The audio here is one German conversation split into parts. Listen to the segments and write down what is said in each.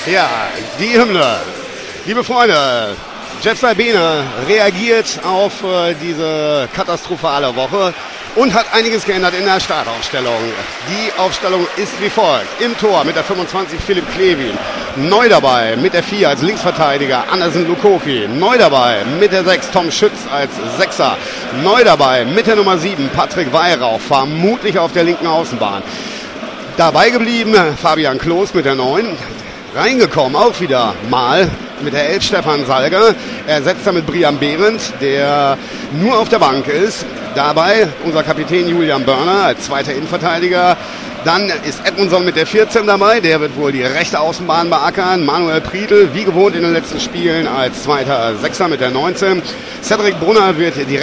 Ja, die Hymne. Liebe Freunde, Jeff Sabine reagiert auf diese katastrophale Woche und hat einiges geändert in der Startaufstellung. Die Aufstellung ist wie folgt. Im Tor mit der 25 Philipp Klevin. Neu dabei mit der 4 als Linksverteidiger Andersen Lukoki. Neu dabei mit der 6 Tom Schütz als Sechser. Neu dabei mit der Nummer 7 Patrick Weihrauch, vermutlich auf der linken Außenbahn. Dabei geblieben Fabian Klos mit der 9. Reingekommen auch wieder mal mit der 11 Stefan Salger. Ersetzt damit Brian Behrendt, der nur auf der Bank ist. Dabei unser Kapitän Julian Börner als zweiter Innenverteidiger. Dann ist Edmundson mit der 14 dabei. Der wird wohl die rechte Außenbahn beackern. Manuel Priedl, wie gewohnt in den letzten Spielen, als zweiter Sechser mit der 19. Cedric Brunner wird die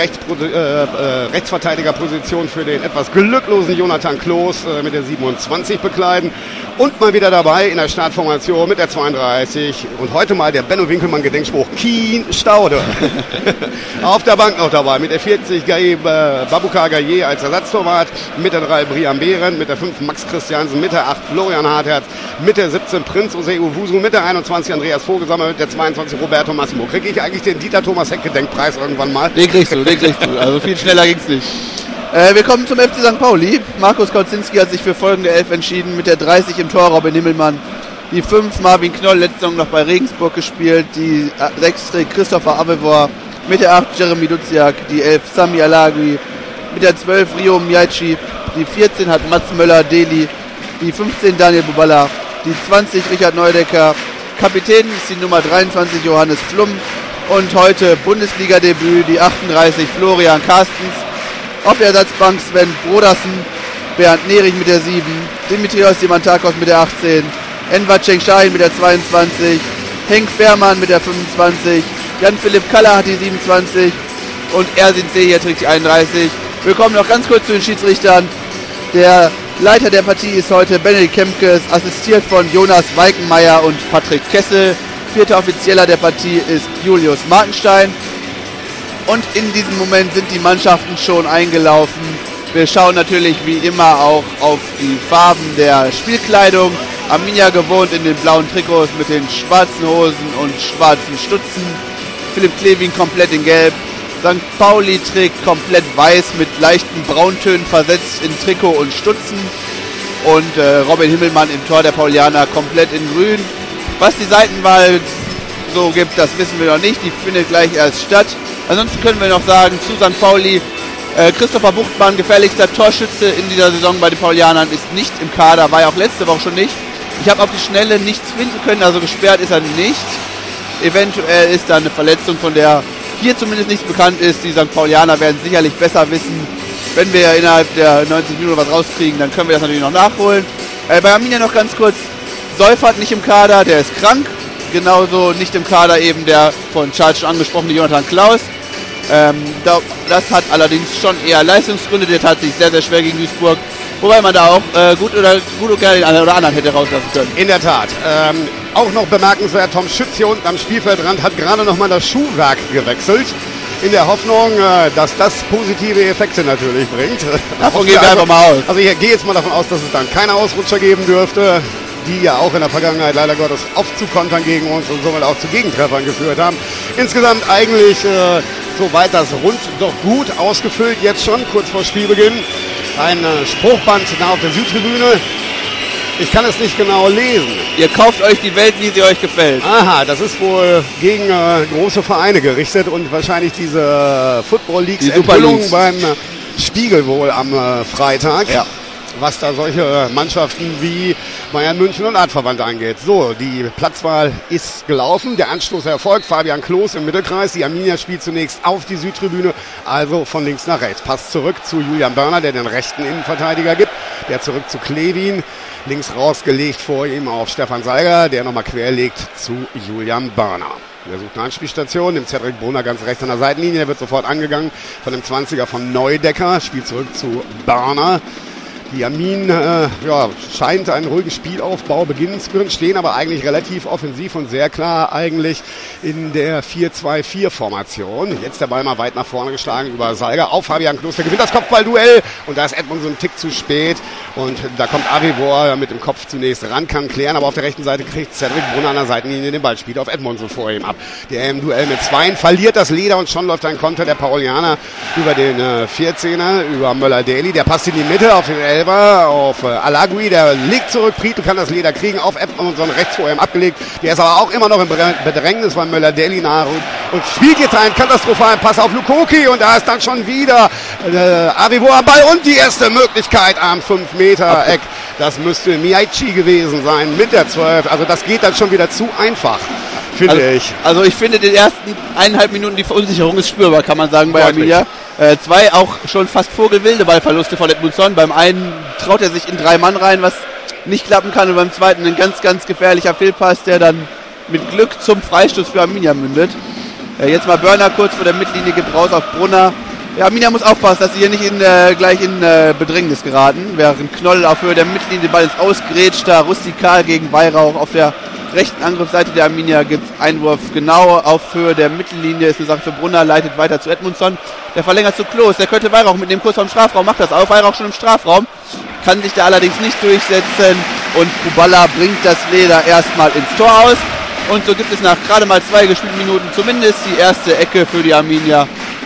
Rechtsverteidigerposition für den etwas glücklosen Jonathan Klos mit der 27 bekleiden. Und mal wieder dabei in der Startformation mit der 32. Und heute mal der Benno Winkelmann Gedenkspruch Kien Staude. Auf der Bank noch dabei mit der 40 Babouka Gaye als Ersatztorwart. Mit der 3 Brian Behrendt, mit der 5 Max Christiansen, mit der 8 Florian Hartherz, mit der 17 Prinz Ose Owusu, mit der 21 Andreas Vogelsammer, mit der 22 Roberto Massimo. Kriege ich eigentlich den Dieter Thomas Heck Gedenkpreis irgendwann mal? Den kriegst du. Also viel schneller ging's nicht. Wir kommen zum FC St. Pauli. Markus Kautzinski hat sich für folgende 11 entschieden. Mit der 30 im Tor Robin Himmelmann. Die 5 Marvin Knoll, letzte Saison noch bei Regensburg gespielt. Die 6 Christopher Avevor. Mit der 8 Jeremy Duziak. Die 11 Sami Alagui. Mit der 12 Rio Miyachi. Die 14 hat Mats Möller-Deli. Die 15 Daniel Bubala. Die 20 Richard Neudecker. Kapitän ist die Nummer 23 Johannes Flum. Und heute Bundesliga-Debüt die 38 Florian Carstens. Auf der Ersatzbank Sven Brodersen, Bernd Nerich mit der 7, Dimitrios Diamantakos mit der 18, Enver Cengshain mit der 22, Henk Beermann mit der 25, Jan-Philipp Kaller hat die 27 und Ersin Seyer trägt die 31. Wir kommen noch ganz kurz zu den Schiedsrichtern. Der Leiter der Partie ist heute Benedikt Kempkes, assistiert von Jonas Weikenmeier und Patrick Kessel. Vierter Offizieller der Partie ist Julius Markenstein. Und in diesem Moment sind die Mannschaften schon eingelaufen. Wir schauen natürlich wie immer auch auf die Farben der Spielkleidung. Arminia gewohnt in den blauen Trikots mit den schwarzen Hosen und schwarzen Stutzen. Philipp Klevin komplett in Gelb. St. Pauli trägt komplett weiß mit leichten Brauntönen versetzt in Trikot und Stutzen. Und Robin Himmelmann im Tor der Paulianer komplett in Grün. Was die Seitenwahl so gibt, das wissen wir noch nicht. Die findet gleich erst statt. Ansonsten können wir noch sagen, zu St. Pauli, Christopher Buchtmann, gefährlichster Torschütze in dieser Saison bei den Paulianern, ist nicht im Kader, war ja auch letzte Woche schon nicht. Ich habe auf die Schnelle nichts finden können, also gesperrt ist er nicht. Eventuell ist da eine Verletzung, von der hier zumindest nichts bekannt ist. Die St. Paulianer werden sicherlich besser wissen. Wenn wir innerhalb der 90 Minuten was rauskriegen, dann können wir das natürlich noch nachholen. Bei Arminia noch ganz kurz, Seufert nicht im Kader, der ist krank. Genauso nicht im Kader eben der von Charles schon angesprochene Jonathan Klaus. Das hat allerdings schon eher Leistungsgründe, der tat sich sehr, sehr schwer gegen Duisburg. Wobei man da auch gut oder gerne den einen oder anderen hätte rauslassen können. In der Tat. Auch noch bemerkenswert, Tom Schütz hier unten am Spielfeldrand hat gerade noch mal das Schuhwerk gewechselt. In der Hoffnung, dass das positive Effekte natürlich bringt. Davon gehen wir einfach mal aus. Also ich gehe jetzt mal davon aus, dass es dann keine Ausrutscher geben dürfte, die ja auch in der Vergangenheit leider Gottes oft zu Kontern gegen uns und somit auch zu Gegentreffern geführt haben. Insgesamt eigentlich soweit das Rund doch gut ausgefüllt, jetzt schon kurz vor Spielbeginn. Ein Spruchband da auf der Südtribüne. Ich kann es nicht genau lesen. Ihr kauft euch die Welt, wie sie euch gefällt. Aha, das ist wohl gegen große Vereine gerichtet und wahrscheinlich diese Football Leagues Enthüllung beim Spiegel wohl am Freitag. Ja. Was da solche Mannschaften wie Bayern München und Artverband angeht. So, die Platzwahl ist gelaufen. Der Anstoß erfolgt. Fabian Klos im Mittelkreis. Die Arminia spielt zunächst auf die Südtribüne, also von links nach rechts. Passt zurück zu Julian Börner, der den rechten Innenverteidiger gibt. Der zurück zu Klevin. Links rausgelegt vor ihm auf Stefan Salger, der nochmal querlegt zu Julian Börner. Der sucht eine Anspielstation, nimmt Cedric Brunner ganz rechts an der Seitenlinie. Der wird sofort angegangen von dem 20er von Neudecker. Spielt zurück zu Börner. Die Armin scheint einen ruhigen Spielaufbau beginnen zu können, stehen aber eigentlich relativ offensiv und sehr klar eigentlich in der 4-2-4-Formation. Jetzt der Ball mal weit nach vorne geschlagen über Salga auf Fabian Kloster, gewinnt das Kopfballduell und da ist Edmundson ein Tick zu spät und da kommt Arivor mit dem Kopf zunächst ran, kann klären, aber auf der rechten Seite kriegt Cedric Brunner an der Seitenlinie den Ball, spielt auf Edmundson vor ihm ab. Der im Duell mit Zweien verliert das Leder und schon läuft ein Konter der Paulianer über den 14er, über Möller-Daly, der passt in die Mitte auf den Elber, auf Alagui, der legt zurück, Prietl kann das Leder kriegen, auf Edmundson rechts vor ihm abgelegt, der ist aber auch immer noch im Bedrängnis, weil Möller-Daly nahe rückt und spielt jetzt einen katastrophalen Pass auf Lukoki und da ist dann schon wieder Arivor am Ball und die erste Möglichkeit am 5-Meter-Eck. Das müsste Miyaichi gewesen sein mit der 12. Also das geht dann schon wieder zu einfach, finde ich. Also ich finde, die ersten 1,5 Minuten die Verunsicherung ist spürbar, kann man sagen, bei Arminia. 2 auch schon fast vogelwilde Ballverluste von Edmundson. Beim einen traut er sich in 3 Mann rein, was nicht klappen kann. Und beim zweiten ein ganz, ganz gefährlicher Fehlpass, der dann mit Glück zum Freistoß für Arminia mündet. Jetzt mal Börner kurz vor der Mittellinie, gibt raus auf Brunner. Ja, Arminia muss aufpassen, dass sie hier nicht gleich in Bedrängnis geraten. Während Knoll auf Höhe der Mittellinie den Ball ins Ausgrätscht, da rustikal gegen Weihrauch. Auf der rechten Angriffsseite der Arminia gibt es Einwurf genau auf Höhe der Mittellinie. Ist eine Sache für Brunner, leitet weiter zu Edmundson. Der verlängert zu Klos, der könnte Weihrauch mitnehmen, kurz vorm Strafraum, macht das auf. Weihrauch schon im Strafraum, kann sich da allerdings nicht durchsetzen. Und Kubala bringt das Leder erstmal ins Tor aus. Und so gibt es nach gerade mal 2 gespielten Minuten zumindest die erste Ecke für die Arminia.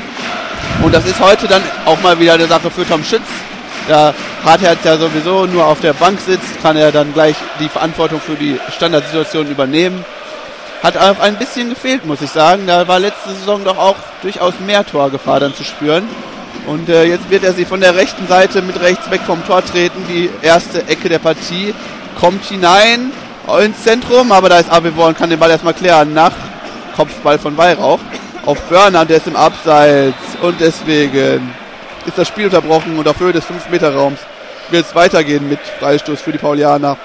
Und das ist heute dann auch mal wieder eine Sache für Tom Schütz. Da Hartherz ja sowieso nur auf der Bank sitzt, kann er dann gleich die Verantwortung für die Standardsituation übernehmen. Hat auch ein bisschen gefehlt, muss ich sagen. Da war letzte Saison doch auch durchaus mehr Torgefahr dann zu spüren. Und jetzt wird er sie von der rechten Seite mit rechts weg vom Tor treten. Die erste Ecke der Partie kommt hinein ins Zentrum, aber da ist Arivor und kann den Ball erstmal klären nach Kopfball von Weihrauch auf Börner, der ist im Abseits und deswegen ist das Spiel unterbrochen und auf Höhe des 5-Meter-Raums wird es weitergehen mit Freistoß für die Paulianer.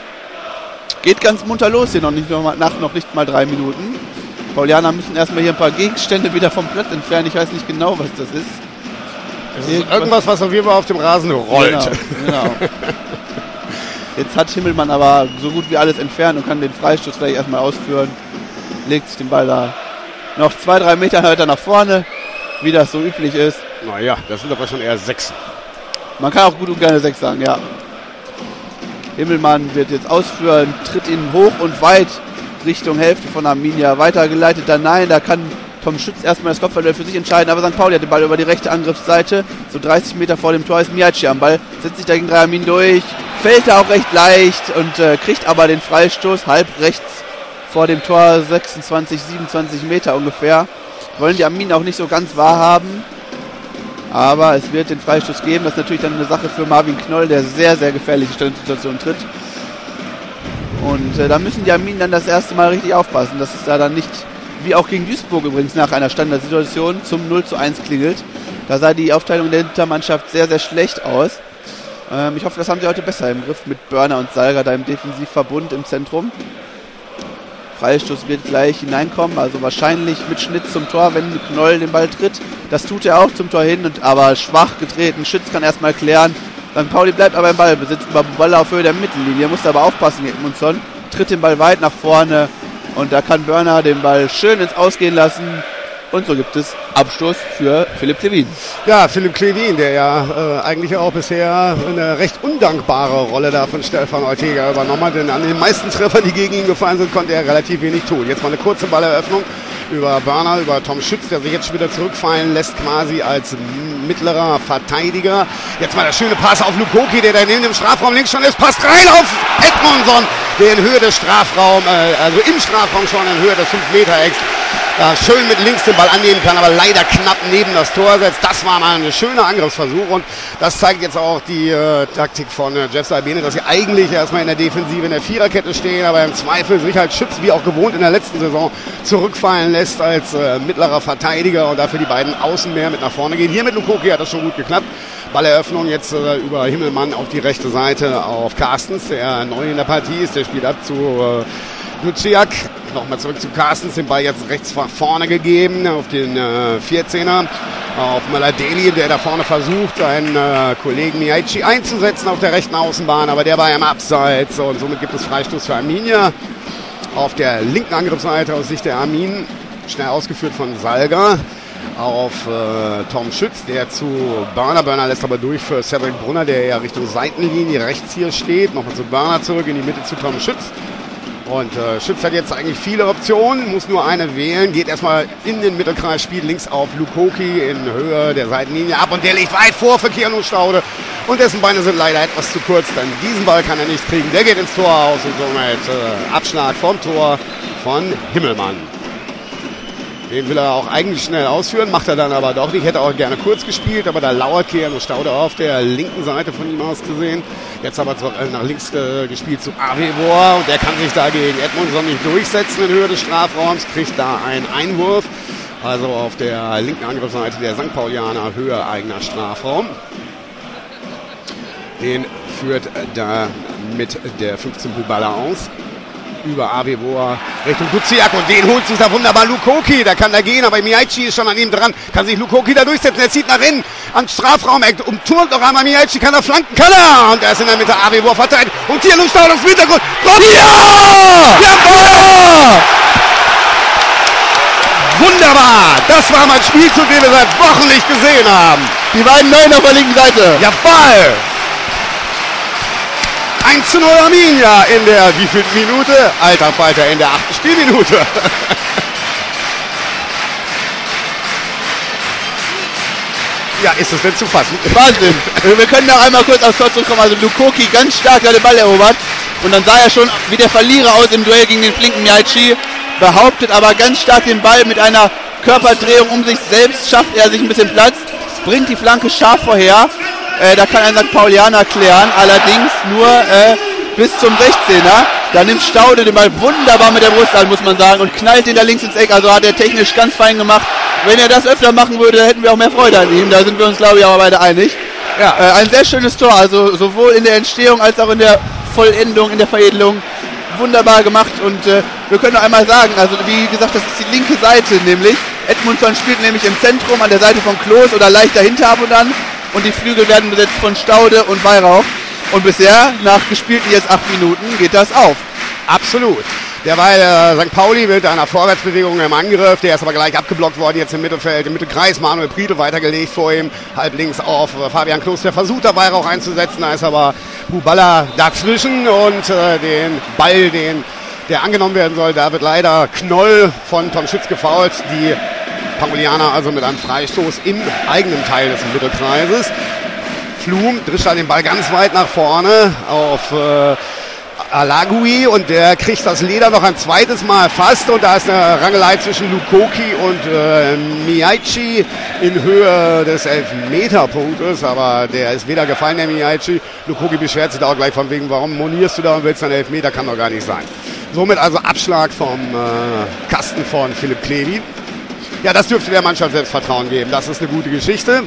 Geht ganz munter los hier, noch nicht mal 3 Minuten. Die Paulianer müssen erstmal hier ein paar Gegenstände wieder vom Brett entfernen, ich weiß nicht genau, was das ist. Das ist irgendwas, was auf jeden Fall auf dem Rasen rollt. Genau. Jetzt hat Himmelmann aber so gut wie alles entfernt und kann den Freistoß gleich erstmal ausführen. Legt sich den Ball da noch 2-3 Meter weiter nach vorne, wie das so üblich ist. Naja, das sind aber schon eher 6. Man kann auch gut und gerne 6 sagen, ja. Himmelmann wird jetzt ausführen, tritt ihn hoch und weit Richtung Hälfte von Arminia weitergeleitet. Dann nein, da kann Tom Schütz erstmal das Kopfball für sich entscheiden, aber St. Pauli hat den Ball über die rechte Angriffsseite. So 30 Meter vor dem Tor ist Miyaichi am Ball, setzt sich da gegen 3 Armin durch, fällt da auch recht leicht und kriegt aber den Freistoß halb rechts vor dem Tor, 26, 27 Meter ungefähr. Wollen die Arminen auch nicht so ganz wahrhaben. Aber es wird den Freistoß geben. Das ist natürlich dann eine Sache für Marvin Knoll, der sehr, sehr gefährliche Standardsituation tritt. Und da müssen die Arminen dann das erste Mal richtig aufpassen, dass es da dann nicht, wie auch gegen Duisburg übrigens nach einer Standardsituation, zum 0:1 klingelt. Da sah die Aufteilung der Hintermannschaft sehr, sehr schlecht aus. Ich hoffe, das haben sie heute besser im Griff mit Börner und Salga da im Defensivverbund im Zentrum. Freistoß wird gleich hineinkommen, also wahrscheinlich mit Schnitt zum Tor, wenn Knoll den Ball tritt. Das tut er auch zum Tor hin, aber schwach getreten. Schütz kann erstmal klären. St. Pauli bleibt aber im Ballbesitz über Ball auf Höhe der Mittellinie. Muss aber aufpassen, Edmundson tritt den Ball weit nach vorne und da kann Börner den Ball schön ins Ausgehen lassen. Und so gibt es Abstoß für Philipp Klevin. Ja, Philipp Klevin, der ja eigentlich auch bisher eine recht undankbare Rolle da von Stefan Ortega übernommen hat. Denn an den meisten Treffern, die gegen ihn gefallen sind, konnte er relativ wenig tun. Jetzt mal eine kurze Balleröffnung über Börner, über Tom Schütz, der sich jetzt schon wieder zurückfallen lässt, quasi als mittlerer Verteidiger. Jetzt mal der schöne Pass auf Lukoki, der da neben dem Strafraum links schon ist. Passt rein auf Edmundson, der in Höhe des Strafraums, also im Strafraum schon in Höhe des 5-Meter-Ecks, schön mit links den Ball annehmen kann, aber leider knapp neben das Tor setzt. Das war mal ein schöner Angriffsversuch und das zeigt jetzt auch die Taktik von Jeff Salbene, dass sie eigentlich erstmal in der Defensive in der Viererkette stehen, aber im Zweifel sich halt Schütz, wie auch gewohnt in der letzten Saison, zurückfallen lässt als mittlerer Verteidiger und dafür die beiden Außen mehr mit nach vorne gehen. Hier mit Lukoki hat das schon gut geklappt. Balleröffnung jetzt über Himmelmann auf die rechte Seite auf Carstens, der neu in der Partie ist. Der spielt ab zu Luciak. Nochmal zurück zu Carstens, den Ball jetzt rechts vorne gegeben auf den 14er. auf Möller-Deli, der da vorne versucht, seinen Kollegen Miyaichi einzusetzen auf der rechten Außenbahn, aber der war im Abseits und somit gibt es Freistoß für Arminia. Auf der linken Angriffsseite aus Sicht der Armin, schnell ausgeführt von Salga, auf Tom Schütz, der zu Börner. Börner lässt aber durch für Cedric Brunner, der ja Richtung Seitenlinie rechts hier steht. Nochmal zu Börner zurück, in die Mitte zu Tom Schütz. Und Schütz hat jetzt eigentlich viele Optionen, muss nur eine wählen, geht erstmal in den Mittelkreis, spielt links auf Lukoki in Höhe der Seitenlinie ab und der legt weit vor für Keanu Staude und dessen Beine sind leider etwas zu kurz, denn diesen Ball kann er nicht kriegen, der geht ins Tor aus und somit Abschlag vom Tor von Himmelmann. Den will er auch eigentlich schnell ausführen, macht er dann aber doch nicht. Hätte auch gerne kurz gespielt, aber da lauert Keanu Staude auf der linken Seite von ihm aus gesehen. Jetzt aber nach links gespielt zu Avevor und der kann sich da gegen Edmundson nicht durchsetzen in Höhe des Strafraums, kriegt da einen Einwurf. Also auf der linken Angriffsseite der St. Paulianer, Höhe eigener Strafraum. Den führt da mit der 15 Bubala aus. Über Avevor Richtung Duziak und den holt sich da wunderbar Lukoki, da kann er gehen, aber Miyaichi ist schon an ihm dran, kann sich Lukoki da durchsetzen, er zieht nach innen, ans Strafraum, er umturnt noch einmal Miyaichi, kann er flanken, kann er, und er ist in der Mitte, Avevor verteidigt, und hier Staude aus dem Hintergrund, ja! Ja! Wunderbar, das war mein Spielzug, den wir seit Wochen nicht gesehen haben. Die beiden Neuen auf der linken Seite. Jawohl! 1:0 Arminia in der wievielten Minute? Alter Falter, in der 8. Spielminute. Ja, ist es denn zu fassen? Wahnsinn. Wir können noch einmal kurz aufs Tor zurückkommen. Also Lukoki ganz stark hat den Ball erobert. Und dann sah er schon wie der Verlierer aus im Duell gegen den flinken Miyaichi. Behauptet aber ganz stark den Ball mit einer Körperdrehung um sich selbst. Schafft er sich ein bisschen Platz. Bringt die Flanke scharf vorher. Da kann ein St. Paulianer klären, allerdings nur bis zum 16er. Da nimmt Staude den Ball wunderbar mit der Brust an, muss man sagen, und knallt den da links ins Eck. Also hat er technisch ganz fein gemacht. Wenn er das öfter machen würde, hätten wir auch mehr Freude an ihm. Da sind wir uns, glaube ich, aber beide einig. Ja. Ein sehr schönes Tor, also sowohl in der Entstehung als auch in der Vollendung, in der Veredelung. Wunderbar gemacht und wir können noch einmal sagen, also wie gesagt, das ist die linke Seite nämlich. Edmundson spielt nämlich im Zentrum an der Seite von Kloß oder leicht dahinter ab und an. Und die Flügel werden besetzt von Staude und Weihrauch. Und bisher, nach gespielten jetzt 8 Minuten, geht das auf. Absolut. Derweil St. Pauli mit einer Vorwärtsbewegung im Angriff. Der ist aber gleich abgeblockt worden jetzt im Mittelfeld. Im Mittelkreis Manuel Priedl weitergelegt vor ihm. Halb links auf Fabian Kloß. Der versucht da Weihrauch einzusetzen. Da ist aber Bubala dazwischen. Und den Ball, der angenommen werden soll, da wird leider Knoll von Tom Schütz gefoult. Die Paulianer also mit einem Freistoß im eigenen Teil des Mittelkreises. Flum drischt da den Ball ganz weit nach vorne auf Alagui und der kriegt das Leder noch ein zweites Mal fast und da ist eine Rangelei zwischen Lukoki und Miyaichi in Höhe des Elfmeterpunktes, aber der ist weder gefallen, der Miyaichi. Lukoki beschwert sich da auch gleich von wegen, warum monierst du da und willst einen Elfmeter, kann doch gar nicht sein. Somit also Abschlag vom Kasten von Philipp Klevi. Ja, das dürfte der Mannschaft Selbstvertrauen geben. Das ist eine gute Geschichte.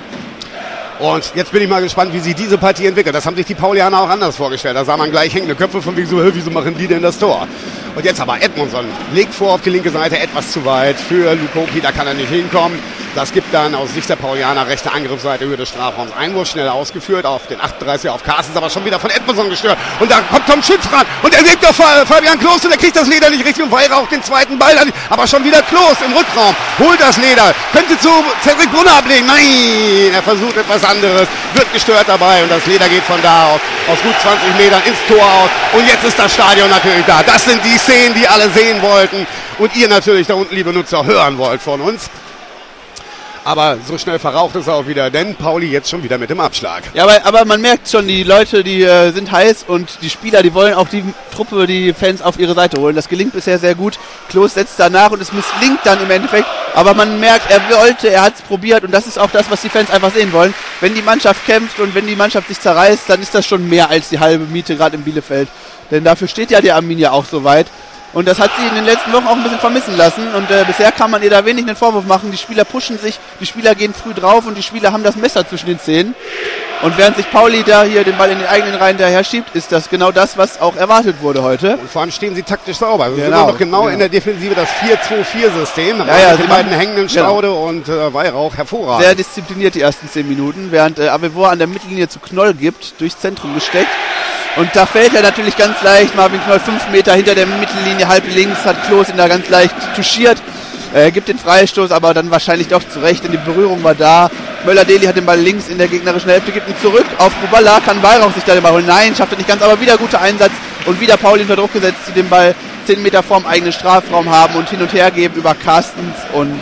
Und jetzt bin ich mal gespannt, wie sich diese Partie entwickelt. Das haben sich die Paulianer auch anders vorgestellt. Da sah man gleich hängende Köpfe von wegen so, wieso machen die denn das Tor? Und jetzt aber Edmundson legt vor auf die linke Seite, etwas zu weit für Lukoki, da kann er nicht hinkommen. Das gibt dann aus Sicht der Paulianer rechte Angriffsseite Höhe des Strafraums. Einwurf schnell ausgeführt auf den 38er auf Carstens, aber schon wieder von Edmundson gestört. Und da kommt Tom Schütz ran und er legt auf Fabian Kloß und er kriegt das Leder nicht richtig und Weihrauch den zweiten Ball. Aber schon wieder Kloß im Rückraum, holt das Leder, könnte zu Cedric Brunner ablegen. Nein, er versucht etwas anderes, wird gestört dabei und das Leder geht von da aus gut 20 Metern ins Tor aus. Und jetzt ist das Stadion natürlich da. Das sind die Szenen, die alle sehen wollten und ihr natürlich da unten, liebe Nutzer, hören wollt von uns. Aber so schnell verraucht es auch wieder, denn Pauli jetzt schon wieder mit dem Abschlag. Ja, aber man merkt schon, die Leute, die sind heiß und die Spieler, die wollen auch die Truppe, die Fans auf ihre Seite holen. Das gelingt bisher sehr gut. Kloß setzt danach und es misslingt dann im Endeffekt. Aber man merkt, er hat es probiert und das ist auch das, was die Fans einfach sehen wollen. Wenn die Mannschaft kämpft und wenn die Mannschaft sich zerreißt, dann ist das schon mehr als die halbe Miete, gerade in Bielefeld. Denn dafür steht ja die Arminia auch so weit. Und das hat sie in den letzten Wochen auch ein bisschen vermissen lassen. Und bisher kann man ihr da wenig einen Vorwurf machen. Die Spieler pushen sich, die Spieler gehen früh drauf und die Spieler haben das Messer zwischen den Zähnen. Und während sich Pauli da hier den Ball in den eigenen Reihen daher schiebt, ist das genau das, was auch erwartet wurde heute. Und vor allem stehen sie taktisch sauber. Also sind noch genau in der Defensive das 4-2-4-System. Mit den beiden hängenden Staude und Weihrauch hervorragend. Sehr diszipliniert die ersten 10 Minuten, während Avevor an der Mittellinie zu Knoll gibt, durchs Zentrum gesteckt. Und da fällt er natürlich ganz leicht. Marvin Knoll 5 Meter hinter der Mittellinie, halb links, hat Klos ihn da ganz leicht touchiert. Gibt den Freistoß, aber dann wahrscheinlich doch zurecht, denn die Berührung war da. Möller-Deli hat den Ball links in der gegnerischen Hälfte, gibt ihn zurück auf Bubala, kann Weihrauch sich da den Ball holen. Nein, schafft er nicht ganz, aber wieder guter Einsatz und wieder Pauli unter Druck gesetzt, die den Ball 10 Meter vorm eigenen Strafraum haben und hin und her geben über Carstens und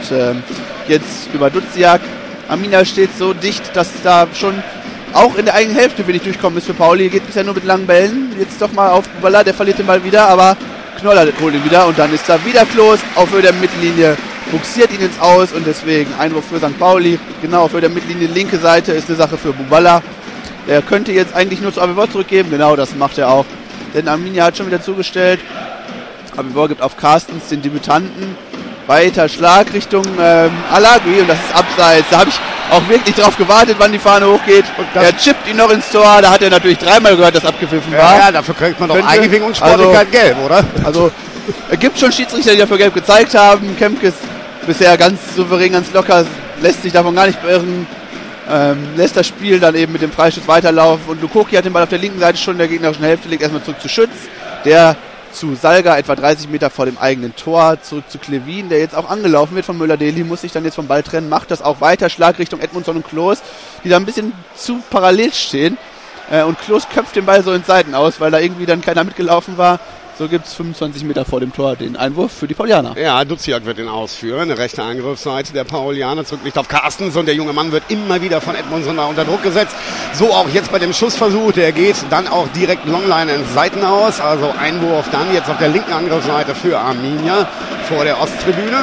jetzt über Duziak. Arminia steht so dicht, dass da schon auch in der eigenen Hälfte wenig durchkommen ist für Pauli. Geht bisher nur mit langen Bällen. Jetzt doch mal auf Bubala, der verliert den Ball wieder, aber Knoller holt ihn wieder und dann ist da wieder Klos auf Höhe der Mittellinie, buxiert ihn ins Aus und deswegen Einwurf für St. Pauli. Genau, auf Höhe der Mittellinie, linke Seite ist eine Sache für Bubala. Der könnte jetzt eigentlich nur zu Avevor zurückgeben, genau das macht er auch. Denn Arminia hat schon wieder zugestellt. Avevor gibt auf Carstens, den Debütanten. Weiter Schlag Richtung Alagui und das ist abseits. Da habe ich auch wirklich drauf gewartet, wann die Fahne hochgeht. Er chippt ihn noch ins Tor. Da hat er natürlich dreimal gehört, dass abgepfiffen war. Ja, dafür kriegt man doch eigentlich wegen Unsportlichkeit gelb, oder? Also es gibt schon Schiedsrichter, die dafür gelb gezeigt haben. Kempkes bisher ganz souverän, ganz locker, lässt sich davon gar nicht beirren. Lässt das Spiel dann eben mit dem Freistoß weiterlaufen. Und Lukoki hat den Ball auf der linken Seite schon in der gegnerischen Hälfte, legt erstmal zurück zu Schütz. Der zu Salga, etwa 30 Meter vor dem eigenen Tor, zurück zu Klevin, der jetzt auch angelaufen wird von Möller-Deli, muss sich dann jetzt vom Ball trennen, macht das auch weiter, Schlag Richtung Edmundsson und Klos, die da ein bisschen zu parallel stehen und Klos köpft den Ball so ins Seiten aus, weil da irgendwie dann keiner mitgelaufen war. So gibt es 25 Meter vor dem Tor den Einwurf für die Paulianer. Ja, Duziak wird den ausführen. Eine rechte Angriffsseite der Paulianer. Zurückliegt auf Carstens und der junge Mann wird immer wieder von Edmundsson unter Druck gesetzt. So auch jetzt bei dem Schussversuch. Der geht dann auch direkt Longline ins Seitenaus. Also Einwurf dann jetzt auf der linken Angriffsseite für Arminia vor der Osttribüne.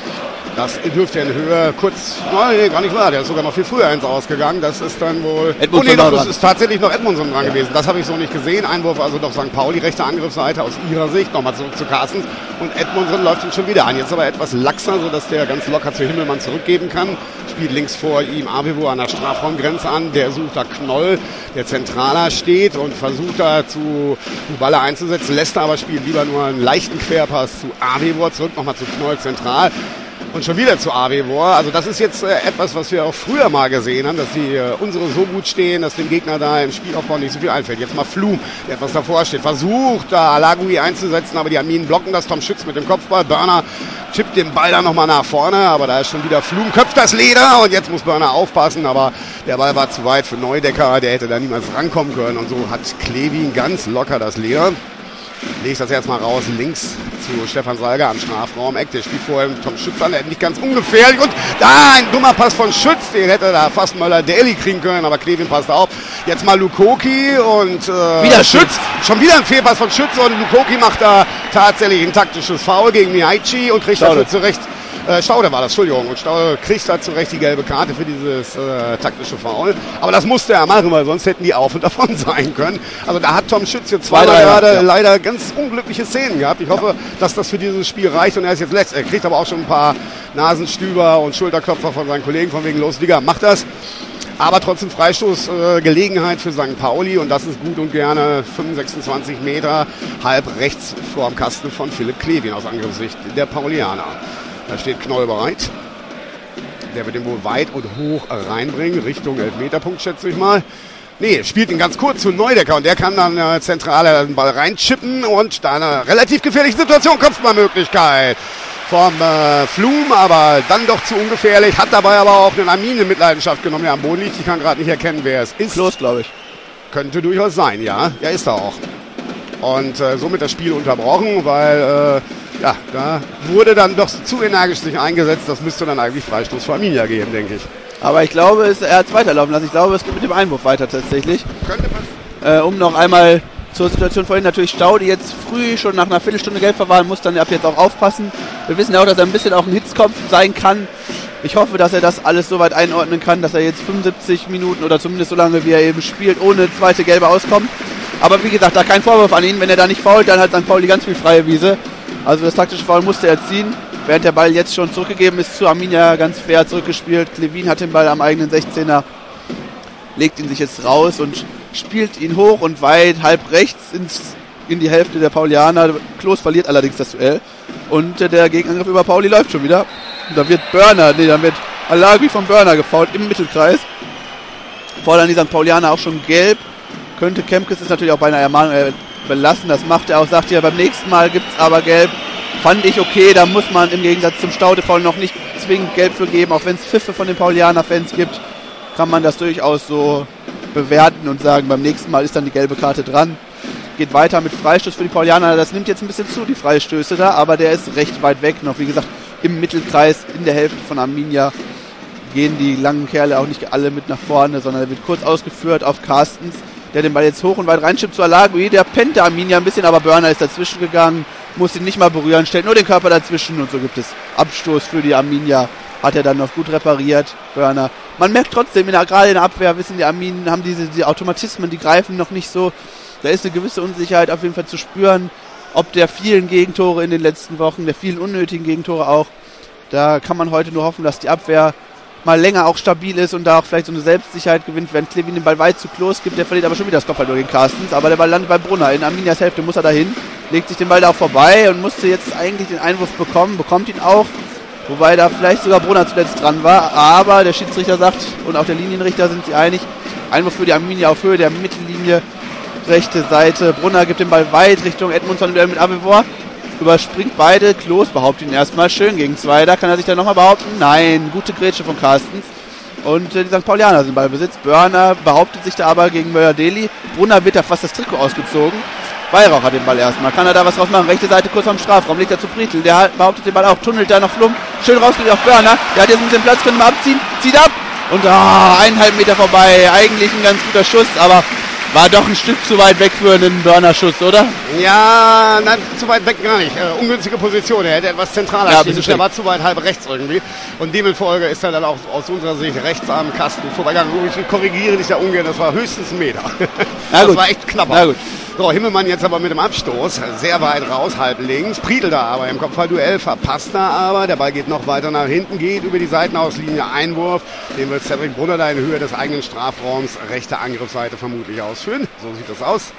Das dürfte in Höhe kurz, nein, gar nicht wahr, der ist sogar noch viel früher ins Ausgegangen. Das ist dann wohl, das ist tatsächlich noch Edmundsson dran gewesen. Das habe ich so nicht gesehen. Einwurf also doch St. Pauli, rechte Angriffsseite aus ihrer Sicht. Nochmal zurück zu Carstens. Und Edmundsson läuft ihn schon wieder an. Jetzt aber etwas laxer, sodass der ganz locker zu Himmelmann zurückgeben kann. Spielt links vor ihm Avevor an der Strafraumgrenze an. Der sucht da Knoll, der Zentraler steht und versucht da zu Bubala einzusetzen. Lässt aber spielt lieber nur einen leichten Querpass zu Avevor. Zurück nochmal zu Knoll zentral. Und schon wieder zu Avevor. Also das ist jetzt etwas, was wir auch früher mal gesehen haben, dass die unsere so gut stehen, dass dem Gegner da im Spielaufbau nicht so viel einfällt. Jetzt mal Flum, der etwas davor steht, versucht da Alagui einzusetzen, aber die Arminen blocken das. Tom Schütz mit dem Kopfball. Börner chippt den Ball dann nochmal nach vorne, aber da ist schon wieder Flum, köpft das Leder und jetzt muss Börner aufpassen, aber der Ball war zu weit für Neudecker, der hätte da niemals rankommen können und so hat Klevin ganz locker das Leder. Legt das jetzt mal raus, links zu Stefan Salga am Strafraum-Eck. Der spielt vorher mit Tom Schütz an, der nicht ganz ungefährlich. Und da ein dummer Pass von Schütz, den hätte da fast Möller-Deli kriegen können, aber Klevin passt auf. Jetzt mal Lukoki und wieder Schütz. Schon wieder ein Fehlpass von Schütz und Lukoki macht da tatsächlich ein taktisches Foul gegen Mihaichi und kriegt dafür zurecht. Staude war das, Entschuldigung. Und Staude kriegt da zu Recht die gelbe Karte für dieses taktische Foul. Aber das musste er machen, weil sonst hätten die auf und davon sein können. Also da hat Tom Schütz jetzt zweimal gerade leider ganz unglückliche Szenen gehabt. Ich hoffe, dass das für dieses Spiel reicht und er ist jetzt letzt. Er kriegt aber auch schon ein paar Nasenstüber und Schulterklopfer von seinen Kollegen von wegen los, Digga, macht das. Aber trotzdem Freistoßgelegenheit für St. Pauli und das ist gut und gerne 25 Meter halb rechts vor dem Kasten von Philipp Klevin aus Angriffssicht der Paulianer. Da steht Knoll bereit. Der wird den wohl weit und hoch reinbringen, Richtung Elfmeterpunkt, schätze ich mal. Nee, spielt ihn ganz kurz zu Neudecker und der kann dann zentral den Ball reinchippen und da eine relativ gefährliche Situation, Kopfballmöglichkeit vom Flum, aber dann doch zu ungefährlich, hat dabei aber auch einen Armin in Mitleidenschaft genommen, der am Boden liegt. Ich kann gerade nicht erkennen, wer es ist. Klos, glaube ich. Könnte durchaus sein, ja. Ja, ist er auch. Und somit das Spiel unterbrochen, weil ja, da wurde dann doch zu energisch sich eingesetzt. Das müsste dann eigentlich Freistoß für Arminia geben, denke ich. Aber ich glaube, er hat es weiterlaufen lassen. Ich glaube, es geht mit dem Einwurf weiter tatsächlich. Könnte passieren. Um noch einmal zur Situation vorhin natürlich Stau, die jetzt früh schon nach einer Viertelstunde gelb verwahren muss, dann ab jetzt auch aufpassen. Wir wissen ja auch, dass er ein bisschen auch ein Hitzkopf sein kann. Ich hoffe, dass er das alles so weit einordnen kann, dass er jetzt 75 Minuten oder zumindest so lange, wie er eben spielt, ohne zweite Gelbe auskommt. Aber wie gesagt, da kein Vorwurf an ihn. Wenn er da nicht fault, dann hat St. Pauli ganz viel freie Wiese. Also das taktische Foul musste er ziehen, während der Ball jetzt schon zurückgegeben ist zu Arminia, ganz fair zurückgespielt. Klevin hat den Ball am eigenen 16er. legt ihn sich jetzt raus und spielt ihn hoch und weit, halb rechts in die Hälfte der Paulianer. Klos verliert allerdings das Duell und der Gegenangriff über Pauli läuft schon wieder. Und da wird Alagui vom Burner gefoult im Mittelkreis. Fordern die St. Paulianer auch schon gelb. Könnte Kemkes es natürlich auch bei einer Ermahnung belassen. Das macht er auch, sagt ja, beim nächsten Mal gibt es aber gelb. Fand ich okay, da muss man im Gegensatz zum Staude-Foul noch nicht zwingend gelb für geben. Auch wenn es Pfiffe von den Paulianer-Fans gibt, kann man das durchaus so bewerten und sagen, beim nächsten Mal ist dann die gelbe Karte dran. Geht weiter mit Freistoß für die Paulianer. Das nimmt jetzt ein bisschen zu, die Freistöße da, aber der ist recht weit weg noch. Wie gesagt, im Mittelkreis, in der Hälfte von Arminia, gehen die langen Kerle auch nicht alle mit nach vorne, sondern er wird kurz ausgeführt auf Carstens, der den Ball jetzt hoch und weit reinschiebt zu Alagui. Der pennt der Arminia ein bisschen, aber Burner ist dazwischen gegangen, muss ihn nicht mal berühren, stellt nur den Körper dazwischen und so gibt es Abstoß für die Arminia. Hat er dann noch gut repariert, Burner. Man merkt trotzdem, gerade in der Abwehr, wissen die Arminen, haben diese Automatismen, die greifen noch nicht so. Da ist eine gewisse Unsicherheit auf jeden Fall zu spüren, ob der vielen Gegentore in den letzten Wochen, der vielen unnötigen Gegentore auch. Da kann man heute nur hoffen, dass die Abwehr mal länger auch stabil ist und da auch vielleicht so eine Selbstsicherheit gewinnt, während Klevin den Ball weit zu Klos gibt. Der verliert aber schon wieder das Kopfball gegen Carstens, aber der Ball landet bei Brunner. In Arminias Hälfte muss er dahin, legt sich den Ball da auch vorbei und musste jetzt eigentlich den Einwurf bekommen, bekommt ihn auch, wobei da vielleicht sogar Brunner zuletzt dran war, aber der Schiedsrichter sagt und auch der Linienrichter sind sich einig, Einwurf für die Arminia auf Höhe der Mittellinie, rechte Seite. Brunner gibt den Ball weit Richtung Edmundsson mit Avevor. Überspringt beide. Klos behauptet ihn erstmal schön gegen zwei. Da kann er sich dann nochmal behaupten. Nein, gute Grätsche von Carstens. Und die St. Paulianer sind Ballbesitz. Burner behauptet sich da aber gegen Möller-Deli. Brunner wird da fast das Trikot ausgezogen. Weihrauch hat den Ball erstmal. Kann er da was draus machen? Rechte Seite kurz am Strafraum. Legt er zu Prietl. Der behauptet den Ball auch. Tunnelt da noch Flum. Schön rausgelegt auf Burner. Der hat jetzt ein bisschen Platz, können wir abziehen. Zieht ab. Und 1,5 Meter vorbei. Eigentlich ein ganz guter Schuss, aber war doch ein Stück zu weit weg für einen Burner-Schuss, oder? Ja, nein, zu weit weg gar nicht. Ungünstige Position. Er hätte etwas zentraler stehen. Er war zu weit halb rechts irgendwie. Und demzufolge ist er dann auch aus unserer Sicht rechts am Kasten vorbeigegangen. Ich korrigiere dich da ungern, das war höchstens ein Meter. Das war echt knapp. Na gut. So, Himmelmann jetzt aber mit dem Abstoß, sehr weit raus, halb links. Prietl da aber im Kopfballduell, verpasst da aber. Der Ball geht noch weiter nach hinten, geht über die Seitenauslinie, Einwurf. Den wird Cedric Brunner da in Höhe des eigenen Strafraums, rechte Angriffsseite vermutlich ausführen. So sieht das aus.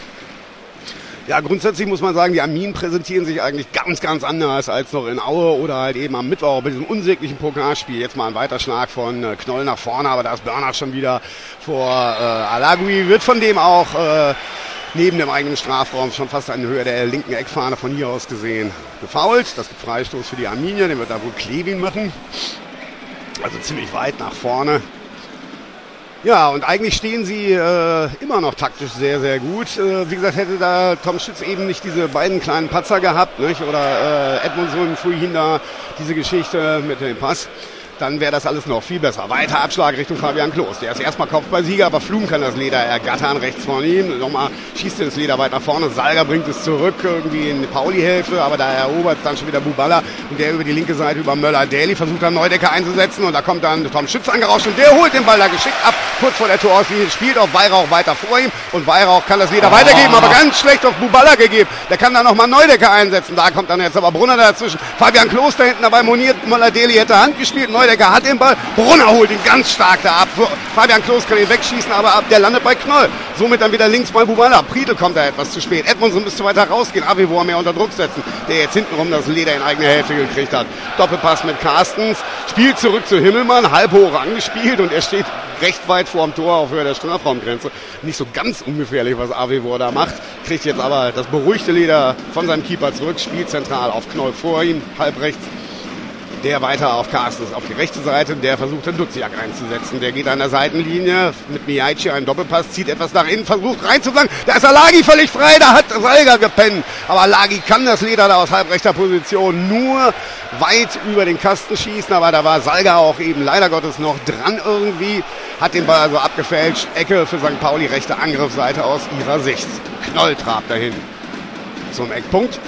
Ja, grundsätzlich muss man sagen, die Arminen präsentieren sich eigentlich ganz, ganz anders als noch in Aue oder halt eben am Mittwoch bei diesem unsäglichen Pokalspiel. Jetzt mal ein Weiterschlag von Knoll nach vorne, aber da ist Burner schon wieder vor Alagui, wird von dem auch neben dem eigenen Strafraum schon fast in Höhe der linken Eckfahne von hier aus gesehen gefoult. Das gibt Freistoß für die Arminia, den wird da wohl Klevin machen. Also ziemlich weit nach vorne. Ja, und eigentlich stehen sie immer noch taktisch sehr, sehr gut. Wie gesagt, hätte da Tom Schütz eben nicht diese beiden kleinen Patzer gehabt, nicht? Oder Edmundsson vorhin da diese Geschichte mit dem Pass, dann wäre das alles noch viel besser. Weiter Abschlag Richtung Fabian Klos. Der ist erstmal Kopfballsieger, aber Flum kann das Leder ergattern, rechts von ihm. Nochmal schießt er das Leder weit nach vorne. Salga bringt es zurück, irgendwie in die Pauli-Hälfte, aber da erobert es dann schon wieder Buballa. Und der über die linke Seite über Möller-Daly versucht dann Neudecker einzusetzen. Und da kommt dann Tom Schütz angerauscht und der holt den Ball da geschickt ab. Kurz vor der Torauslinie spielt auf Weihrauch weiter vor ihm. Und Weihrauch kann das Leder weitergeben, aber ganz schlecht auf Buballa gegeben. Der kann da nochmal Neudecker einsetzen. Da kommt dann jetzt aber Brunner dazwischen. Fabian Klos da hinten dabei moniert. Möller-Daly hätte Hand gespielt. Neudecker hat den Ball. Brunner holt ihn ganz stark da ab. Fabian Klos kann ihn wegschießen, aber der landet bei Knoll. Somit dann wieder links bei Buballa. Prietl kommt da etwas zu spät. Edmundsson müsste weiter rausgehen. Avevor mehr unter Druck setzen, der jetzt hintenrum das Leder in eigene Hälfte gekriegt hat. Doppelpass mit Carstens. Spielt zurück zu Himmelmann. Halb hoch angespielt und er steht recht weit vor dem Tor auf Höhe der Strafraumgrenze. Nicht so ganz ungefährlich, was Avevor da macht. Kriegt jetzt aber das beruhigte Leder von seinem Keeper zurück. Spielt zentral auf Knoll vor ihm. Halb rechts. Der weiter auf Carstens auf die rechte Seite, der versucht den Duziak einzusetzen. Der geht an der Seitenlinie mit Miyaichi einen Doppelpass, zieht etwas nach innen, versucht reinzuflanken. Da ist Alagi völlig frei, da hat Salga gepennt. Aber Alagi kann das Leder da aus halbrechter Position nur weit über den Kasten schießen. Aber da war Salga auch eben leider Gottes noch dran irgendwie. Hat den Ball also abgefälscht. Ecke für St. Pauli, rechte Angriffsseite aus ihrer Sicht. Knoll trabt dahin zum Eckpunkt.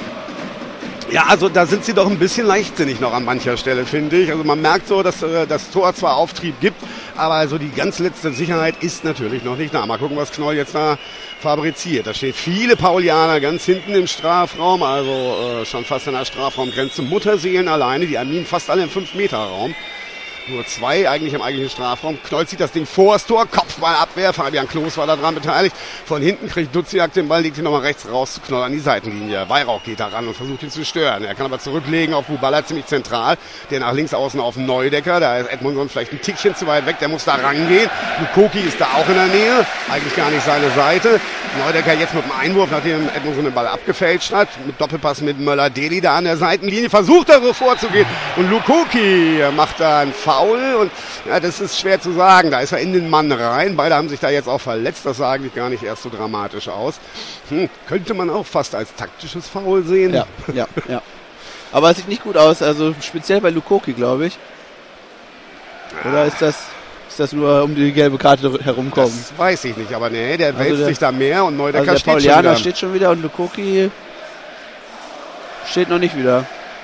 Ja, also da sind sie doch ein bisschen leichtsinnig noch an mancher Stelle, finde ich. Also man merkt so, dass das Tor zwar Auftrieb gibt, aber also die ganz letzte Sicherheit ist natürlich noch nicht da. Mal gucken, was Knoll jetzt da fabriziert. Da steht viele Paulianer ganz hinten im Strafraum, also schon fast an der Strafraumgrenze. Mutterseelen alleine, die Arminen fast alle im 5-Meter-Raum. Nur zwei eigentlich im eigentlichen Strafraum. Knoll zieht das Ding vor das Tor, Kopf Kopfballabwehr. Fabian Klos war daran beteiligt. Von hinten kriegt Duziak den Ball, liegt ihn nochmal rechts raus zu Knoll an die Seitenlinie. Weihrauch geht da ran und versucht ihn zu stören. Er kann aber zurücklegen auf Buballa ziemlich zentral. Der nach links außen auf Neudecker. Da ist Edmundson vielleicht ein Tickchen zu weit weg. Der muss da rangehen. Lukoki ist da auch in der Nähe. Eigentlich gar nicht seine Seite. Neudecker jetzt mit dem Einwurf, nachdem Edmundson den Ball abgefälscht hat. Mit Doppelpass mit Möller-Deli da an der Seitenlinie. Versucht er so vorzugehen. Und Lukoki macht da einen Foul. Und ja, das ist schwer zu sagen. Da ist er in den Mann rein. Beide haben sich da jetzt auch verletzt. Das sah eigentlich gar nicht erst so dramatisch aus. Könnte man auch fast als taktisches Foul sehen. Ja. Aber es sieht nicht gut aus. Also speziell bei Lukoki, glaube ich. Oder ist das nur um die gelbe Karte herumkommen? Das weiß ich nicht. Aber nee, der wälzt sich da mehr. Und Neudecker steht schon wieder. Paulianer steht schon wieder und Lukoki steht noch nicht wieder.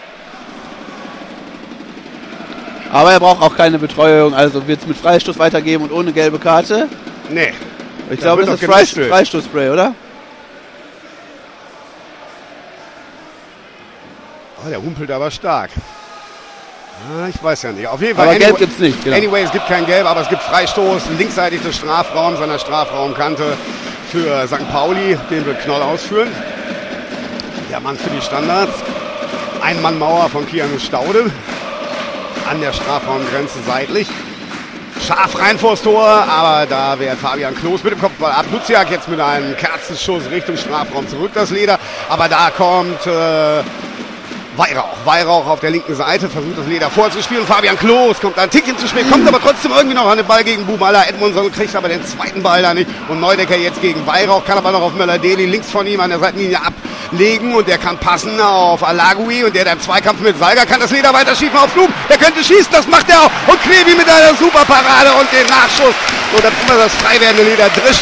Aber er braucht auch keine Betreuung, also wird es mit Freistoß weitergeben und ohne gelbe Karte? Nee. Ich glaube, das ist Freistoßspray, oder? Oh, der humpelt aber stark. Ich weiß ja nicht. Auf jeden Fall. Aber Gelb gibt es nicht. Genau. Anyway, es gibt kein Gelb, aber es gibt Freistoß linksseitig des Strafraums, an der Strafraumkante für St. Pauli. Den wird Knoll ausführen. Der Mann für die Standards. Ein-Mann-Mauer von Kianu Staude. An der Strafraumgrenze seitlich. Scharf rein vors Tor, aber da wäre Fabian Klos mit dem Kopfball ab. Duziak jetzt mit einem Kerzenschuss Richtung Strafraum zurück, das Leder. Aber da kommt Weihrauch. Weihrauch auf der linken Seite, versucht das Leder vorzuspielen. Fabian Klos kommt ein Tickchen zu spät, kommt aber trotzdem irgendwie noch an den Ball gegen Buballa. Edmundson kriegt aber den zweiten Ball da nicht. Und Neudecker jetzt gegen Weihrauch, kann aber noch auf Möller-Deli links von ihm an der Seitenlinie ablegen. Und der kann passen auf Alagui. Und der im Zweikampf mit Salga kann das Leder weiter schiefen auf Flug. Der könnte schießen, das macht er auch. Und Klevi mit einer super Parade und den Nachschuss. Und dann immer das frei werdende Leder drischt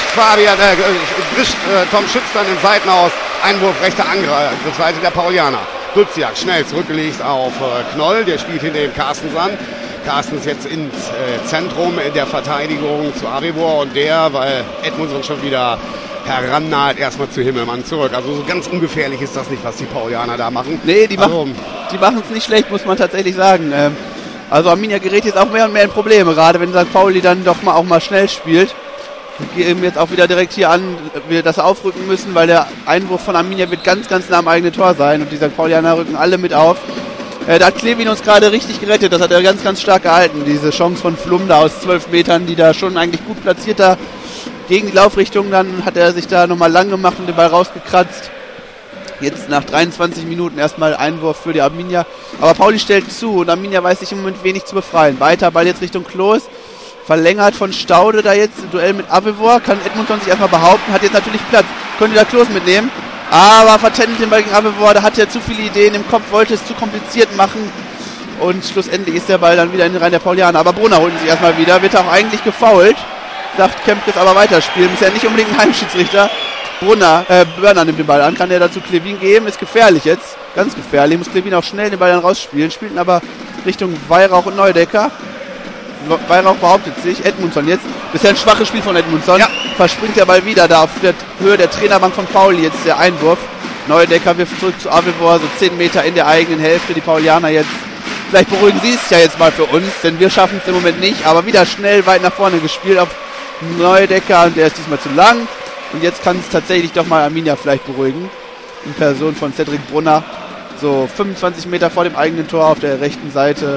Tom Schütz dann in Seiten aus. Einwurf, rechter Angriffsseite der Paulianer. Duziak schnell zurückgelegt auf Knoll, der spielt hinter dem Carstens an. Carstens jetzt ins Zentrum der Verteidigung zu Avevor und der, weil Edmundson schon wieder herannaht, erstmal zu Himmelmann zurück. Also so ganz ungefährlich ist das nicht, was die Paulianer da machen. Nee, die machen es nicht schlecht, muss man tatsächlich sagen. Also Arminia gerät jetzt auch mehr und mehr in Probleme, gerade wenn St. Pauli dann doch auch mal schnell spielt. Wir geben jetzt auch wieder direkt hier an, wir das aufrücken müssen, weil der Einwurf von Arminia wird ganz, ganz nah am eigenen Tor sein und die St. Paulianer rücken alle mit auf. Da hat Klevin uns gerade richtig gerettet, das hat er ganz, ganz stark gehalten. Diese Chance von Flum da aus 12 Metern, die da schon eigentlich gut platziert da gegen die Laufrichtung, dann hat er sich da nochmal lang gemacht und den Ball rausgekratzt. Jetzt nach 23 Minuten erstmal Einwurf für die Arminia. Aber Pauli stellt zu und Arminia weiß sich im Moment wenig zu befreien. Weiter Ball jetzt Richtung Klos. Verlängert von Staude da jetzt im Duell mit Avevor. Kann Edmundson sich erstmal behaupten. Hat jetzt natürlich Platz. Könnte da Klos mitnehmen. Aber vertändelt den Ball gegen Avevor. Da hat er zu viele Ideen im Kopf. Wollte es zu kompliziert machen. Und schlussendlich ist der Ball dann wieder in den Reihen der Paulianer. Aber Brunner holt sich erstmal wieder. Wird auch eigentlich gefoult. Sagt Kempkes aber weiterspielen. Ist ja nicht unbedingt ein Heimschiedsrichter. Börner nimmt den Ball an. Kann der dazu Klevin geben. Ist gefährlich jetzt. Ganz gefährlich. Muss Klevin auch schnell den Ball dann rausspielen. Spielt ihn aber Richtung Weihrauch und Neudecker. Weihrauch behauptet sich. Edmundson jetzt. Bisher ein schwaches Spiel von Edmundson. Ja. Verspringt der Ball wieder da auf der Höhe der Trainerbank von Pauli. Jetzt der Einwurf. Neudecker wirft zurück zu Avevor. So 10 Meter in der eigenen Hälfte. Die Paulianer jetzt. Vielleicht beruhigen sie es ja jetzt mal für uns, denn wir schaffen es im Moment nicht. Aber wieder schnell weit nach vorne gespielt auf Neudecker. Und der ist diesmal zu lang. Und jetzt kann es tatsächlich doch mal Arminia vielleicht beruhigen. In Person von Cedric Brunner. So 25 Meter vor dem eigenen Tor auf der rechten Seite.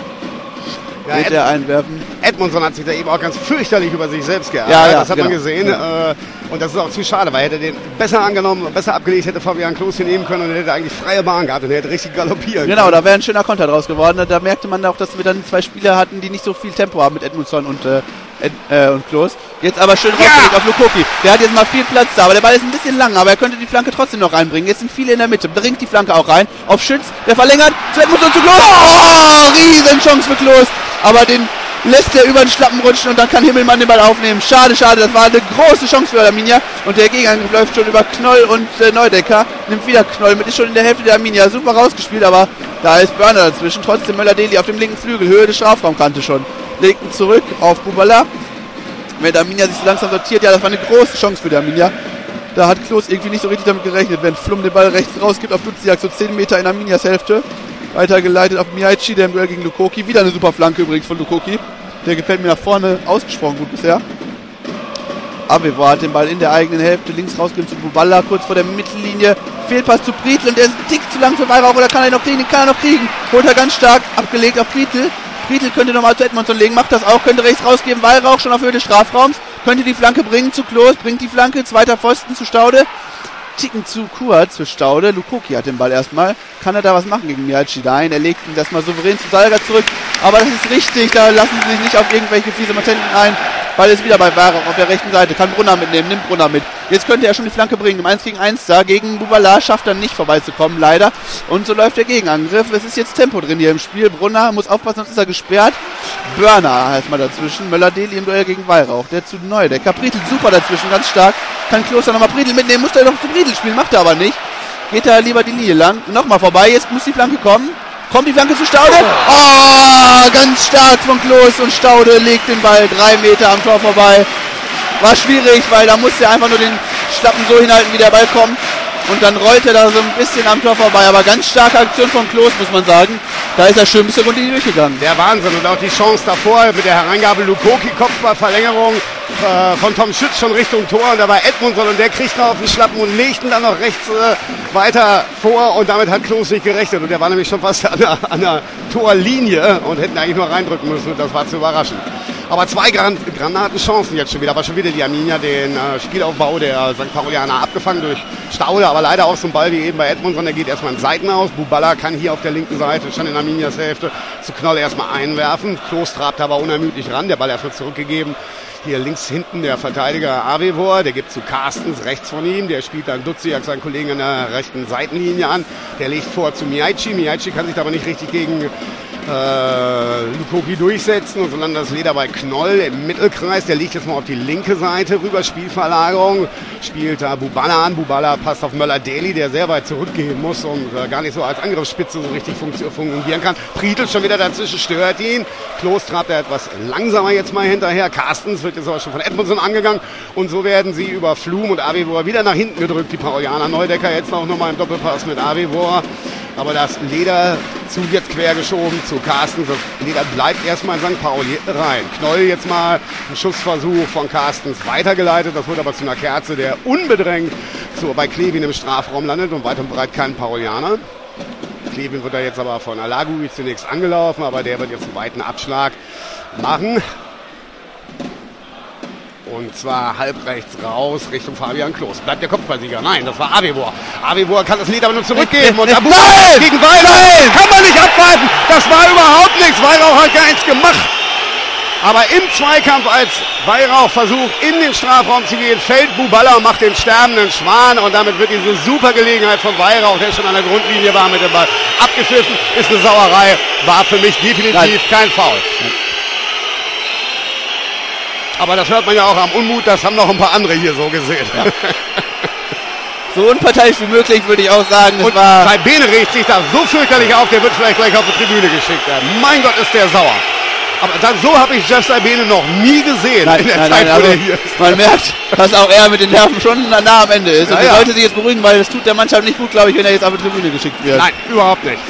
Ja, wird er einwerfen. Edmundson hat sich da eben auch ganz fürchterlich über sich selbst geärgert. Ja, das hat man gesehen. Ja. Und das ist auch zu schade, weil hätte den besser angenommen, besser abgelegt, hätte Fabian Klos hier nehmen können und er hätte eigentlich freie Bahn gehabt und er hätte richtig galoppieren können. Genau, da wäre ein schöner Konter draus geworden. Da merkte man auch, dass wir dann zwei Spieler hatten, die nicht so viel Tempo haben mit Edmundson und Klos. Jetzt aber schön rausgelegt auf Lukoki. Der hat jetzt mal viel Platz da, aber der Ball ist ein bisschen lang, aber er könnte die Flanke trotzdem noch reinbringen. Jetzt sind viele in der Mitte, bringt die Flanke auch rein. Auf Schütz, der verlängert, zu Edmundson, zu Klos. Oh, Riesenchance für Klos, aber den lässt er über den Schlappen rutschen und dann kann Himmelmann den Ball aufnehmen. Schade, das war eine große Chance für Arminia und der Gegenangriff läuft schon über Knoll und Neudecker. Nimmt wieder Knoll mit, ist schon in der Hälfte der Arminia. Super rausgespielt, aber da ist Börner dazwischen. Trotzdem Möller-Deli auf dem linken Flügel, Höhe des Strafraumkante schon. Legt ihn zurück auf Buballa. Wenn der Arminia sich so langsam sortiert, ja, das war eine große Chance für die Arminia. Da hat Klos irgendwie nicht so richtig damit gerechnet, wenn Flum den Ball rechts rausgibt auf Duziak, so 10 Meter in Arminias Hälfte. Weitergeleitet auf Mihaichi, der im Duell gegen Lukoki. Wieder eine super Flanke übrigens von Lukoki. Der gefällt mir nach vorne ausgesprochen gut bisher. Avevo hat den Ball in der eigenen Hälfte, links rausgegeben zu Buballa, kurz vor der Mittellinie. Fehlpass zu Prietl und der ist ein Tick zu lang für Weihrauch, oder kann er noch kriegen? Den kann er noch kriegen. Holt er ganz stark, abgelegt auf Prietl. Prietl könnte nochmal zu Edmondson legen, macht das auch, könnte rechts rausgeben. Weihrauch schon auf Höhe des Strafraums, könnte die Flanke bringen zu Klos, bringt die Flanke, zweiter Pfosten zu Staude. Ticken zu kurz für Staude. Lukoki hat den Ball erstmal. Kann er da was machen gegen Miyagi? Nein, er legt ihn das mal souverän zu Salga zurück. Aber das ist richtig, da lassen sie sich nicht auf irgendwelche fiese Matenten ein. Ball ist wieder bei Weihrauch auf der rechten Seite. Kann Brunner mitnehmen, nimmt Brunner mit. Jetzt könnte er schon die Flanke bringen. Im 1 gegen 1 da. Gegen Bubala schafft er nicht vorbeizukommen, leider. Und so läuft der Gegenangriff. Es ist jetzt Tempo drin hier im Spiel. Brunner muss aufpassen, sonst ist er gesperrt. Börner erstmal dazwischen. Möller-Deli im Duell gegen Weihrauch. Der zu Neudecker. Prietl super dazwischen, ganz stark. Kann Kloster nochmal Prietl mitnehmen. Muss er doch zu Prietl spielen. Macht er aber nicht. Geht er lieber die Linie lang. Nochmal vorbei. Jetzt muss die Flanke kommen. Kommt die Flanke zu Staude. Oh, ganz stark von Klos und Staude legt den Ball 3 Meter am Tor vorbei. War schwierig, weil da musste er einfach nur den Schlappen so hinhalten, wie der Ball kommt. Und dann rollt er da so ein bisschen am Tor vorbei. Aber ganz starke Aktion von Klos, muss man sagen. Da ist er schön bis zur Grundlinie durchgegangen. Der Wahnsinn. Und auch die Chance davor mit der Hereingabe Lukoki, Kopfballverlängerung von Tom Schütz schon Richtung Tor. Und da war Edmondson und der kriegt noch auf den Schlappen und legt ihn dann noch rechts weiter vor. Und damit hat Klos nicht gerechnet. Und der war nämlich schon fast an der Torlinie und hätten eigentlich nur reindrücken müssen. Und das war zu überraschend. Aber 2 Granatenchancen jetzt schon wieder. Aber schon wieder die Arminia den Spielaufbau der St. Paulianer abgefangen durch Staude. Aber leider auch so ein Ball wie eben bei Edmondson. Der geht erstmal in Seiten aus. Buballa kann hier auf der linken Seite schon in Arminias Hälfte zu Knoll erstmal einwerfen. Klos trabt aber unermüdlich ran. Der Ball erstmal zurückgegeben. Hier links hinten der Verteidiger Avevo, der gibt zu Carstens rechts von ihm, der spielt dann Duziak, seinen Kollegen an der rechten Seitenlinie an, der legt vor zu Miyagi, Miyagi kann sich aber nicht richtig gegen Lukoki durchsetzen und so landet das Leder bei Knoll im Mittelkreis, der liegt jetzt mal auf die linke Seite rüber, Spielverlagerung, spielt da Buballa an, Buballa passt auf Möller-Deli, der sehr weit zurückgehen muss und gar nicht so als Angriffsspitze so richtig fungieren kann. Prietl schon wieder dazwischen, stört ihn, Klos trabt er etwas langsamer jetzt mal hinterher, Carstens wird jetzt aber schon von Edmondson angegangen und so werden sie über Flum und Avevo wieder nach hinten gedrückt, die Paulianer. Neudecker jetzt auch nochmal im Doppelpass mit Avevo, aber das Leder zu jetzt quer geschoben zu Carstens. Das Leder bleibt erstmal in St. Pauli rein. Knoll jetzt mal ein Schussversuch von Carstens weitergeleitet. Das wird aber zu einer Kerze, der unbedrängt bei Klevin im Strafraum landet und weit und breit kein Paulianer. Klevin wird da jetzt aber von Alagui zunächst angelaufen, aber der wird jetzt einen weiten Abschlag machen. Und zwar halb rechts raus Richtung Fabian Klos. Bleibt der Kopfballsieger? Nein, das war Avevo. Avevo kann das Leder aber nur zurückgeben. Und Abu gegen Weihrauch. Kann man nicht abwarten. Das war überhaupt nichts. Weihrauch hat gar nichts gemacht. Aber im Zweikampf, als Weihrauch versucht, in den Strafraum zu gehen, fällt Buballa und macht den sterbenden Schwan. Und damit wird diese super Gelegenheit von Weihrauch, der schon an der Grundlinie war, mit dem Ball abgepfiffen. Ist eine Sauerei. War für mich definitiv kein Foul. Aber das hört man ja auch am Unmut, das haben noch ein paar andere hier so gesehen. Ja. So unparteiisch wie möglich, würde ich auch sagen. Und bei Bene regt sich da so fürchterlich auf, der wird vielleicht gleich auf die Tribüne geschickt werden. Mein Gott, ist der sauer. Aber so habe ich Jeff Sabene noch nie gesehen. Nein, also hier ist. Man merkt, dass auch er mit den Nerven schon nah am Ende ist. Und er sollte sich jetzt beruhigen, weil das tut der Mannschaft nicht gut, glaube ich, wenn er jetzt auf die Tribüne geschickt wird. Nein, überhaupt nicht.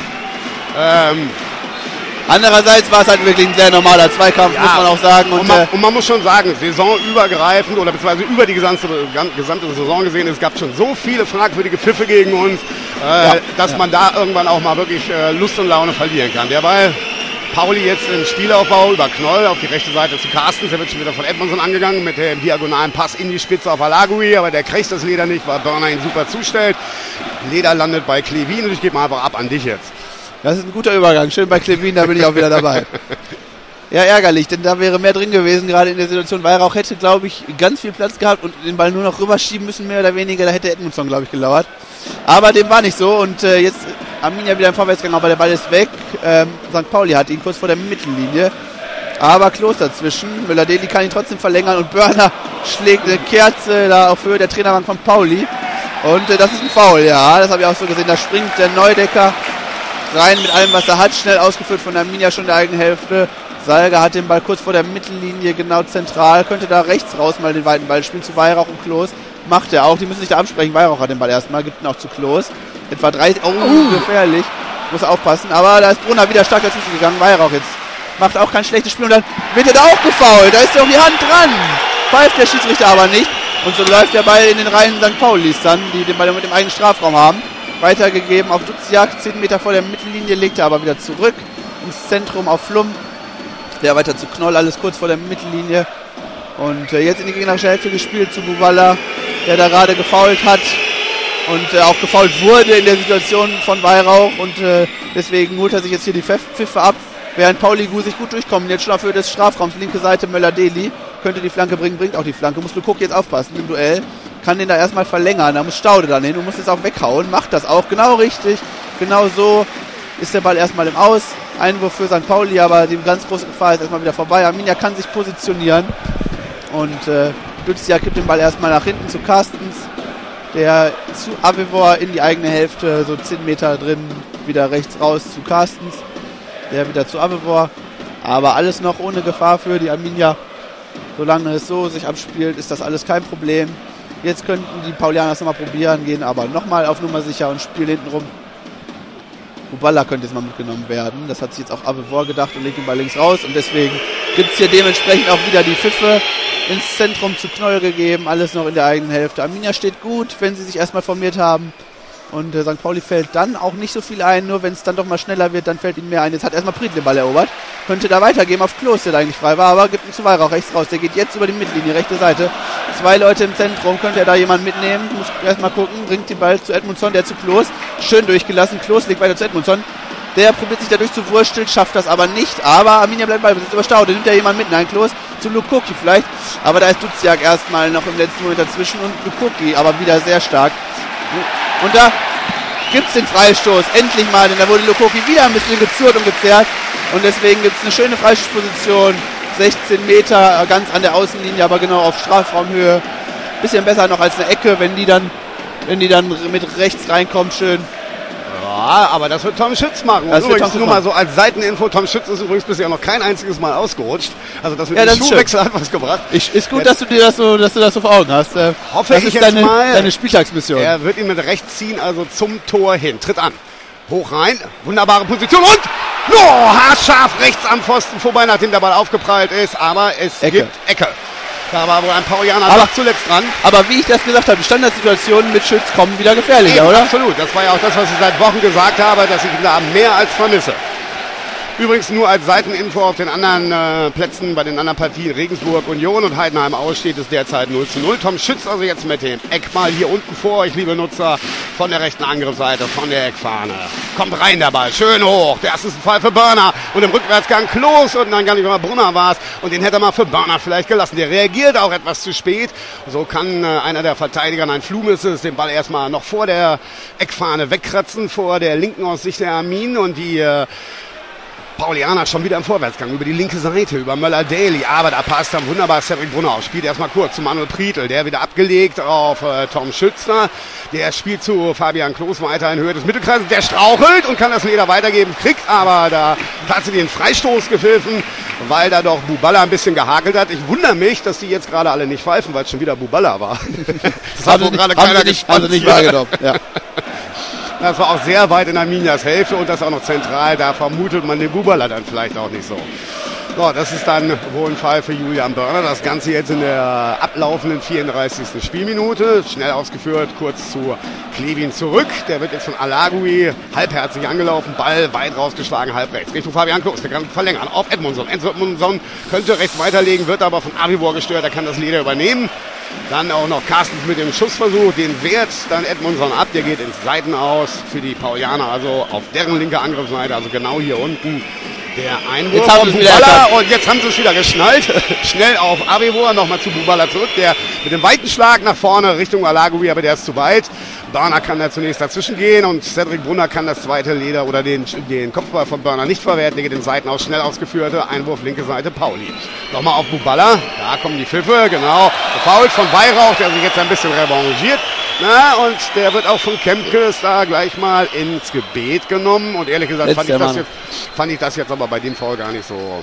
Andererseits war es halt wirklich ein sehr normaler Zweikampf, muss man auch sagen. Und man muss schon sagen, saisonübergreifend oder beziehungsweise über die gesamte Saison gesehen, es gab schon so viele fragwürdige Pfiffe gegen uns, dass man da irgendwann auch mal wirklich Lust und Laune verlieren kann. Der Ball, Pauli jetzt im Spielaufbau über Knoll auf die rechte Seite zu Carstens, der wird schon wieder von Edmondson angegangen mit dem diagonalen Pass in die Spitze auf Alagui, aber der kriegt das Leder nicht, weil Börner ihn super zustellt. Leder landet bei Klevin und ich gebe mal einfach ab an dich jetzt. Das ist ein guter Übergang. Schön bei Klevin, da bin ich auch wieder dabei. Ja, ärgerlich, denn da wäre mehr drin gewesen, gerade in der Situation. Weihrauch hätte, glaube ich, ganz viel Platz gehabt und den Ball nur noch rüberschieben müssen, mehr oder weniger. Da hätte Edmondson, glaube ich, gelauert. Aber dem war nicht so und jetzt Arminia wieder im Vorwärtsgang, aber der Ball ist weg. St. Pauli hat ihn kurz vor der Mittellinie. Aber Klos dazwischen. Möller-Deli kann ihn trotzdem verlängern und Börner schlägt eine Kerze da auf Höhe der Trainerbank von Pauli. Und das ist ein Foul, ja, das habe ich auch so gesehen. Da springt der Neudecker rein mit allem, was er hat, schnell ausgeführt von Arminia schon in der eigenen Hälfte. Salga hat den Ball kurz vor der Mittellinie, genau zentral, könnte da rechts raus mal den weiten Ball spielen zu Weihrauch und Klos. Macht er auch, die müssen sich da absprechen. Weihrauch hat den Ball erstmal, gibt ihn auch zu Klos. Etwa 30, gefährlich, muss er aufpassen. Aber da ist Brunner wieder stark dazwischen gegangen. Weihrauch jetzt macht auch kein schlechtes Spiel und dann wird er da auch gefoult. Da ist doch die Hand dran. pfeift der Schiedsrichter aber nicht. Und so läuft der Ball in den Reihen St. Paulis dann, die den Ball mit dem eigenen Strafraum haben. Weitergegeben auf Duziak, 10 Meter vor der Mittellinie, legt er aber wieder zurück ins Zentrum auf Flum. Der weiter zu Knoll, alles kurz vor der Mittellinie. Und jetzt in die gegnerische Hälfte gespielt zu Buballa, der da gerade gefoult hat. Und auch gefoult wurde in der Situation von Weihrauch. Und deswegen holt er sich jetzt hier die Pfiffe ab. Während Pauli Gu sich gut durchkommen. Jetzt schon auf Höhe des Strafraums. Linke Seite Möller-Deli. Könnte die Flanke bringen, bringt auch die Flanke. Muss Lukok jetzt aufpassen im Duell. Kann den da erstmal verlängern. Da muss Staude dann hin. Du musst jetzt auch weghauen. Macht das auch. Genau richtig. Genau so ist der Ball erstmal im Aus. Einwurf für St. Pauli. Aber die ganz große Gefahr ist erstmal wieder vorbei. Arminia kann sich positionieren. Und Duziak gibt den Ball erstmal nach hinten zu Carstens. Der zu Avevor in die eigene Hälfte. So 10 Meter drin. Wieder rechts raus zu Carstens. Der wieder zu Avevor. Aber alles noch ohne Gefahr für die Arminia. Solange es so sich abspielt, ist das alles kein Problem. Jetzt könnten die Paulianer es nochmal probieren, gehen aber nochmal auf Nummer sicher und spielen hinten rum. Buballa könnte jetzt mal mitgenommen werden. Das hat sich jetzt auch Avevor gedacht und legt den Ball links raus. Und deswegen gibt es hier dementsprechend auch wieder die Pfiffe ins Zentrum zu Knoll gegeben. Alles noch in der eigenen Hälfte. Arminia steht gut, wenn sie sich erstmal formiert haben. Und St. Pauli fällt dann auch nicht so viel ein, nur wenn es dann doch mal schneller wird, dann fällt ihnen mehr ein. Jetzt hat erstmal Priedl den Ball erobert. Könnte da weitergehen auf Klos, der da eigentlich frei war, aber gibt ihn zu Weihrauch rechts raus. Der geht jetzt über die Mittellinie, rechte Seite. 2 Leute im Zentrum, könnte er da jemanden mitnehmen. Muss erstmal gucken, bringt den Ball zu Edmundsson, der zu Klos. Schön durchgelassen, Klos legt weiter zu Edmundsson. Der probiert sich dadurch zu wursteln, schafft das aber nicht. Aber Arminia bleibt bei Besitz über Staude. Nimmt ja jemand mit? Nein, Klos zu Lukoki vielleicht. Aber da ist Duziak erstmal noch im letzten Moment dazwischen und Lukoki aber wieder sehr stark. Und da gibt es den Freistoß. Endlich mal, denn da wurde Lukoki wieder ein bisschen gezurrt und gezerrt. Und deswegen gibt es eine schöne Freistoßposition. 16 Meter, ganz an der Außenlinie, aber genau auf Strafraumhöhe. Bisschen besser noch als eine Ecke, wenn die dann mit rechts reinkommt, schön. Ja, aber das wird Tom Schütz machen. Das übrigens nur mal so als Seiteninfo, Tom Schütz ist übrigens bisher noch kein einziges Mal ausgerutscht. Also das mit dem Schuhwechsel hat was gebracht. Ist gut, dass du das so vor Augen hast. Hoffe das ich ist jetzt mal. Deine Spieltagsmission. Er wird ihn mit rechts ziehen, also zum Tor hin. Tritt an. Hoch rein. Wunderbare Position und haarscharf rechts am Pfosten vorbei, nachdem der Ball aufgeprallt ist. Aber es gibt Ecke. Da war wohl ein Paulianer noch zuletzt dran. Aber wie ich das gesagt habe, die Standardsituationen mit Schütz kommen wieder gefährlicher, eben, oder? Absolut. Das war ja auch das, was ich seit Wochen gesagt habe, dass ich ihn da mehr als vermisse. Übrigens nur als Seiteninfo auf den anderen Plätzen, bei den anderen Partien Regensburg, Union und Heidenheim aus, steht es derzeit 0:0. Tom Schütz also jetzt mit dem Eckball hier unten vor euch, liebe Nutzer, von der rechten Angriffsseite, von der Eckfahne. Kommt rein der Ball, schön hoch. Der erste ist ein Fall für Börner und im Rückwärtsgang Klos und dann gar nicht mehr Brunner war es. Und den hätte er mal für Börner vielleicht gelassen. Der reagiert auch etwas zu spät. So kann einer der Verteidiger, ein Flum ist es, den Ball erstmal noch vor der Eckfahne wegkratzen, vor der linken aus Sicht der Armin und die Paulianer schon wieder im Vorwärtsgang über die linke Seite, über Möller-Daly, aber da passt dann wunderbar Cedric Brunner auf. Spielt erstmal kurz zu Manuel Priedl, der wieder abgelegt auf Tom Schützner. Der spielt zu Fabian Klos weiter in Höhe des Mittelkreises. Der strauchelt und kann das Leder weitergeben, kriegt aber da tatsächlich den Freistoß gepfiffen, weil da doch Buballa ein bisschen gehakelt hat. Ich wundere mich, dass die jetzt gerade alle nicht pfeifen, weil es schon wieder Buballa war. Das hat wohl gerade keiner gespannt. Also nicht wahrgenommen, ja. Das war auch sehr weit in Arminias Hälfte und das auch noch zentral. Da vermutet man den Buballa dann vielleicht auch nicht so. So, das ist dann wohl ein Fall für Julian Börner. Das Ganze jetzt in der ablaufenden 34. Spielminute. Schnell ausgeführt, kurz zu Klevin zurück. Der wird jetzt von Alagui halbherzig angelaufen. Ball weit rausgeschlagen, halb rechts. Richtung Fabian Klos. Der kann verlängern auf Edmundsson. Edmundsson könnte rechts weiterlegen, wird aber von Avivor gestört. Er kann das Leder übernehmen. Dann auch noch Carstens mit dem Schussversuch. Den wehrt dann Edmundsson ab. Der geht ins Seitenaus für die Paulianer. Also auf deren linke Angriffsseite. Also genau hier unten. Der Einwurf von Buballa und jetzt haben sie es wieder geschnallt. Schnell auf Avivor, nochmal zu Buballa zurück. Der mit dem weiten Schlag nach vorne Richtung Alagui, aber der ist zu weit. Börner kann da zunächst dazwischen gehen und Cedric Brunner kann das zweite Leder oder den Kopfball von Börner nicht verwerten. Der geht den Seitenaus, schnell ausgeführte Einwurf linke Seite Pauli. Nochmal auf Buballa, da kommen die Pfiffe, genau. Gefoult von Weihrauch, der sich jetzt ein bisschen revanchiert. Na, und der wird auch von Kempkes da gleich mal ins Gebet genommen. Und ehrlich gesagt fand ich das jetzt aber bei dem Foul gar nicht so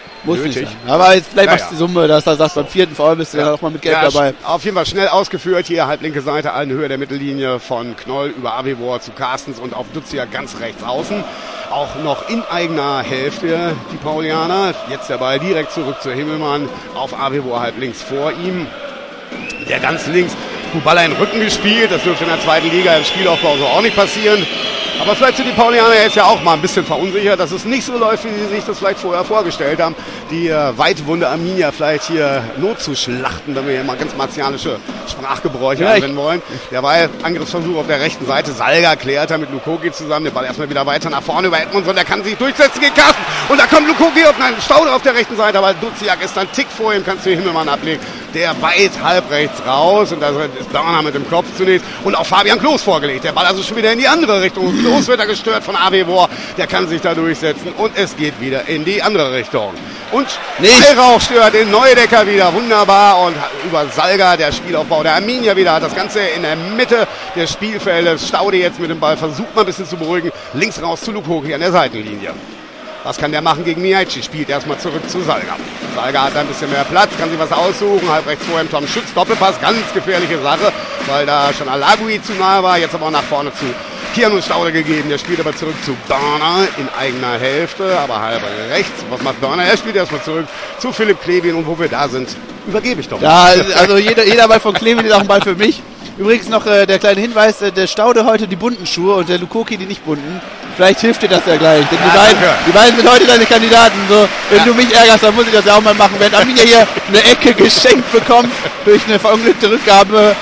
Muss nicht sein. Aber jetzt vielleicht machst du die Summe, dass er sagt, beim 4. Foul bist du dann auch mal mit Gelb dabei. Auf jeden Fall schnell ausgeführt. Hier halblinke Seite, allen Höhe der Mittellinie von Knoll über Avevor zu Carstens und auf Dutzia ganz rechts außen. Auch noch in eigener Hälfte die Paulianer. Jetzt der Ball direkt zurück zu Himmelmann auf Avevor halb links vor ihm. Der ganz links, Buballa in den Rücken gespielt. Das dürfte in der zweiten Liga im Spielaufbau so auch nicht passieren. Aber vielleicht sind die Paulianer jetzt ja auch mal ein bisschen verunsichert, dass es nicht so läuft, wie sie sich das vielleicht vorher vorgestellt haben. Die Weitwunde Arminia vielleicht hier notzuschlachten, wenn wir hier mal ganz martialische Sprachgebräuche anwenden wollen. Der Ball, Angriffsversuch auf der rechten Seite. Salga klärt er mit Lukoki zusammen. Der Ball erstmal wieder weiter nach vorne über Edmundsson. Der kann sich durchsetzen gegen Carsten. Und da kommt Lukoki auf einen Staude auf der rechten Seite. Aber Duziak ist dann Tick vor ihm, kannst du Himmelmann ablegen. Der weit halb rechts raus. Und da ist Börner mit dem Kopf zunächst. Und auch Fabian Klos vorgelegt. Der Ball also schon wieder in die andere Richtung. Klos wird er gestört von Avevor. Der kann sich da durchsetzen. Und es geht wieder in die andere Richtung. Und Weihrauch stört den Neudecker wieder. Wunderbar. Und über Salga der Spielaufbau der Arminia wieder. Hat das Ganze in der Mitte des Spielfeldes. Staude jetzt mit dem Ball. Versucht mal ein bisschen zu beruhigen. Links raus zu Lukoki an der Seitenlinie. Was kann der machen gegen Mihaici? Spielt erstmal zurück zu Salga. Salga hat da ein bisschen mehr Platz, kann sich was aussuchen. Halb rechts vor ihm Tom Schütz. Doppelpass, ganz gefährliche Sache, weil da schon Alagui zu nahe war. Jetzt aber auch nach vorne zu Keanu Staude gegeben. Der spielt aber zurück zu Börner in eigener Hälfte, aber halb rechts. Was macht Börner? Er spielt erstmal zurück zu Philipp Klevin. Und wo wir da sind, übergebe ich doch. Ja, also jeder Ball von Klevin ist auch ein Ball für mich. Übrigens noch der kleine Hinweis, der Staude heute die bunten Schuhe und der Lukoki die nicht bunten. Vielleicht hilft dir das ja gleich, denn die beiden sind heute deine Kandidaten. So, wenn du mich ärgerst, dann muss ich das ja auch mal machen. Während Arminia hier eine Ecke geschenkt bekommt durch eine verunglückte Rückgabe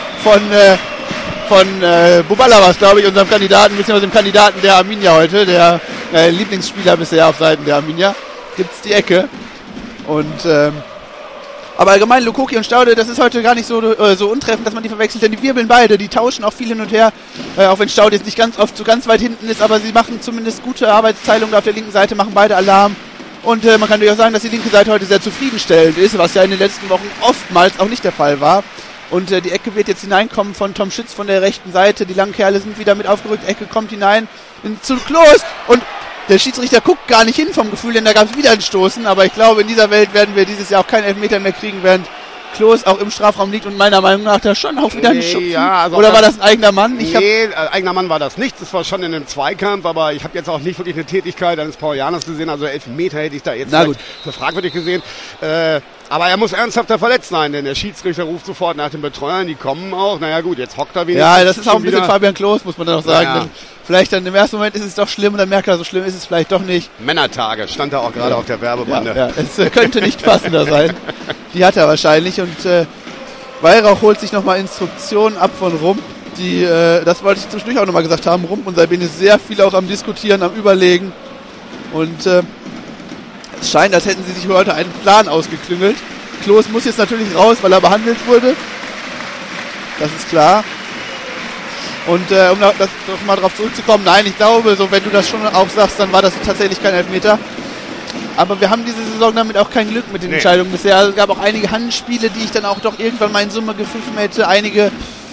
von Buballa war es, glaube ich, unserem Kandidaten, beziehungsweise dem Kandidaten der Arminia heute, der Lieblingsspieler bisher auf Seiten der Arminia, gibt's die Ecke. Und aber allgemein Lukoki und Staude, das ist heute gar nicht so untreffend, dass man die verwechselt, denn die wirbeln beide, die tauschen auch viel hin und her, auch wenn Staude jetzt nicht ganz oft so ganz weit hinten ist, aber sie machen zumindest gute Arbeitsteilung da auf der linken Seite, machen beide Alarm. Und man kann durchaus sagen, dass die linke Seite heute sehr zufriedenstellend ist, was ja in den letzten Wochen oftmals auch nicht der Fall war. Und die Ecke wird jetzt hineinkommen von Tom Schütz von der rechten Seite. Die langen Kerle sind wieder mit aufgerückt. Ecke kommt hinein zu Klos. Und der Schiedsrichter guckt gar nicht hin vom Gefühl, denn da gab es wieder ein Stoßen. Aber ich glaube, in dieser Welt werden wir dieses Jahr auch keinen Elfmeter mehr kriegen, während Klos auch im Strafraum liegt und meiner Meinung nach da schon auch wieder ein Schubsen. Ja, also oder war das ein eigener Mann? Eigener Mann war das nicht. Das war schon in einem Zweikampf, aber ich habe jetzt auch nicht wirklich eine Tätigkeit eines Paulianers gesehen. Also Elfmeter hätte ich da jetzt für fragwürdig gesehen. Aber er muss ernsthafter verletzt sein, denn der Schiedsrichter ruft sofort nach den Betreuern, die kommen auch. Naja gut, jetzt hockt er wenigstens. Ja, das ist auch ein bisschen Fabian Klos, muss man dann auch sagen. Ja. Vielleicht dann im ersten Moment ist es doch schlimm und dann merkt er, so schlimm ist es vielleicht doch nicht. Männertage stand da auch gerade auf der Werbebande. Ja, es könnte nicht passender sein. Die hat er wahrscheinlich und Weihrauch holt sich nochmal Instruktionen ab von Rump. Das wollte ich zwischendurch auch nochmal gesagt haben. Rump und Sabin ist sehr viel auch am Diskutieren, am Überlegen. Und es scheint, als hätten sie sich heute einen Plan ausgeklüngelt. Klos muss jetzt natürlich raus, weil er behandelt wurde. Das ist klar. Und um noch mal drauf zurückzukommen, nein, ich glaube, so wenn du das schon auch sagst, dann war das tatsächlich kein Elfmeter. Aber wir haben diese Saison damit auch kein Glück mit den Entscheidungen bisher. Also es gab auch einige Handspiele, die ich dann auch doch irgendwann mal in Summe gepfiffen hätte. Einige,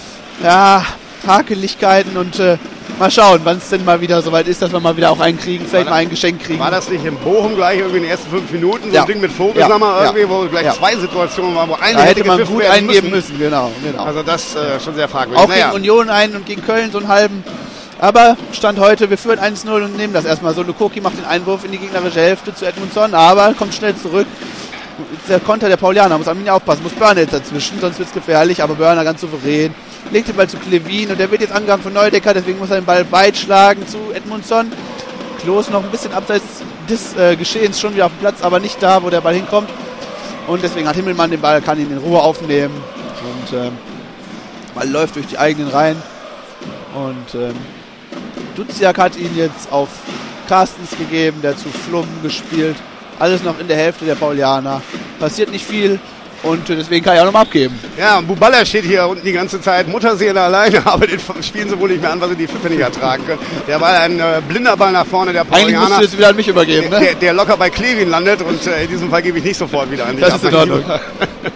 Hakeligkeiten und mal schauen, wann es denn mal wieder soweit ist, dass wir mal wieder auch einen kriegen, vielleicht mal ein Geschenk kriegen. War das nicht in Bochum gleich irgendwie in den ersten 5 Minuten, so ein Ding mit Vogelsammer irgendwie, wo gleich 2 Situationen waren, wo eine hätte man gut eingeben müssen. Genau. Also das schon sehr fragwürdig. Auch gegen Union einen und gegen Köln so einen halben. Aber Stand heute, wir führen 1-0 und nehmen das erstmal so. Lukoki macht den Einwurf in die gegnerische Hälfte zu Edmundsson, aber kommt schnell zurück. Der Konter der Paulianer, muss Arminia aufpassen, muss Börner jetzt dazwischen, sonst wird es gefährlich, aber Börner ganz souverän. Legt den Ball zu Klevin und der wird jetzt angegangen von Neudecker, deswegen muss er den Ball weit schlagen zu Edmundsson. Klos noch ein bisschen abseits des Geschehens schon wieder auf dem Platz, aber nicht da, wo der Ball hinkommt. Und deswegen hat Himmelmann den Ball, kann ihn in Ruhe aufnehmen. Und Ball läuft durch die eigenen Reihen. Und Duziak hat ihn jetzt auf Carstens gegeben, der zu Flum gespielt. Alles noch in der Hälfte der Paulianer. Passiert nicht viel. Und deswegen kann ich auch nochmal abgeben. Ja, Buballa steht hier unten die ganze Zeit, Mutterseele alleine, aber den spielen sie wohl nicht mehr an, weil sie die Pfiffe nicht ertragen können. Der war ein blinder Ball nach vorne der Paulianer. Eigentlich musst du jetzt wieder an mich übergeben, ne? Der locker bei Klevin landet und in diesem Fall gebe ich nicht sofort wieder an dich. Das ist in Ordnung.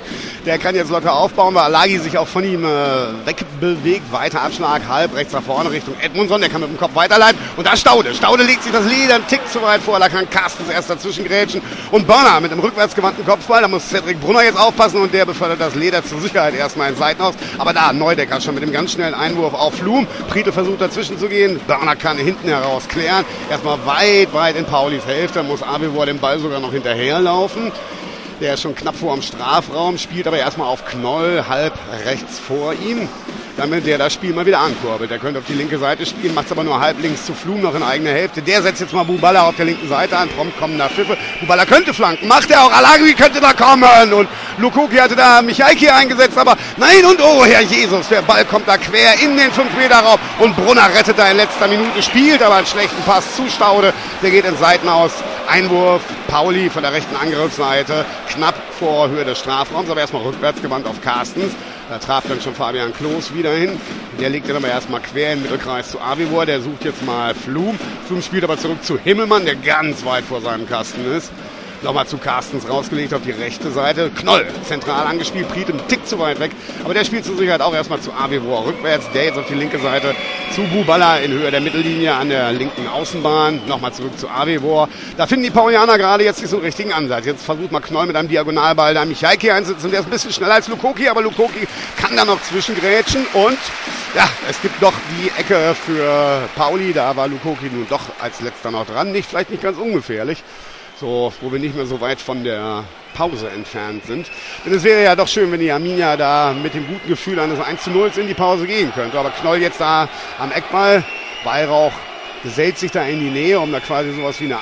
Der kann jetzt locker aufbauen, weil Alagi sich auch von ihm wegbewegt. Weiter Abschlag, halb rechts nach vorne Richtung Edmundsson. Der kann mit dem Kopf weiterleiten. Und da Staude. Staude legt sich das Leder einen Tick zu weit vor. Da kann Carstens erst dazwischen grätschen. Und Börner mit dem rückwärtsgewandten Kopfball. Da muss Cedric Brunner jetzt aufpassen. Und der befördert das Leder zur Sicherheit erstmal in Seiten aus. Aber da Neudecker schon mit dem ganz schnellen Einwurf auf Flum. Prietl versucht dazwischen zu gehen. Börner kann hinten heraus klären. Erstmal weit in Paulis Hälfte. Muss Avivor den Ball sogar noch hinterherlaufen. Der ist schon knapp vor dem Strafraum, spielt aber erstmal auf Knoll, halb rechts vor ihm, damit der das Spiel mal wieder ankurbelt. Der könnte auf die linke Seite spielen, macht es aber nur halb links zu Flum, noch in eigener Hälfte. Der setzt jetzt mal Buballa auf der linken Seite an, prompt kommen da Pfiffe. Buballa könnte flanken, macht er auch, Alagi könnte da kommen und Lukoki hatte da Michaiki eingesetzt, aber nein und oh, Herr Jesus, der Ball kommt da quer in den 5-Meter-Raum und Brunner rettet da in letzter Minute, spielt aber einen schlechten Pass zu Staude, der geht in Seiten aus. Einwurf, Pauli von der rechten Angriffsseite, knapp vor Höhe des Strafraums, aber erstmal rückwärts gewandt auf Carstens. Da traf dann schon Fabian Klos wieder hin. Der legt dann aber erstmal quer im Mittelkreis zu Avivor. Der sucht jetzt mal Flum. Flum spielt aber zurück zu Himmelmann, der ganz weit vor seinem Kasten ist. Nochmal zu Carstens rausgelegt auf die rechte Seite. Knoll zentral angespielt, Prietl einen Tick zu weit weg. Aber der spielt zur Sicherheit auch erstmal zu Avivor rückwärts. Der jetzt auf die linke Seite zu Buballa in Höhe der Mittellinie an der linken Außenbahn. Nochmal zurück zu Avivor. Da finden die Paulianer gerade jetzt nicht so einen richtigen Ansatz. Jetzt versucht mal Knoll mit einem Diagonalball da Michaiki einzusetzen. Der ist ein bisschen schneller als Lukoki, aber Lukoki kann da noch zwischengrätschen. Und ja, es gibt doch die Ecke für Pauli. Da war Lukoki nun doch als letzter noch dran. Vielleicht nicht ganz ungefährlich. So, wo wir nicht mehr so weit von der Pause entfernt sind. Denn es wäre ja doch schön, wenn die Arminia da mit dem guten Gefühl eines 1:0 in die Pause gehen könnte. Aber Knoll jetzt da am Eckball. Weihrauch gesellt sich da in die Nähe, um da quasi sowas wie eine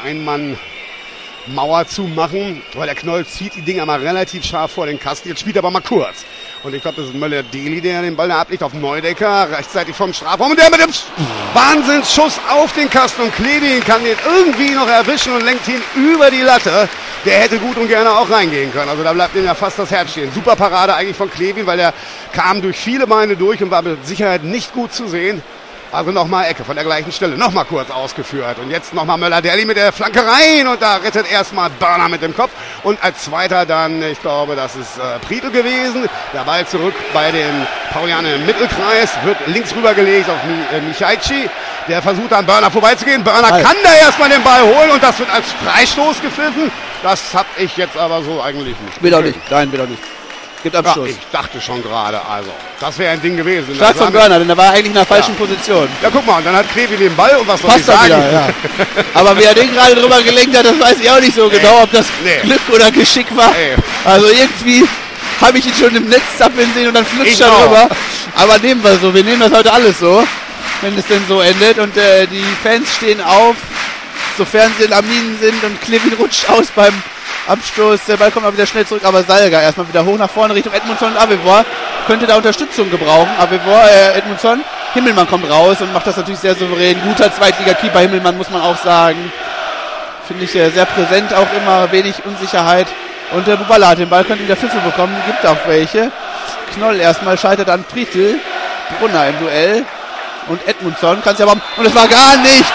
Einmann-Mauer zu machen. Weil der Knoll zieht die Dinger mal relativ scharf vor den Kasten. Jetzt spielt er aber mal kurz. Und ich glaube, das ist Möller-Deli, der den Ball da ablegt auf Neudecker, rechtzeitig vom Strafraum. Und der mit dem Wahnsinnsschuss auf den Kasten. Und Klevin kann den irgendwie noch erwischen und lenkt ihn über die Latte. Der hätte gut und gerne auch reingehen können. Also da bleibt ihm ja fast das Herz stehen. Super Parade eigentlich von Klevin, weil er kam durch viele Beine durch und war mit Sicherheit nicht gut zu sehen. Also nochmal Ecke von der gleichen Stelle, nochmal kurz ausgeführt. Und jetzt nochmal Möller-Deli mit der Flanke rein und da rettet erstmal Börner mit dem Kopf. Und als zweiter dann, ich glaube, das ist Prietl gewesen. Der Ball zurück bei den Paulianern im Mittelkreis, wird links rübergelegt auf Michaiki. Der versucht dann Börner vorbeizugehen. Börner kann da erstmal den Ball holen und das wird als Freistoß gepfiffen. Das habe ich jetzt aber so eigentlich nicht. Will auch nicht, nein, will auch nicht. Gibt Abschluss. Ja, ich dachte schon gerade, also, das wäre ein Ding gewesen. Stark von Börner, denn er war eigentlich in der falschen Position. Ja, guck mal, und dann hat Klevin den Ball und was soll ich Passt sagen? wieder, ja. Aber wer den gerade drüber gelenkt hat, das weiß ich auch nicht so genau, ob das Glück oder Geschick war. Also irgendwie habe ich ihn schon im Netz zappeln sehen und dann flutscht er drüber. Aber nehmen wir so, wir nehmen das heute alles so, wenn es denn so endet. Und die Fans stehen auf, sofern sie in Arminen sind, und Klevin rutscht aus beim Abstoß, der Ball kommt auch wieder schnell zurück, aber Salga erstmal wieder hoch nach vorne Richtung Edmundsson und Avivor. Könnte da Unterstützung gebrauchen. Avivor, Edmundsson, Himmelmann kommt raus und macht das natürlich sehr souverän. Guter Zweitliga-Keeper Himmelmann, muss man auch sagen. Finde ich sehr präsent, auch immer wenig Unsicherheit. Und der Buballa hat den Ball, könnte wieder Pfiffe bekommen, gibt auch welche. Knoll erstmal scheitert an Prietl. Brunner im Duell. Und Edmundsson kann es ja aber... Und es war gar nichts,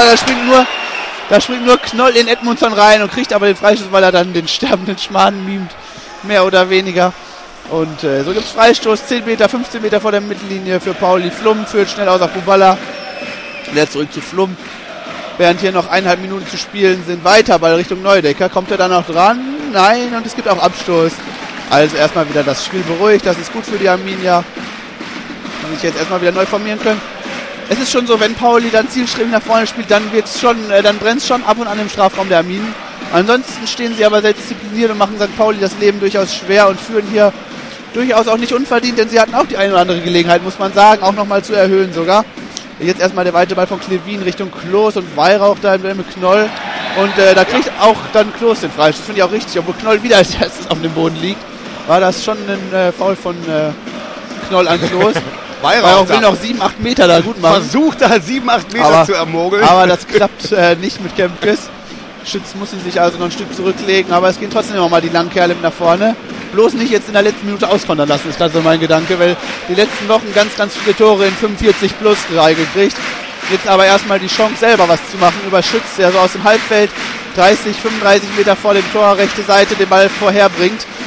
da springt nur Knoll in Edmundsson rein und kriegt aber den Freistoß, weil er dann den sterbenden Schmarrn mimt. Mehr oder weniger. Und so gibt es Freistoß, 10 Meter, 15 Meter vor der Mittellinie für Pauli. Flum führt schnell aus auf Buballa. Wieder zurück zu Flum. Während hier noch 1,5 Minuten zu spielen sind. Weiter Ball Richtung Neudecker. Kommt er da noch dran? Nein, und es gibt auch Abstoß. Also erstmal wieder das Spiel beruhigt. Das ist gut für die Arminia, die sich jetzt erstmal wieder neu formieren können. Es ist schon so, wenn Pauli dann zielstrebig nach vorne spielt, dann brennt es schon ab und an im Strafraum der Arminen. Ansonsten stehen sie aber sehr diszipliniert und machen St. Pauli das Leben durchaus schwer und führen hier durchaus auch nicht unverdient, denn sie hatten auch die eine oder andere Gelegenheit, muss man sagen, auch nochmal zu erhöhen sogar. Jetzt erstmal der weite Ball von Klevin Richtung Klos und Weihrauch da mit Knoll. Und da kriegt auch dann Klos den Freistoß. Das finde ich auch richtig, obwohl Knoll wieder als erstes auf dem Boden liegt. War das schon ein Foul von Knoll an Klos. Weihrauch will noch 7-8 Meter da gut machen. Versucht da 7-8 Meter zu ermogeln. Aber das klappt nicht mit Kempkes. Schütz muss ihn sich also noch ein Stück zurücklegen, aber es gehen trotzdem immer mal die langen Kerle mit nach vorne. Bloß nicht jetzt in der letzten Minute auskontern lassen, ist das so mein Gedanke, weil die letzten Wochen ganz viele Tore in 45 plus gekriegt. Jetzt aber erstmal die Chance selber was zu machen über Schütz, der so aus dem Halbfeld 30, 35 Meter vor dem Tor, rechte Seite, den Ball vorherbringt.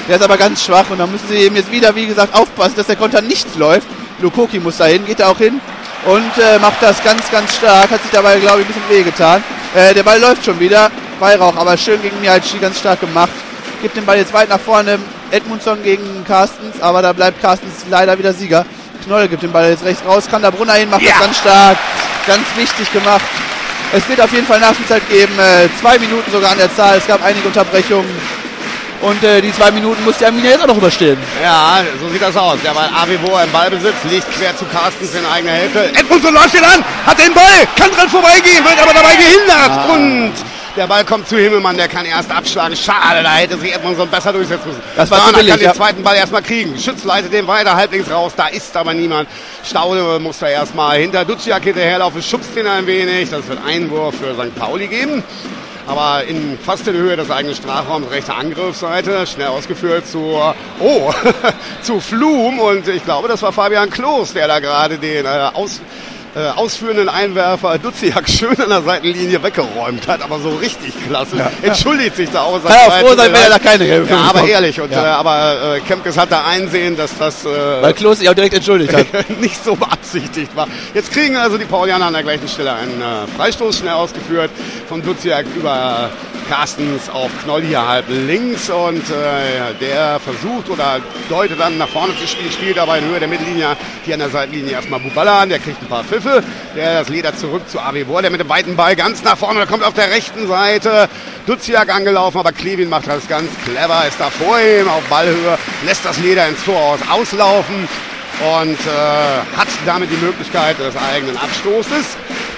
Der ist aber ganz schwach und da müssen sie eben jetzt wieder, wie gesagt, aufpassen, dass der Konter nicht läuft. Lukoki muss da hin, geht da auch hin und macht das ganz, ganz stark. Hat sich dabei, glaube ich, ein bisschen wehgetan. Der Ball läuft schon wieder. Weihrauch, aber schön gegen Mihaici, ganz stark gemacht. Gibt den Ball jetzt weit nach vorne. Edmundsson gegen Carstens, aber da bleibt Carstens leider wieder Sieger. Knoll gibt den Ball jetzt rechts raus, kann da Brunner hin, macht das ganz stark. Ganz wichtig gemacht. Es wird auf jeden Fall Nachspielzeit geben. 2 Minuten sogar an der Zahl. Es gab einige Unterbrechungen. Und die 2 Minuten muss die Arminia jetzt auch noch überstehen. Ja, so sieht das aus. Der Ball Avivor im Ballbesitz, liegt quer zu Carstens in eigener Hälfte. Edmundsson läuft ihn an, hat den Ball, kann dran vorbeigehen, wird aber dabei gehindert. Und der Ball kommt zu Himmelmann, der kann erst abschlagen. Schade, da hätte sich Edmundsson besser durchsetzen müssen. Das war zu billig, kann den zweiten Ball erstmal kriegen. Schütz leitet den weiter, halblinks raus, da ist aber niemand. Staude muss da erstmal hinter Duciak hinterherlaufen, schubst ihn ein wenig. Das wird Einwurf für St. Pauli geben. Aber fast in Höhe des eigenen Strafraums, rechte Angriffsseite, schnell ausgeführt zu Flum. Und ich glaube, das war Fabian Klos, der da gerade den ausführenden Einwerfer Duciak schön an der Seitenlinie weggeräumt hat, aber so richtig klasse. Ja. Entschuldigt sich da auch. Kann auch froh sein, wenn er da keine Hilfe bekommt. Aber ehrlich. Und, aber Kempkes hat da einsehen, dass das weil Klos sich auch direkt entschuldigt hat. nicht so beabsichtigt war. Jetzt kriegen also die Paulianer an der gleichen Stelle einen Freistoß schnell ausgeführt von Duciak über Carstens auf Knoll hier halb links und der versucht oder deutet dann nach vorne zu spielen, spielt aber in Höhe der Mittellinie hier an der Seitenlinie erstmal Bubala an, der kriegt ein paar Pfiffe, der das Leder zurück zu Avivor, der mit dem weiten Ball ganz nach vorne, der kommt auf der rechten Seite, Duciak angelaufen, aber Klevin macht das ganz clever, ist da vor ihm auf Ballhöhe, lässt das Leder ins Tor auslaufen und hat damit die Möglichkeit des eigenen Abstoßes.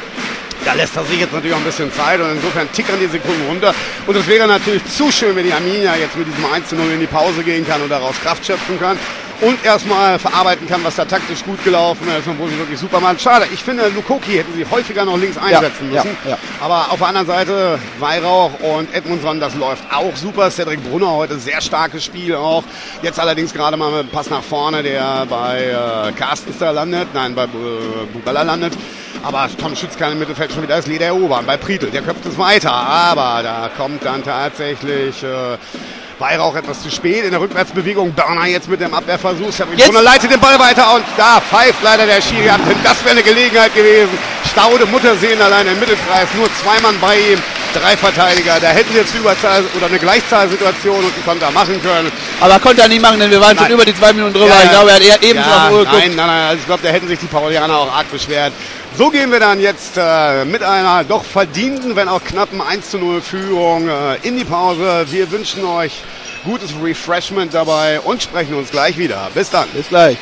Da lässt er sich jetzt natürlich auch ein bisschen Zeit und insofern tickern die Sekunden runter. Und es wäre natürlich zu schön, wenn die Arminia jetzt mit diesem 1:0 in die Pause gehen kann und daraus Kraft schöpfen kann und erstmal verarbeiten kann, was da taktisch gut gelaufen ist und wo sie wirklich super machen. Schade, ich finde, Lukoki hätten sie häufiger noch links einsetzen müssen. Ja. Aber auf der anderen Seite Weihrauch und Edmundsson, das läuft auch super. Cedric Brunner heute sehr starkes Spiel auch. Jetzt allerdings gerade mal mit einem Pass nach vorne, der bei Carstens da landet, nein, bei Bubala landet. Aber Tom Schütz kann im Mittelfeld schon wieder das Leder erobern. Bei Prietl, der köpft es weiter. Aber da kommt dann tatsächlich Weihrauch etwas zu spät in der Rückwärtsbewegung. Börner jetzt mit dem Abwehrversuch. Brunner leitet den Ball weiter und da pfeift leider der Schiri ab. Denn das wäre eine Gelegenheit gewesen. Staude, Muttersehen allein im Mittelkreis. Nur 2 Mann bei ihm. 3 Verteidiger. Da hätten wir jetzt Überzahl oder eine Gleichzahlsituation und die Konter machen können. Aber konnte er nicht machen, denn wir waren schon über die 2 Minuten drüber. Ja, ich glaube, er hat eher eben schon auf die Uhr geguckt. Nein. Also ich glaube, da hätten sich die Paulianer auch arg beschwert. So gehen wir dann jetzt mit einer doch verdienten, wenn auch knappen 1:0 Führung in die Pause. Wir wünschen euch gutes Refreshment dabei und sprechen uns gleich wieder. Bis dann. Bis gleich.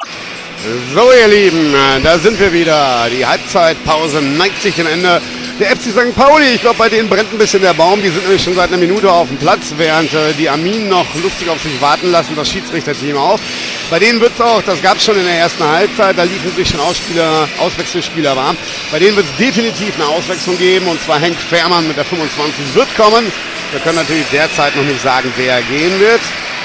So, ihr Lieben, da sind wir wieder. Die Halbzeitpause neigt sich dem Ende. Der FC St. Pauli, ich glaube, bei denen brennt ein bisschen der Baum. Die sind nämlich schon seit einer Minute auf dem Platz, während die Arminen noch lustig auf sich warten lassen, das Schiedsrichterteam auch. Bei denen wird es auch, das gab es schon in der ersten Halbzeit, da liefen sich schon Auswechselspieler warm. Bei denen wird es definitiv eine Auswechslung geben, und zwar Henk Fährmann mit der 25 wird kommen. Wir können natürlich derzeit noch nicht sagen, wer gehen wird.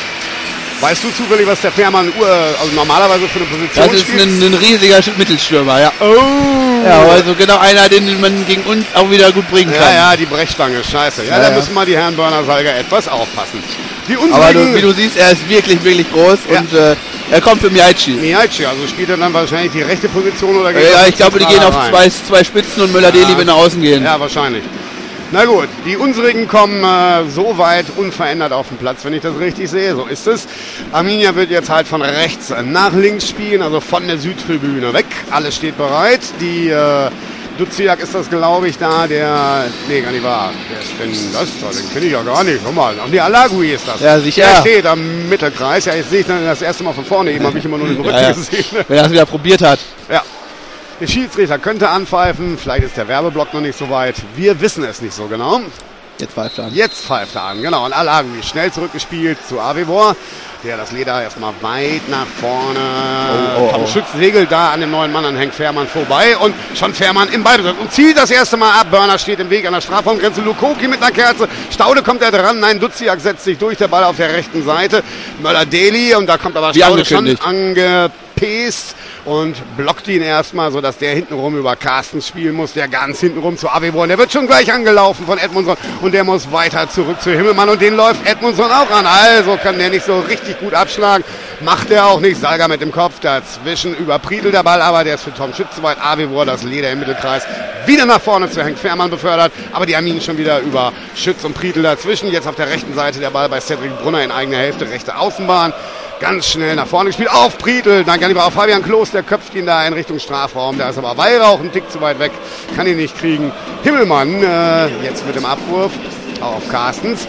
Weißt du zufällig, was der Fährmann also normalerweise für eine Position spielt? Das ist ein riesiger Mittelstürmer, ja. Oh! Ja, also genau einer, den man gegen uns auch wieder gut bringen kann. Ja, die Brechstange, scheiße. Ja, da müssen mal die Herren Börner-Salger etwas aufpassen. Aber wie du siehst, er ist wirklich, wirklich groß und er kommt für Mihaici. Mihaici, also spielt er dann wahrscheinlich die rechte Position oder geht ich glaube, die gehen auf zwei Spitzen und Müller-Deli wird nach außen gehen. Ja, wahrscheinlich. Na gut, die unsrigen kommen so weit unverändert auf den Platz, wenn ich das richtig sehe. So ist es. Arminia wird jetzt halt von rechts nach links spielen, also von der Südtribüne weg. Alles steht bereit. Die Duciak ist das, glaube ich, da. Nee, gar nicht wahr. Wer ist denn das da? Den kenne ich ja gar nicht. Guck mal, die Alagui ist das. Ja, sicher. Der steht am Mittelkreis. Ja, jetzt sehe ich dann das erste Mal von vorne. Eben habe ich immer nur den Rücken gesehen. Wenn er das wieder probiert hat. Ja. Der Schiedsrichter könnte anpfeifen, vielleicht ist der Werbeblock noch nicht so weit. Wir wissen es nicht so genau. Jetzt pfeift er an. Jetzt pfeift er an, genau. Und Alagui schnell zurückgespielt zu Avivor, der das Leder erstmal weit nach vorne. Tom Schütz regelt da an dem neuen Mann, an Henk Fährmann vorbei. Und schon Fährmann im Ballbesitz und zielt das erste Mal ab. Börner steht im Weg an der Strafraumgrenze. Lukoki mit einer Kerze. Staude kommt er dran. Nein, Duciak setzt sich durch. Der Ball auf der rechten Seite. Möller-Deli. Und da kommt aber Staude schon pest und blockt ihn erstmal, sodass der hintenrum über Carstens spielen muss, der ganz hintenrum zu Avivor. Der wird schon gleich angelaufen von Edmundsson und der muss weiter zurück zu Himmelmann und den läuft Edmundsson auch an. Also kann der nicht so richtig gut abschlagen. Macht er auch nicht. Salga mit dem Kopf dazwischen über Priedl der Ball, aber der ist für Tom Schütz zu weit. Avivor, das Leder im Mittelkreis, wieder nach vorne zu Henk Fährmann befördert, aber die Arminen schon wieder über Schütz und Priedl dazwischen. Jetzt auf der rechten Seite der Ball bei Cedric Brunner in eigener Hälfte, rechte Außenbahn. Ganz schnell nach vorne gespielt, auf Priedl, dann gar nicht mehr auf Fabian Klos, der köpft ihn da in Richtung Strafraum. Da ist aber Weihrauch ein Tick zu weit weg, kann ihn nicht kriegen. Himmelmann jetzt mit dem Abwurf auf Carstens.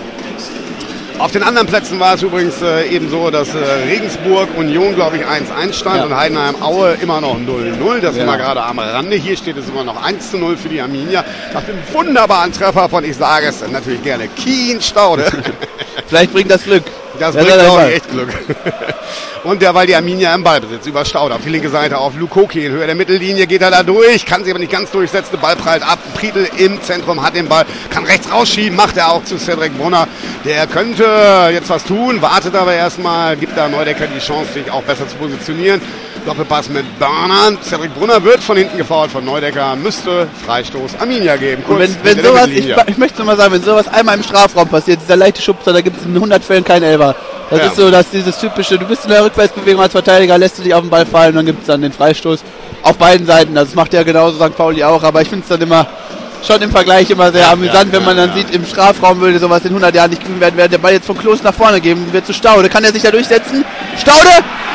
Auf den anderen Plätzen war es übrigens eben so, dass Regensburg Union, glaube ich, 1-1 stand und Heidenheim Aue immer noch 0-0. Das ist immer gerade am Rande. Hier steht es immer noch 1-0 für die Arminia. Nach dem wunderbaren Treffer von, ich sage es natürlich gerne, Kien Staude. Vielleicht bringt das Glück. Das bringt auch echt Glück. Und derweil die Arminia im Ballbesitz über Staude auf die linke Seite auf Lukoki in Höhe der Mittellinie, geht er da durch, kann sich aber nicht ganz durchsetzen, der Ball prallt ab, Priedl im Zentrum hat den Ball, kann rechts rausschieben, macht er auch zu Cedric Brunner, der könnte jetzt was tun, wartet aber erstmal, gibt da Neudecker die Chance, sich auch besser zu positionieren. Doppelpass mit Börner, Cedric Brunner wird von hinten gefoult von Neudecker, müsste Freistoß Arminia geben. Kurz wenn sowas, ich möchte mal sagen, wenn sowas einmal im Strafraum passiert, dieser leichte Schubser, da gibt es in 100 Fällen keinen Elfer. Das ist so, dass dieses typische, du bist in der Rückwärtsbewegung als Verteidiger, lässt du dich auf den Ball fallen, dann gibt es dann den Freistoß auf beiden Seiten. Das macht ja genauso St. Pauli auch, aber ich finde es dann immer schon im Vergleich immer sehr amüsant, wenn man dann sieht, im Strafraum würde sowas in 100 Jahren nicht kriegen werden, der Ball jetzt von Klos nach vorne geben wird zu Staude. Kann er sich da durchsetzen? Staude!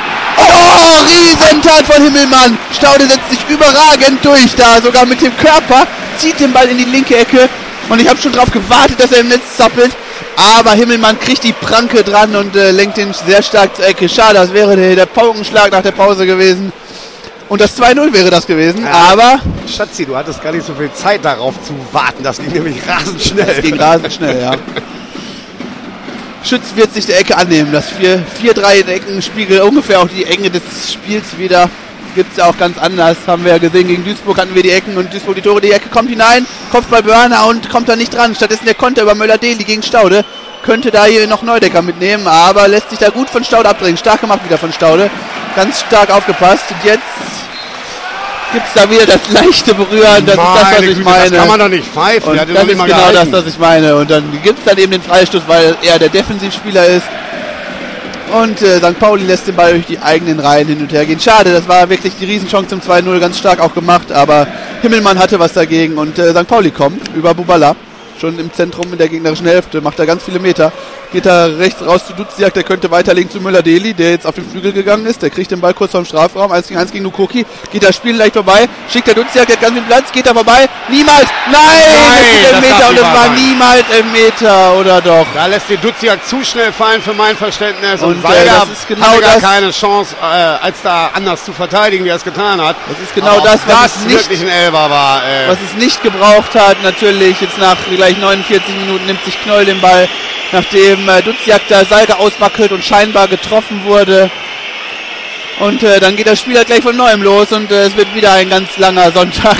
Oh, Riesentat von Himmelmann! Staude setzt sich überragend durch da, sogar mit dem Körper, zieht den Ball in die linke Ecke und ich habe schon drauf gewartet, dass er im Netz zappelt. Aber Himmelmann kriegt die Pranke dran und lenkt ihn sehr stark zur Ecke. Schade, das wäre der Paukenschlag nach der Pause gewesen. Und das 2-0 wäre das gewesen, aber... Schatzi, du hattest gar nicht so viel Zeit darauf zu warten. Das ging nämlich rasend schnell. Das ging rasend schnell, ja. Schütz wird sich der Ecke annehmen. Das 4-3 in Ecken spiegelt ungefähr auch die Enge des Spiels wieder. Gibt es ja auch ganz anders. Haben wir ja gesehen, gegen Duisburg hatten wir die Ecken und Duisburg die Tore. Die Ecke kommt hinein, Kopfball Börner und kommt da nicht dran. Stattdessen der Konter über Möller-Deli gegen Staude. Könnte da hier noch Neudecker mitnehmen, aber lässt sich da gut von Staude abdrängen. Stark gemacht wieder von Staude. Ganz stark aufgepasst. Und jetzt gibt es da wieder das leichte Berühren. Das ist das, was ich meine. Das kann man doch nicht pfeifen. Und das ist genau das, was ich meine. Und dann gibt es dann eben den Freistoß, weil er der Defensivspieler ist. Und St. Pauli lässt den Ball durch die eigenen Reihen hin und her gehen. Schade, das war wirklich die Riesenchance zum 2-0, ganz stark auch gemacht, aber Himmelmann hatte was dagegen und St. Pauli kommt über Bubala. Schon im Zentrum in der gegnerischen Hälfte, macht da ganz viele Meter. Geht da rechts raus zu Duziak, der könnte weiterlegen zu Müller-Deli, der jetzt auf den Flügel gegangen ist. Der kriegt den Ball kurz vom Strafraum, 1 gegen 1 gegen Lukoki. Geht das Spiel leicht vorbei, schickt der Duziak, der hat ganz viel Platz, geht da vorbei. Niemals! Nein! Das ist Meter und es war niemals im Meter, oder doch? Da lässt die Duziak zu schnell fallen für mein Verständnis. Und Salga hatte gar keine Chance, als da anders zu verteidigen, wie er es getan hat. Das ist genau das, was es wirklich ein Elfer war. Was es nicht gebraucht hat, natürlich jetzt nach gleich 49 Minuten nimmt sich Knoll den Ball, nachdem Duziak da Salga auswackelt und scheinbar getroffen wurde. Und dann geht das Spiel halt gleich von neuem los und es wird wieder ein ganz langer Sonntag.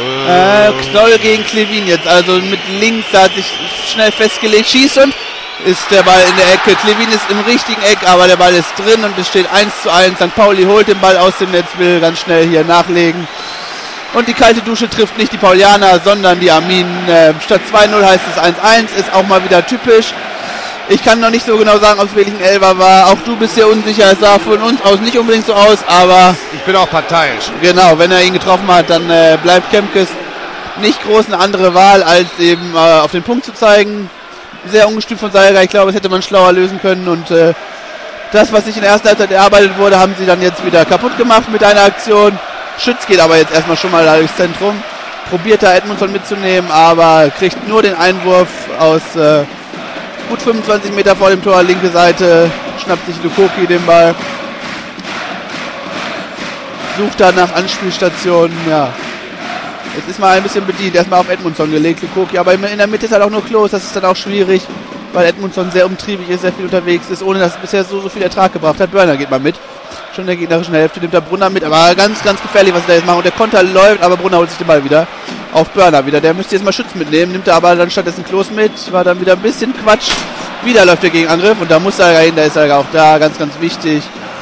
Knoll gegen Klevin jetzt, also mit links, da hat sich schnell festgelegt, schießt und ist der Ball in der Ecke. Klevin ist im richtigen Eck, aber der Ball ist drin und es steht 1:1. St. Pauli holt den Ball aus dem Netz, will ganz schnell hier nachlegen. Und die kalte Dusche trifft nicht die Paulianer, sondern die Arminen. Statt 2-0 heißt es 1:1, ist auch mal wieder typisch. Ich kann noch nicht so genau sagen, ob es wirklich ein Elfer war. Auch du bist sehr unsicher, es sah von uns aus nicht unbedingt so aus, aber... Ich bin auch parteiisch. Genau, wenn er ihn getroffen hat, dann bleibt Kempkes nicht groß eine andere Wahl, als eben auf den Punkt zu zeigen. Sehr ungestüm von Salga, ich glaube, das hätte man schlauer lösen können und das, was sich in der ersten Halbzeit erarbeitet wurde, haben sie dann jetzt wieder kaputt gemacht mit einer Aktion. Schütz geht aber jetzt erstmal schon mal durchs Zentrum, probiert da Edmundsson mitzunehmen, aber kriegt nur den Einwurf aus gut 25 Meter vor dem Tor, linke Seite, schnappt sich Lukoki den Ball, sucht da nach Anspielstationen, ja. Jetzt ist mal ein bisschen bedient, erstmal auf Edmundsson gelegt, Lukoki, aber in der Mitte ist halt auch nur Klos, das ist dann auch schwierig, weil Edmundsson sehr umtriebig ist, sehr viel unterwegs ist, ohne dass es bisher so viel Ertrag gebracht hat. Börner geht mal mit. Schon in der gegnerischen Hälfte nimmt der Brunner mit, aber ganz, ganz gefährlich, was er da jetzt macht. Und der Konter läuft, aber Brunner holt sich den Ball wieder auf Börner wieder. Der müsste jetzt mal Schütz mitnehmen, nimmt er aber dann stattdessen Klos mit. War dann wieder ein bisschen Quatsch. Wieder läuft der Gegenangriff und da muss Salga hin, da ist Salga auch da, ganz, ganz wichtig.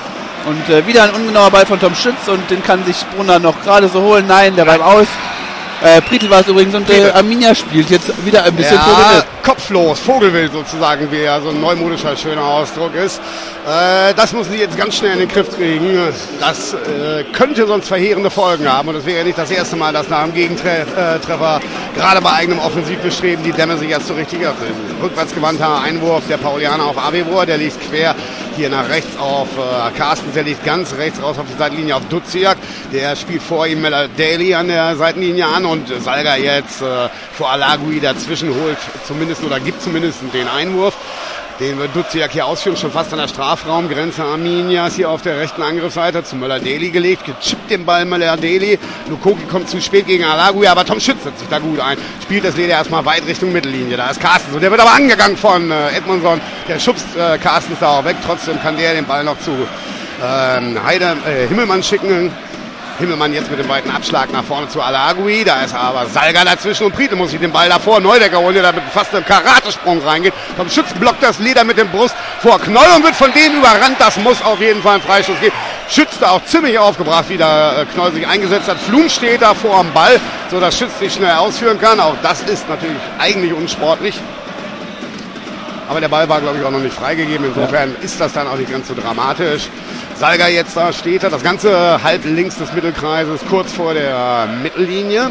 Und wieder ein ungenauer Ball von Tom Schütz und den kann sich Brunner noch gerade so holen. Nein, der bleibt aus. Prietl war es übrigens und Arminia spielt jetzt wieder ein bisschen kopflos, vogelwild sozusagen, wie ja so ein neumodischer, schöner Ausdruck ist. Das müssen sie jetzt ganz schnell in den Griff kriegen. Das könnte sonst verheerende Folgen haben und es wäre ja nicht das erste Mal, dass nach einem Gegentreffer, gerade bei eigenem Offensivbestreben, die Dämme sich jetzt so richtig öffnen. Rückwärtsgewandter Einwurf der Paulianer auf Avevor, der liegt quer hier nach rechts auf Carstens, der liegt ganz rechts raus auf die Seitenlinie auf Duziak, der spielt vor ihm Mella Daly an der Seitenlinie an und Salga jetzt vor Alagui dazwischen holt zumindest oder gibt zumindest den Einwurf. Den wird Duziak hier ausführen, schon fast an der Strafraumgrenze Arminias hier auf der rechten Angriffsseite zu Möller-Daly gelegt, gechippt den Ball Möller-Daly. Lukoki kommt zu spät gegen Alagui, aber Tom Schütz setzt sich da gut ein. Spielt das Leder erstmal weit Richtung Mittellinie. Da ist Carstens und der wird aber angegangen von Edmondson. Der schubst Carstens da auch weg. Trotzdem kann der den Ball noch zu Himmelmann schicken. Himmelmann jetzt mit dem weiten Abschlag nach vorne zu Alagui. Da ist aber Salga dazwischen und Prietl muss sich den Ball davor. Neudecker holt, der da mit fast einem Karatesprung reingeht. Tom Schütz blockt das Leder mit dem Brust vor Knoll und wird von denen überrannt. Das muss auf jeden Fall ein Freistoß geben. Schütz da auch ziemlich aufgebracht, wie da Knoll sich eingesetzt hat. Flum steht da vor dem Ball, so dass Schütz sich schnell ausführen kann. Auch das ist natürlich eigentlich unsportlich. Aber der Ball war, glaube ich, auch noch nicht freigegeben. Insofern ist das dann auch nicht ganz so dramatisch. Salga jetzt da steht er, das Ganze halb links des Mittelkreises, kurz vor der Mittellinie.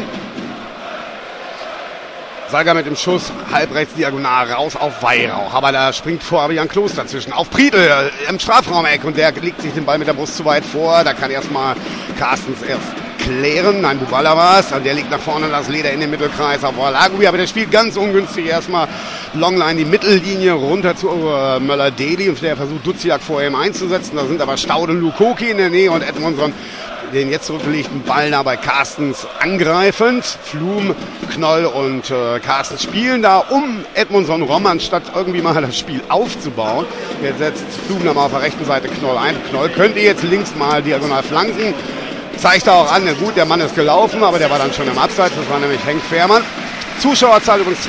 Salga mit dem Schuss halb rechts diagonal raus auf Weihrauch. Aber da springt Fabian Klos dazwischen. Auf Prietl im Strafraumeck und der legt sich den Ball mit der Brust zu weit vor. Da kann erstmal Carstens erst klären. Nein, Bubala war es. Der legt nach vorne das Leder in den Mittelkreis auf Alagui. Aber der spielt ganz ungünstig erstmal Longline die Mittellinie runter zu Möller-Daly. Und der versucht Duziak vor ihm einzusetzen. Da sind aber Staude und Lukoki in der Nähe und Edmondson den jetzt zurückgelegten Ball da bei Carstens angreifend. Flum, Knoll und Carstens spielen da um Edmondson rum, anstatt irgendwie mal das Spiel aufzubauen. Jetzt setzt Flum dann mal auf der rechten Seite Knoll ein. Knoll könnte jetzt links mal diagonal flanken. Zeigt er auch an, gut, der Mann ist gelaufen, aber der war dann schon im Abseits. Das war nämlich Henk Fährmann. Zuschauerzahl übrigens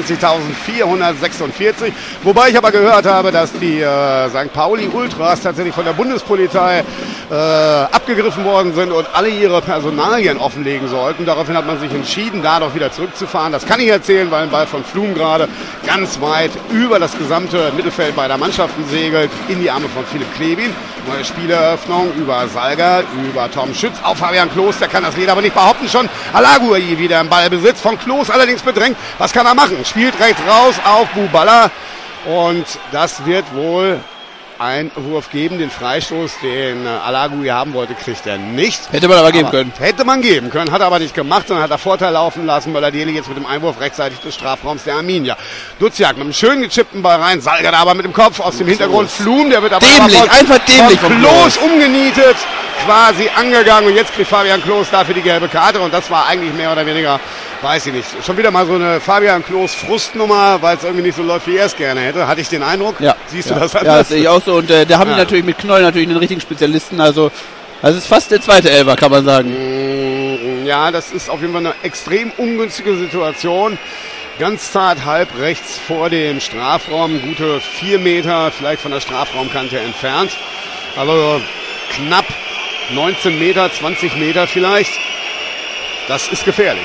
22.446. Wobei ich aber gehört habe, dass die St. Pauli Ultras tatsächlich von der Bundespolizei abgegriffen worden sind und alle ihre Personalien offenlegen sollten. Daraufhin hat man sich entschieden, da doch wieder zurückzufahren. Das kann ich erzählen, weil ein Ball von Flum gerade ganz weit über das gesamte Mittelfeld beider Mannschaften segelt, in die Arme von Philipp Klebin. Neue Spieleröffnung über Salga, über Tom Schütz auf Fabian Klos. Der kann das Leder aber nicht behaupten. Schon Alagui wieder im Ballbesitz, von Klos allerdings bedrängt. Was kann er machen? Spielt rechts raus auf Bubala und das wird wohl Einwurf geben. Den Freistoß, den Alagui haben wollte, kriegt er nicht. Hätte man aber geben können. Hätte man geben können, hat er aber nicht gemacht, sondern hat er Vorteil laufen lassen, weil er jetzt mit dem Einwurf rechtzeitig des Strafraums der Arminia. Duziak mit einem schön gechippten Ball rein, Salga aber mit dem Kopf aus dem Hintergrund. Flum, der wird aber einfach dämlich von Klos umgenietet, quasi angegangen und jetzt kriegt Fabian Klos dafür die gelbe Karte und das war eigentlich mehr oder weniger, weiß ich nicht, schon wieder mal so eine Fabian Klos Frustnummer, weil es irgendwie nicht so läuft, wie er es gerne hätte. Hatte ich den Eindruck? Ja. Siehst du das? Ja, das sehe ich auch so. Und da haben die natürlich mit Knoll natürlich einen richtigen Spezialisten. Also das ist fast der zweite Elfer, kann man sagen. Ja, das ist auf jeden Fall eine extrem ungünstige Situation. Ganz zart halb rechts vor dem Strafraum, gute 4 Meter vielleicht von der Strafraumkante entfernt. Also knapp 19 Meter, 20 Meter vielleicht. Das ist gefährlich.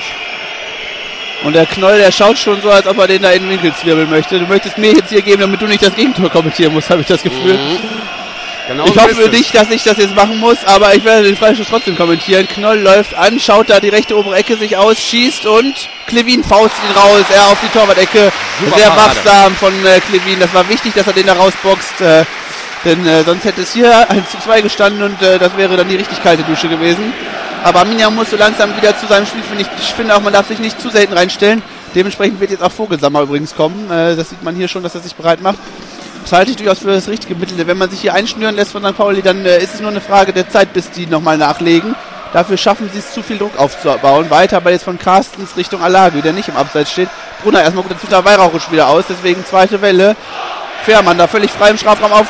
Und der Knoll, der schaut schon so, als ob er den da in den Winkel zwirbeln möchte. Du möchtest mir jetzt hier geben, damit du nicht das Gegentor kommentieren musst, habe ich das Gefühl. Genau ich hoffe nicht, dass ich das jetzt machen muss, aber ich werde den Freistoß trotzdem kommentieren. Knoll läuft an, schaut da die rechte obere Ecke sich aus, schießt und Klevin faust ihn raus. Er auf die Torwart-Ecke. Sehr wachsam von Klevin. Das war wichtig, dass er den da rausboxt. Denn sonst hätte es hier 1:2 gestanden und das wäre dann die richtig kalte Dusche gewesen. Aber Arminia muss so langsam wieder zu seinem Spiel, finde ich. Ich finde auch, man darf sich nicht zu selten reinstellen. Dementsprechend wird jetzt auch Vogelsammer übrigens kommen. Das sieht man hier schon, dass er sich bereit macht. Das halte ich durchaus für das richtige Mittel. Wenn man sich hier einschnüren lässt von St. Pauli, dann ist es nur eine Frage der Zeit, bis die nochmal nachlegen. Dafür schaffen sie es, zu viel Druck aufzubauen. Weiter aber jetzt von Carstens Richtung Alagui, der nicht im Abseits steht. Brunner erstmal gut, der Weihrauch rutscht wieder aus, deswegen zweite Welle. Fährmann da völlig frei im Strafraum auf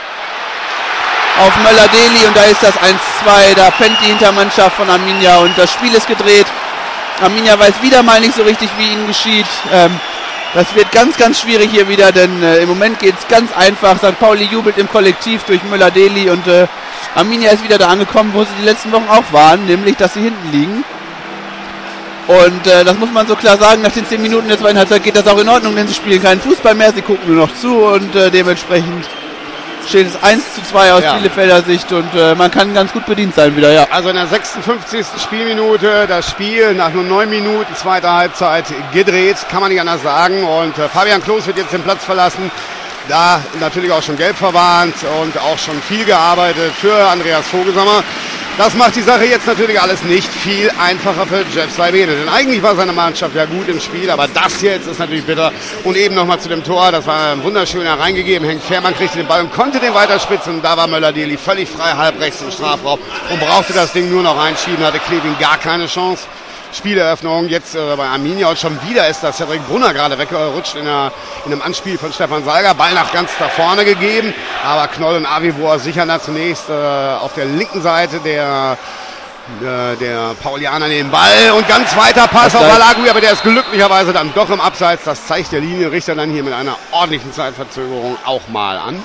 Möller-Daly und da ist das 1:2, da pennt die Hintermannschaft von Arminia und das Spiel ist gedreht. Arminia weiß wieder mal nicht so richtig, wie ihnen geschieht. Das wird ganz, ganz schwierig hier wieder, denn im Moment geht es ganz einfach. St. Pauli jubelt im Kollektiv durch Möller-Daly und Arminia ist wieder da angekommen, wo sie die letzten Wochen auch waren, nämlich, dass sie hinten liegen. Und das muss man so klar sagen, nach den 10 Minuten der zweiten Halbzeit geht das auch in Ordnung, denn sie spielen keinen Fußball mehr, sie gucken nur noch zu und dementsprechend steht es 1:2 aus Bielefelder Sicht und man kann ganz gut bedient sein wieder, ja. Also in der 56. Spielminute das Spiel nach nur 9 Minuten zweiter Halbzeit gedreht, kann man nicht anders sagen. Und Fabian Klos wird jetzt den Platz verlassen. Da natürlich auch schon gelb verwarnt und auch schon viel gearbeitet für Andreas Vogelsammer. Das macht die Sache jetzt natürlich alles nicht viel einfacher für Jeff Saibene. Denn eigentlich war seine Mannschaft ja gut im Spiel, aber das jetzt ist natürlich bitter. Und eben nochmal zu dem Tor, das war wunderschön hereingegeben. Henk Fährmann kriegte den Ball und konnte den weiterspitzen. Und da war Möller-Deli völlig frei, halb rechts im Strafraum und brauchte das Ding nur noch einschieben, hatte Klevin gar keine Chance. Spieleröffnung jetzt bei Arminia und schon wieder ist das Cedric Brunner gerade weggerutscht in einem Anspiel von Stefan Salger. Ball nach ganz da vorne gegeben, aber Knoll und Avivor sichern da zunächst auf der linken Seite der Paulianer den Ball und ganz weiter Pass auf Alagui, aber der ist glücklicherweise dann doch im Abseits. Das zeigt der Linienrichter dann hier mit einer ordentlichen Zeitverzögerung auch mal an.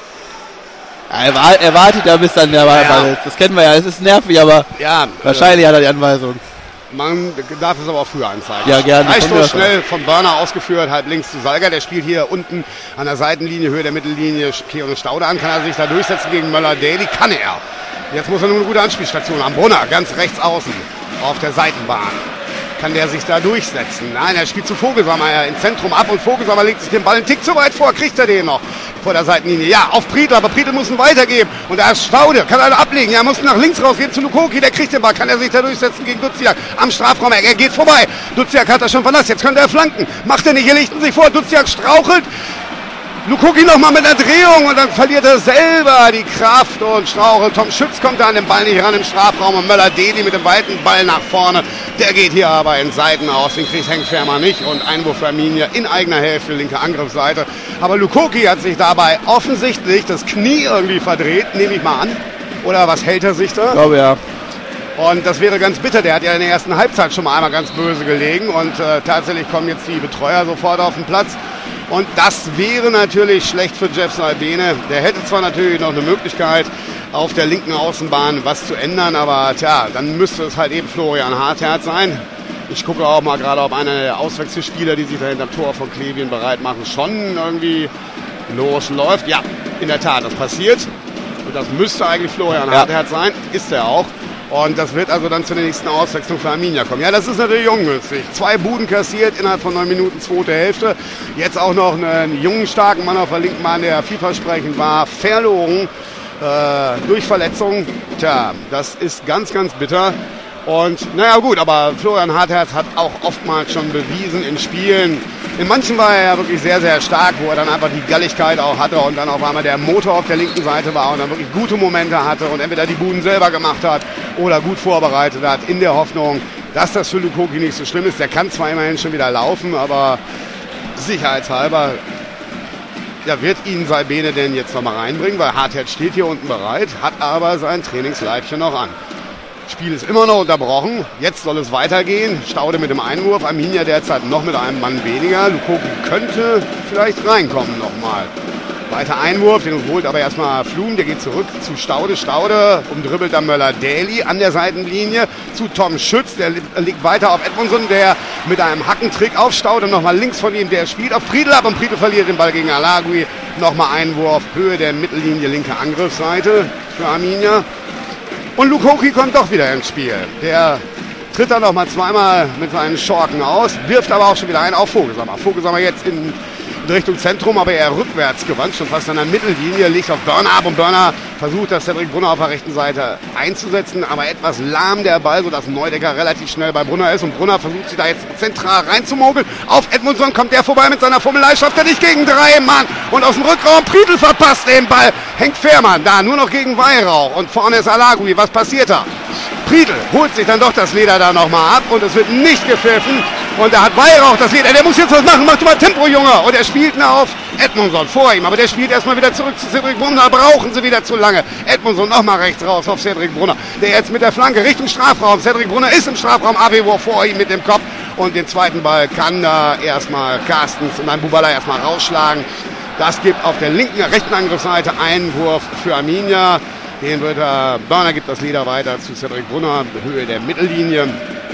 Er wartet ja bis dann der Ball. Das kennen wir ja, es ist nervig, aber wahrscheinlich hat er die Anweisung. Man darf es aber auch früher anzeigen. Ja, gerne. Freistoß schnell von Börner ausgeführt, halb links zu Salger. Der spielt hier unten an der Seitenlinie, Höhe der Mittellinie, Keone Staude an. Kann er sich da durchsetzen gegen Möller-Deli? Kann er. Jetzt muss er nur eine gute Anspielstation haben. Brunner, ganz rechts außen, auf der Seitenbahn. Kann der sich da durchsetzen? Nein, er spielt zu Vogelsammer ins Zentrum ab und Vogelsammer legt sich den Ball einen Tick zu weit vor. Kriegt er den noch vor der Seitenlinie? Ja, auf Prietl, aber Prietl muss ihn weitergeben. Und da ist Staude, kann er ablegen. Er muss nach links raus, geht zu Lukoki, der kriegt den Ball. Kann er sich da durchsetzen gegen Duziak am Strafraum? Er geht vorbei. Duziak hat er schon verlassen. Jetzt könnte er flanken. Macht er nicht, hier lichten sich vor. Duziak strauchelt. Lukoki nochmal mit einer Drehung und dann verliert er selber die Kraft und strauchelt. Tom Schütz kommt da an den Ball nicht ran im Strafraum und Möller-Deli mit dem weiten Ball nach vorne. Der geht hier aber in Seiten aus, den kriegt Henk Fährmann nicht und Einwurf für Arminia in eigener Hälfte, linke Angriffsseite. Aber Lukoki hat sich dabei offensichtlich das Knie irgendwie verdreht, nehme ich mal an. Oder was hält er sich da? Ich glaube, ja. Und das wäre ganz bitter, der hat ja in der ersten Halbzeit schon mal einmal ganz böse gelegen und tatsächlich kommen jetzt die Betreuer sofort auf den Platz. Und das wäre natürlich schlecht für Jeff Saibene. Der hätte zwar natürlich noch eine Möglichkeit, auf der linken Außenbahn was zu ändern, aber dann müsste es halt eben Florian Hartherz sein. Ich gucke auch mal gerade, ob einer der Auswechselspieler, die sich da hinterm Tor von Klevien bereit machen, schon irgendwie losläuft. Ja, in der Tat, das passiert. Und das müsste eigentlich Florian Hartherz sein. Ist er auch. Und das wird also dann zur nächsten Auswechslung für Arminia kommen. Ja, das ist natürlich ungünstig. 2 Buden kassiert innerhalb von 9 Minuten, zweite Hälfte. Jetzt auch noch einen jungen, starken Mann auf der linken Bahn, der vielversprechend war, verloren durch Verletzung. Tja, das ist ganz, ganz bitter. Und naja gut, aber Florian Hartherz hat auch oftmals schon bewiesen in Spielen. In manchen war er ja wirklich sehr, sehr stark, wo er dann einfach die Galligkeit auch hatte und dann auf einmal der Motor auf der linken Seite war und dann wirklich gute Momente hatte und entweder die Buden selber gemacht hat oder gut vorbereitet hat, in der Hoffnung, dass das für Lukoki nicht so schlimm ist. Der kann zwar immerhin schon wieder laufen, aber sicherheitshalber wird ihn Saibene denn jetzt nochmal reinbringen, weil Hartherz steht hier unten bereit, hat aber sein Trainingsleibchen noch an. Spiel ist immer noch unterbrochen. Jetzt soll es weitergehen. Staude mit dem Einwurf. Arminia derzeit noch mit einem Mann weniger. Lukoki könnte vielleicht reinkommen nochmal. Weiter Einwurf, den holt aber erstmal Flum. Der geht zurück zu Staude. Staude umdribbelt dann Möller-Deli an der Seitenlinie zu Tom Schütz. Der liegt weiter auf Edmundson, der mit einem Hackentrick auf Staude nochmal links von ihm. Der spielt auf Prietl ab und Prietl verliert den Ball gegen Alagui. Nochmal Einwurf, Höhe der Mittellinie, linke Angriffsseite für Arminia. Und Lukoki kommt doch wieder ins Spiel. Der tritt dann noch mal zweimal mit seinen Schorken aus, wirft aber auch schon wieder ein auf Vogelsammer. Vogelsammer jetzt in Richtung Zentrum, aber eher rückwärts gewandt, schon fast an der Mittellinie, legt auf Börner ab und Börner versucht, das Cedric Brunner auf der rechten Seite einzusetzen, aber etwas lahm der Ball, sodass Neudecker relativ schnell bei Brunner ist und Brunner versucht sich da jetzt zentral reinzumogeln. Auf Edmundson kommt der vorbei mit seiner Fummelei, schafft er nicht gegen 3 Mann und aus dem Rückraum Prietl verpasst den Ball. Henk Fährmann da nur noch gegen Weihrauch und vorne ist Alagui. Was passiert da? Prietl holt sich dann doch das Leder da nochmal ab und es wird nicht gepfiffen. Und da hat Weihrauch das Leder. Der muss jetzt was machen. Macht mal Tempo, Junge. Und er spielt auf Edmundson vor ihm. Aber der spielt erstmal wieder zurück zu Cedric Brunner. Brauchen sie wieder zu lange. Edmundson nochmal rechts raus auf Cedric Brunner. Der jetzt mit der Flanke Richtung Strafraum. Cedric Brunner ist im Strafraum. Avivor vor ihm mit dem Kopf. Und den zweiten Ball kann da erstmal Carstens und ein Bubala erstmal rausschlagen. Das gibt auf der rechten Angriffsseite Einwurf für Arminia. Den wird Börner gibt das Leder weiter zu Cedric Brunner, Höhe der Mittellinie.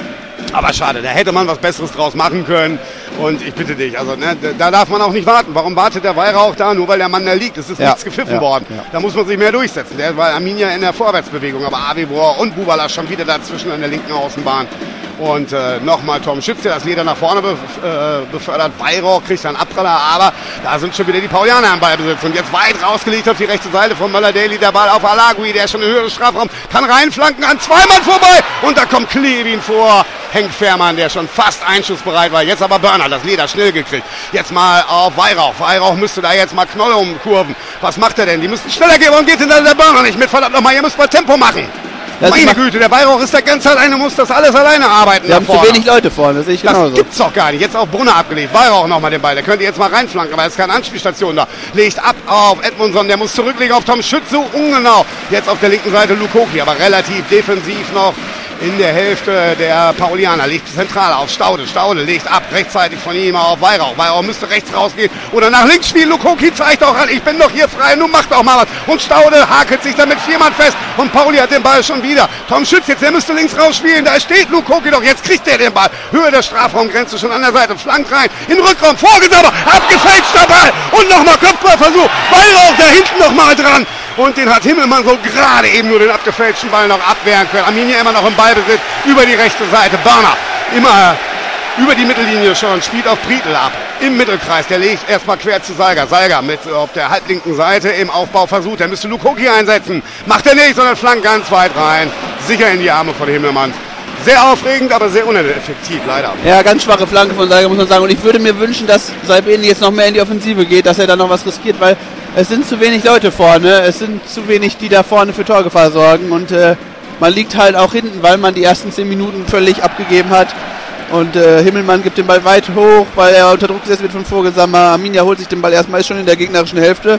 Aber schade, da hätte man was Besseres draus machen können. Und ich bitte dich, also ne, da darf man auch nicht warten. Warum wartet der Weihrauch da? Nur weil der Mann da liegt. Es ist nichts gepfiffen worden. Ja. Da muss man sich mehr durchsetzen. Der war Arminia in der Vorwärtsbewegung. Aber Avibor und Bubala schon wieder dazwischen an der linken Außenbahn. Und nochmal Tom Schütz, der das Leder nach vorne befördert. Weihrauch kriegt dann Abpraller, aber da sind schon wieder die Paulianer im Ballbesitz. Und jetzt weit rausgelegt auf die rechte Seite von Möller-Daly. Der Ball auf Alagui, der schon im höheren Strafraum kann reinflanken an zwei Mann vorbei. Und da kommt Klevin vor. Henk Fährmann, der schon fast einschussbereit war. Jetzt aber Börner, das Leder schnell gekriegt. Jetzt mal auf Weihrauch. Weihrauch müsste da jetzt mal Knolle umkurven. Was macht er denn? Die müssten schneller gehen und geht hinter der Börner nicht mit. Verdammt nochmal, ihr müsst mal Tempo machen. Meine Güte, der Weihrauch ist da ganz alleine, muss das alles alleine arbeiten. Wir haben zu wenig Leute vorne, das sehe ich genauso. Das gibt's doch gar nicht. Jetzt auf Brunner abgelegt. Weihrauch nochmal den Ball. Der könnte jetzt mal reinflanken, aber es ist keine Anspielstation da. Legt ab auf Edmundson, der muss zurücklegen auf Tom Schütz. So ungenau. Jetzt auf der linken Seite Lukoki, aber relativ defensiv noch. In der Hälfte der Paulianer, legt zentral auf Staude. Staude legt ab, rechtzeitig von ihm auf Weihrauch. Weihrauch müsste rechts rausgehen oder nach links spielen. Lukoki zeigt auch an, ich bin doch hier frei, nun macht auch mal was. Und Staude hakelt sich damit viermal fest und Pauli hat den Ball schon wieder. Tom Schütz jetzt, der müsste links rausspielen, da steht Lukoki doch, jetzt kriegt er den Ball. Höhe der Strafraumgrenze schon an der Seite, flankt rein, in den Rückraum, vorgesauber, abgefälschter Ball und nochmal Kopfballversuch. Weihrauch da hinten nochmal dran. Und den hat Himmelmann so gerade eben nur den abgefälschten Ball noch abwehren können. Arminia immer noch im Ballbesitz über die rechte Seite. Börner immer über die Mittellinie schon, spielt auf Prietl ab. Im Mittelkreis, der legt erstmal quer zu Salga. Salga mit auf der halblinken Seite im Aufbauversuch. Der müsste Lukoki einsetzen. Macht er nicht, sondern flankt ganz weit rein. Sicher in die Arme von Himmelmann. Sehr aufregend, aber sehr uneffektiv, leider. Ja, ganz schwache Flanke von Salga, muss man sagen. Und ich würde mir wünschen, dass Saibeni jetzt noch mehr in die Offensive geht, dass er da noch was riskiert, weil es sind zu wenig Leute vorne. Es sind zu wenig, die da vorne für Torgefahr sorgen. Und man liegt halt auch hinten, weil man die ersten 10 Minuten völlig abgegeben hat. Und Himmelmann gibt den Ball weit hoch, weil er unter Druck gesetzt wird von Vogelsammer. Arminia holt sich den Ball erstmal, ist schon in der gegnerischen Hälfte.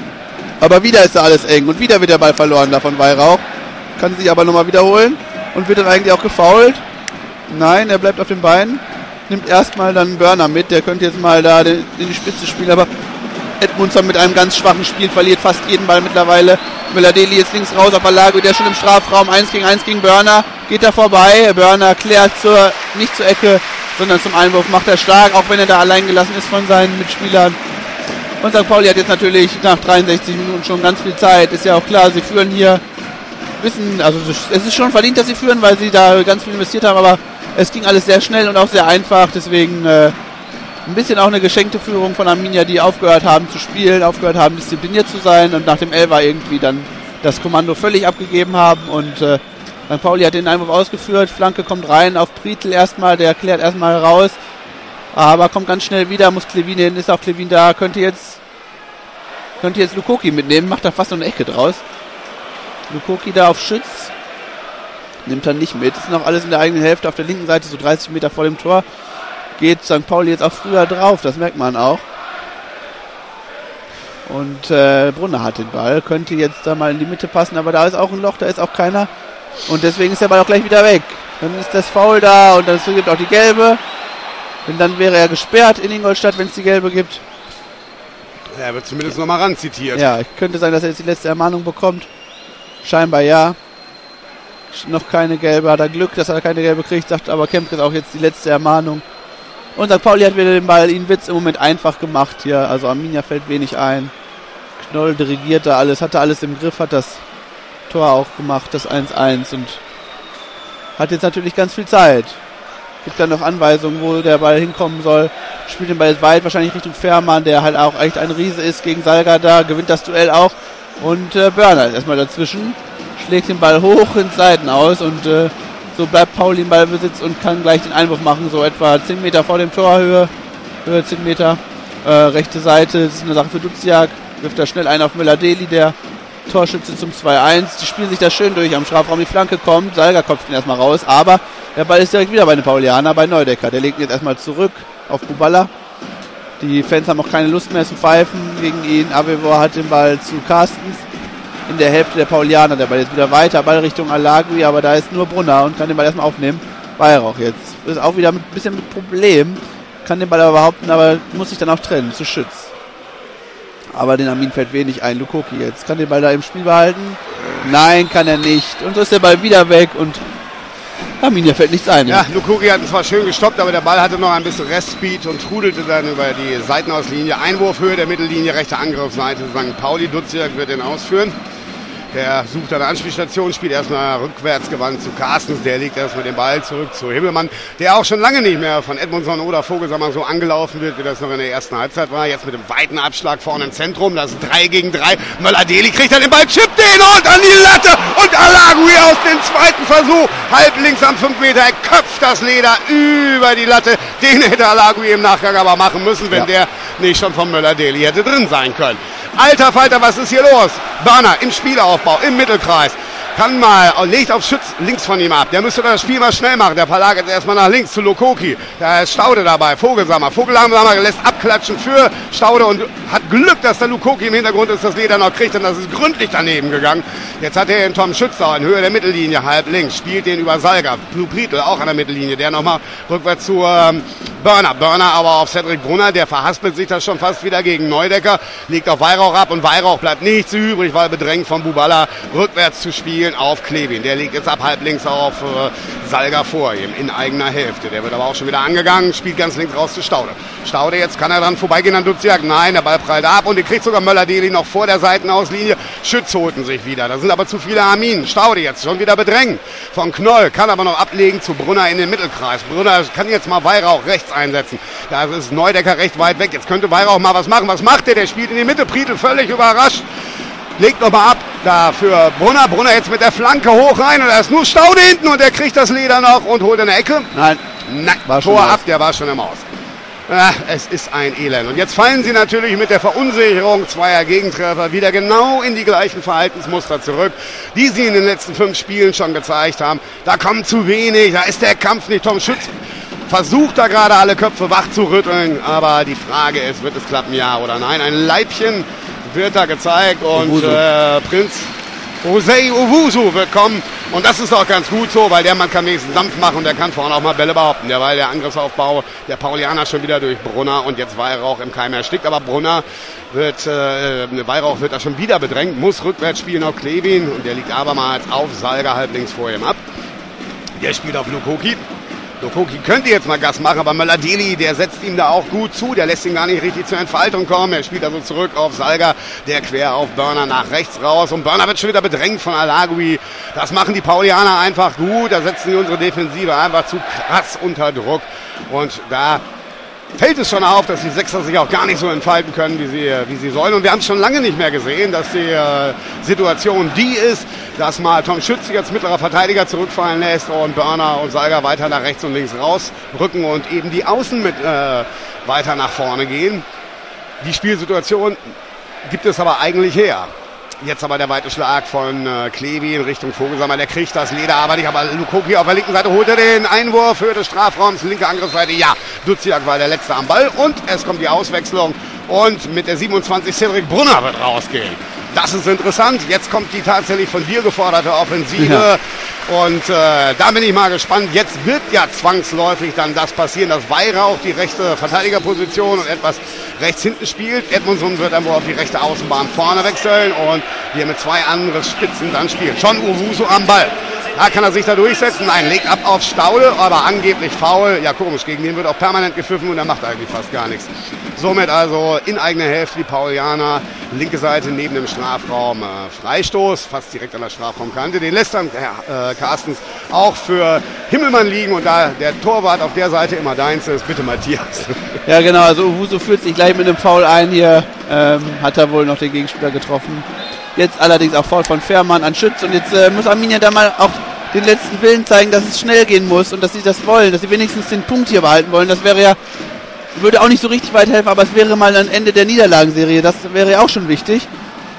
Aber wieder ist da alles eng und wieder wird der Ball verloren da von Weihrauch. Kann sich aber nochmal wiederholen. Und wird dann eigentlich auch gefoult? Nein, er bleibt auf den Beinen. Nimmt erstmal dann Börner mit. Der könnte jetzt mal da in die Spitze spielen. Aber Edmundson mit einem ganz schwachen Spiel verliert fast jeden Ball mittlerweile. Möller-Daly jetzt links raus auf Alago. Der schon im Strafraum. 1 gegen 1 gegen Börner. Geht da vorbei. Börner klärt nicht zur Ecke, sondern zum Einwurf. Macht er stark, auch wenn er da allein gelassen ist von seinen Mitspielern. Und St. Pauli hat jetzt natürlich nach 63 Minuten schon ganz viel Zeit. Ist ja auch klar, sie führen hier. Also es ist schon verdient, dass sie führen, weil sie da ganz viel investiert haben, aber es ging alles sehr schnell und auch sehr einfach, deswegen ein bisschen auch eine geschenkte Führung von Arminia, die aufgehört haben zu spielen, aufgehört haben diszipliniert zu sein und nach dem Elfer irgendwie dann das Kommando völlig abgegeben haben und St. Pauli hat den Einwurf ausgeführt, Flanke kommt rein auf Prietl erstmal, der klärt erstmal raus, aber kommt ganz schnell wieder, muss Klevin hin, ist auch Klevin da, könnte jetzt Lukoki mitnehmen, macht da fast noch eine Ecke draus. Lukoki da auf Schütz. Nimmt er nicht mit. Ist noch alles in der eigenen Hälfte auf der linken Seite, so 30 Meter vor dem Tor. Geht St. Pauli jetzt auch früher drauf, das merkt man auch. Und Brunner hat den Ball. Könnte jetzt da mal in die Mitte passen, aber da ist auch ein Loch, da ist auch keiner. Und deswegen ist der Ball auch gleich wieder weg. Dann ist das Foul da und dazu gibt auch die gelbe. Denn dann wäre er gesperrt in Ingolstadt, wenn es die gelbe gibt. Er wird zumindest nochmal ranzitiert. Ja, könnte sein, dass er jetzt die letzte Ermahnung bekommt. Scheinbar ja. Noch keine gelbe, hat er Glück, dass er keine gelbe kriegt, sagt aber Kempkes auch jetzt die letzte Ermahnung. Und St. Pauli hat wieder den Ball, ihn wird's im Moment einfach gemacht hier, also Arminia fällt wenig ein. Knoll dirigiert da alles, hatte alles im Griff, hat das Tor auch gemacht, das 1-1 und hat jetzt natürlich ganz viel Zeit. Gibt dann noch Anweisungen, wo der Ball hinkommen soll. Spielt den Ball jetzt weit, wahrscheinlich Richtung Fährmann, der halt auch echt ein Riese ist gegen Salga da, gewinnt das Duell auch. Und Börner ist erstmal dazwischen, schlägt den Ball hoch ins Seiten aus und so bleibt Pauli im Ballbesitz und kann gleich den Einwurf machen, so etwa 10 Meter vor dem Tor, Höhe 10 Meter, rechte Seite, das ist eine Sache für Duziak, wirft da schnell ein auf Möller-Daly, der Torschütze zum 2-1, die spielen sich da schön durch am Strafraum, die Flanke kommt, Salga kopft ihn erstmal raus, aber der Ball ist direkt wieder bei den Paulianer, bei Neudecker, der legt ihn jetzt erstmal zurück auf Bubala. Die Fans haben auch keine Lust mehr zu pfeifen gegen ihn. Avevor hat den Ball zu Carstens in der Hälfte der Paulianer. Der Ball jetzt wieder weiter, Ball Richtung Alagui, aber da ist nur Brunner und kann den Ball erstmal aufnehmen. Weihrauch jetzt. Ist auch wieder ein bisschen mit Problem. Kann den Ball aber behaupten, aber muss sich dann auch trennen zu Schütz. Aber den Armin fällt wenig ein. Lukoki jetzt kann den Ball da im Spiel behalten. Nein, kann er nicht. Und so ist der Ball wieder weg und Arminia fällt nichts ein. Ja, Lukoki hat ihn zwar schön gestoppt, aber der Ball hatte noch ein bisschen Restspeed und trudelte dann über die Seitenauslinie. Einwurfhöhe der Mittellinie, rechte Angriffsseite St. Pauli. Duziak wird den ausführen. Der sucht eine Anspielstation, spielt erstmal rückwärts gewandt zu Carstens. Der legt erstmal den Ball zurück zu Himmelmann, der auch schon lange nicht mehr von Edmundsson oder Vogelsammer so angelaufen wird, wie das noch in der ersten Halbzeit war. Jetzt mit dem weiten Abschlag vorne im Zentrum. Das ist 3 gegen 3. Möller-Deli kriegt dann den Ball, chippt den und an die Latte. Und Alagui aus dem zweiten Versuch. Halb links am 5 Meter. Er köpft das Leder über die Latte. Den hätte Alagui im Nachgang aber machen müssen, wenn der nicht schon von Möller-Deli hätte drin sein können. Alter Falter, was ist hier los? Börner im Spielaufbau, im Mittelkreis. Legt auf Schütz links von ihm ab. Der müsste das Spiel mal schnell machen. Der verlagert erstmal nach links zu Lukoki. Da ist Staude dabei, Vogelsammer. Vogelsammer lässt abklatschen für Staude und hat Glück, dass der Lukoki im Hintergrund ist, das Leder noch kriegt. Und das ist gründlich daneben gegangen. Jetzt hat er den Tom Schütz da in Höhe der Mittellinie, halb links. Spielt den über Salga. Blue Prietl auch an der Mittellinie. Der nochmal rückwärts zu Börner. Börner aber auf Cedric Brunner. Der verhaspelt sich das schon fast wieder gegen Neudecker. Legt auf Weihrauch ab und Weihrauch bleibt nichts übrig, weil bedrängt von Buballa rückwärts zu spielen auf Klebin. Der legt jetzt ab halb links auf Salga vor ihm in eigener Hälfte. Der wird aber auch schon wieder angegangen, spielt ganz links raus zu Staude. Staude, jetzt kann er dran vorbeigehen an Duziak. Nein, der Ball prallt ab und er kriegt sogar Möller-Deli noch vor der Seitenauslinie. Schütz holten sich wieder. Da sind aber zu viele Arminen. Staude jetzt schon wieder bedrängt von Knoll, kann aber noch ablegen zu Brunner in den Mittelkreis. Brunner kann jetzt mal Weihrauch rechts einsetzen. Da ist Neudecker recht weit weg. Jetzt könnte Weihrauch mal was machen. Was macht der? Der spielt in die Mitte. Prietl völlig überrascht. Legt nochmal ab, da für Brunner. Brunner jetzt mit der Flanke hoch rein und da ist nur Staude hinten und der kriegt das Leder noch und holt in der Ecke. Nein, Tor ab, der war schon im Aus. Es ist ein Elend. Und jetzt fallen sie natürlich mit der Verunsicherung zweier Gegentreffer wieder genau in die gleichen Verhaltensmuster zurück, die sie in den letzten 5 Spielen schon gezeigt haben. Da kommt zu wenig, da ist der Kampf nicht. Tom Schütz versucht da gerade alle Köpfe wach zu rütteln, aber die Frage ist, wird es klappen, ja oder nein? Ein Leibchen wird da gezeigt und Prinz José Owusu wird kommen und das ist auch ganz gut so, weil der Mann kann wenigstens Dampf machen und der kann vorne auch mal Bälle behaupten, weil der Angriffsaufbau der Paulianer schon wieder durch Brunner und jetzt Weihrauch im Keim erstickt, aber Brunner Weihrauch wird da schon wieder bedrängt, muss rückwärts spielen auf Klebin und der liegt abermals auf Salga halb links vor ihm ab. Der spielt auf Lukoki. Lukoki könnte jetzt mal Gas machen, aber Möller-Deli, der setzt ihm da auch gut zu. Der lässt ihn gar nicht richtig zur Entfaltung kommen. Er spielt also zurück auf Salga, der quer auf Börner nach rechts raus. Und Börner wird schon wieder bedrängt von Alagui. Das machen die Paulianer einfach gut. Da setzen sie unsere Defensive einfach zu krass unter Druck. Und da fällt es schon auf, dass die Sechser sich auch gar nicht so entfalten können, wie sie sollen. Und wir haben es schon lange nicht mehr gesehen, dass die Situation die ist, dass mal Tom Schütz als mittlerer Verteidiger zurückfallen lässt und Börner und Salga weiter nach rechts und links rausrücken und eben die Außen mit weiter nach vorne gehen. Die Spielsituation gibt es aber eigentlich her. Jetzt aber der weite Schlag von Klevi in Richtung Vogelsammer. Der kriegt das Leder aber nicht. Aber Lukoki auf der linken Seite holt er den Einwurf für des Strafraums. Linke Angriffsseite. Ja, Duziak war der Letzte am Ball. Und es kommt die Auswechslung. Und mit der 27 Cedric Brunner wird rausgehen. Das ist interessant. Jetzt kommt die tatsächlich von dir geforderte Offensive. Ja. Und da bin ich mal gespannt. Jetzt wird ja zwangsläufig dann das passieren, dass Weihrauch die rechte Verteidigerposition und etwas rechts hinten spielt. Edmundsson wird dann wohl auf die rechte Außenbahn vorne wechseln und hier mit 2 Angriffsspitzen dann spielt. Schon Owusu am Ball. Da kann er sich da durchsetzen. Nein, legt ab auf Staude, aber angeblich faul. Ja, komisch, gegen den wird auch permanent gepfiffen und er macht eigentlich fast gar nichts. Somit also in eigener Hälfte die Paulianer. Linke Seite neben dem Strafraum Freistoß, fast direkt an der Strafraumkante. Den lässt dann Carstens auch für Himmelmann liegen und da der Torwart auf der Seite immer deins ist. Bitte Matthias. Ja genau, also Owusu führt sich gleich mit einem Foul ein hier. Hat er wohl noch den Gegenspieler getroffen. Jetzt allerdings auch Foul von Fährmann an Schütz und jetzt muss Arminia da mal auch den letzten Willen zeigen, dass es schnell gehen muss und dass sie das wollen, dass sie wenigstens den Punkt hier behalten wollen. Das wäre ja, würde auch nicht so richtig weit helfen, aber es wäre mal ein Ende der Niederlagenserie. Das wäre ja auch schon wichtig.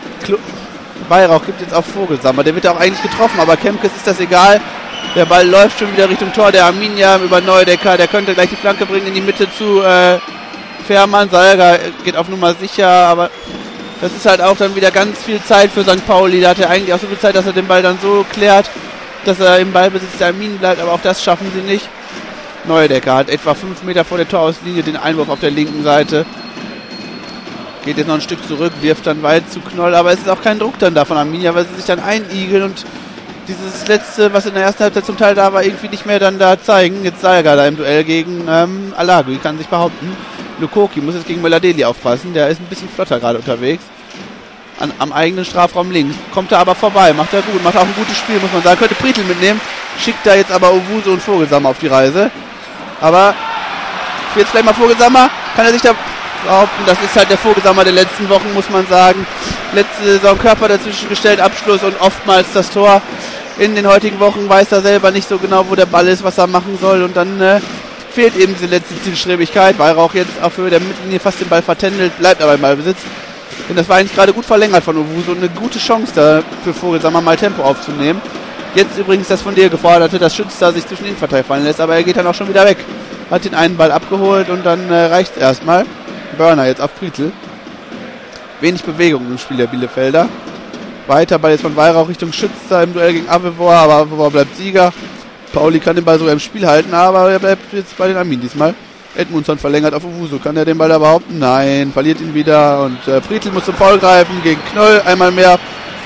Weihrauch gibt jetzt auf Vogelsammer, der wird ja auch eigentlich getroffen, aber Kempkes ist das egal. Der Ball läuft schon wieder Richtung Tor, der Arminia über Neudecker, der könnte gleich die Flanke bringen in die Mitte zu Fährmann. Salga geht auf Nummer sicher, aber das ist halt auch dann wieder ganz viel Zeit für St. Pauli. Da hat er eigentlich auch so viel Zeit, dass er den Ball dann so klärt, dass er im Ballbesitz der Arminen bleibt, aber auch das schaffen sie nicht. Neudecker hat etwa 5 Meter vor der Torauslinie den Einwurf auf der linken Seite. Geht jetzt noch ein Stück zurück, wirft dann weit zu Knoll, aber es ist auch kein Druck dann da von Arminia, weil sie sich dann einigeln und dieses letzte, was in der ersten Halbzeit zum Teil da war, irgendwie nicht mehr dann da zeigen. Jetzt Salga da im Duell gegen Alagui, kann sich behaupten. Lukoki muss jetzt gegen Meladeli aufpassen, der ist ein bisschen flotter gerade unterwegs. Am eigenen Strafraum links. Kommt er aber vorbei, macht er gut, macht auch ein gutes Spiel, muss man sagen. Könnte Prietl mitnehmen, schickt da jetzt aber Owusu und Vogelsammer auf die Reise. Aber jetzt vielleicht mal Vogelsammer, kann er sich da behaupten, das ist halt der Vogelsammer der letzten Wochen, muss man sagen. Letzte Saison Körper dazwischen gestellt, Abschluss und oftmals das Tor. In den heutigen Wochen weiß er selber nicht so genau, wo der Ball ist, was er machen soll und dann fehlt eben diese letzte Zielstrebigkeit. Weihrauch jetzt auf Höhe der Mittellinie fast den Ball vertändelt, bleibt aber im Ballbesitz. Denn das war eigentlich gerade gut verlängert von Owusu und eine gute Chance da für Vogelsammer mal Tempo aufzunehmen. Jetzt übrigens das von dir geforderte, dass Schütz da sich zwischen den Innenverteidiger fallen lässt, aber er geht dann auch schon wieder weg. Hat den einen Ball abgeholt und dann reicht es erstmal. Börner jetzt auf Prietl. Wenig Bewegung im Spiel der Bielefelder. Weiter Ball jetzt von Weihrauch Richtung Schützer im Duell gegen Avevor, aber Avevor bleibt Sieger. Pauli kann den Ball sogar im Spiel halten, aber er bleibt jetzt bei den Armin diesmal. Edmundsson verlängert auf Owusu. Kann er den Ball da behaupten? Nein, verliert ihn wieder und Prietl muss zum Foul greifen gegen Knoll. Einmal mehr.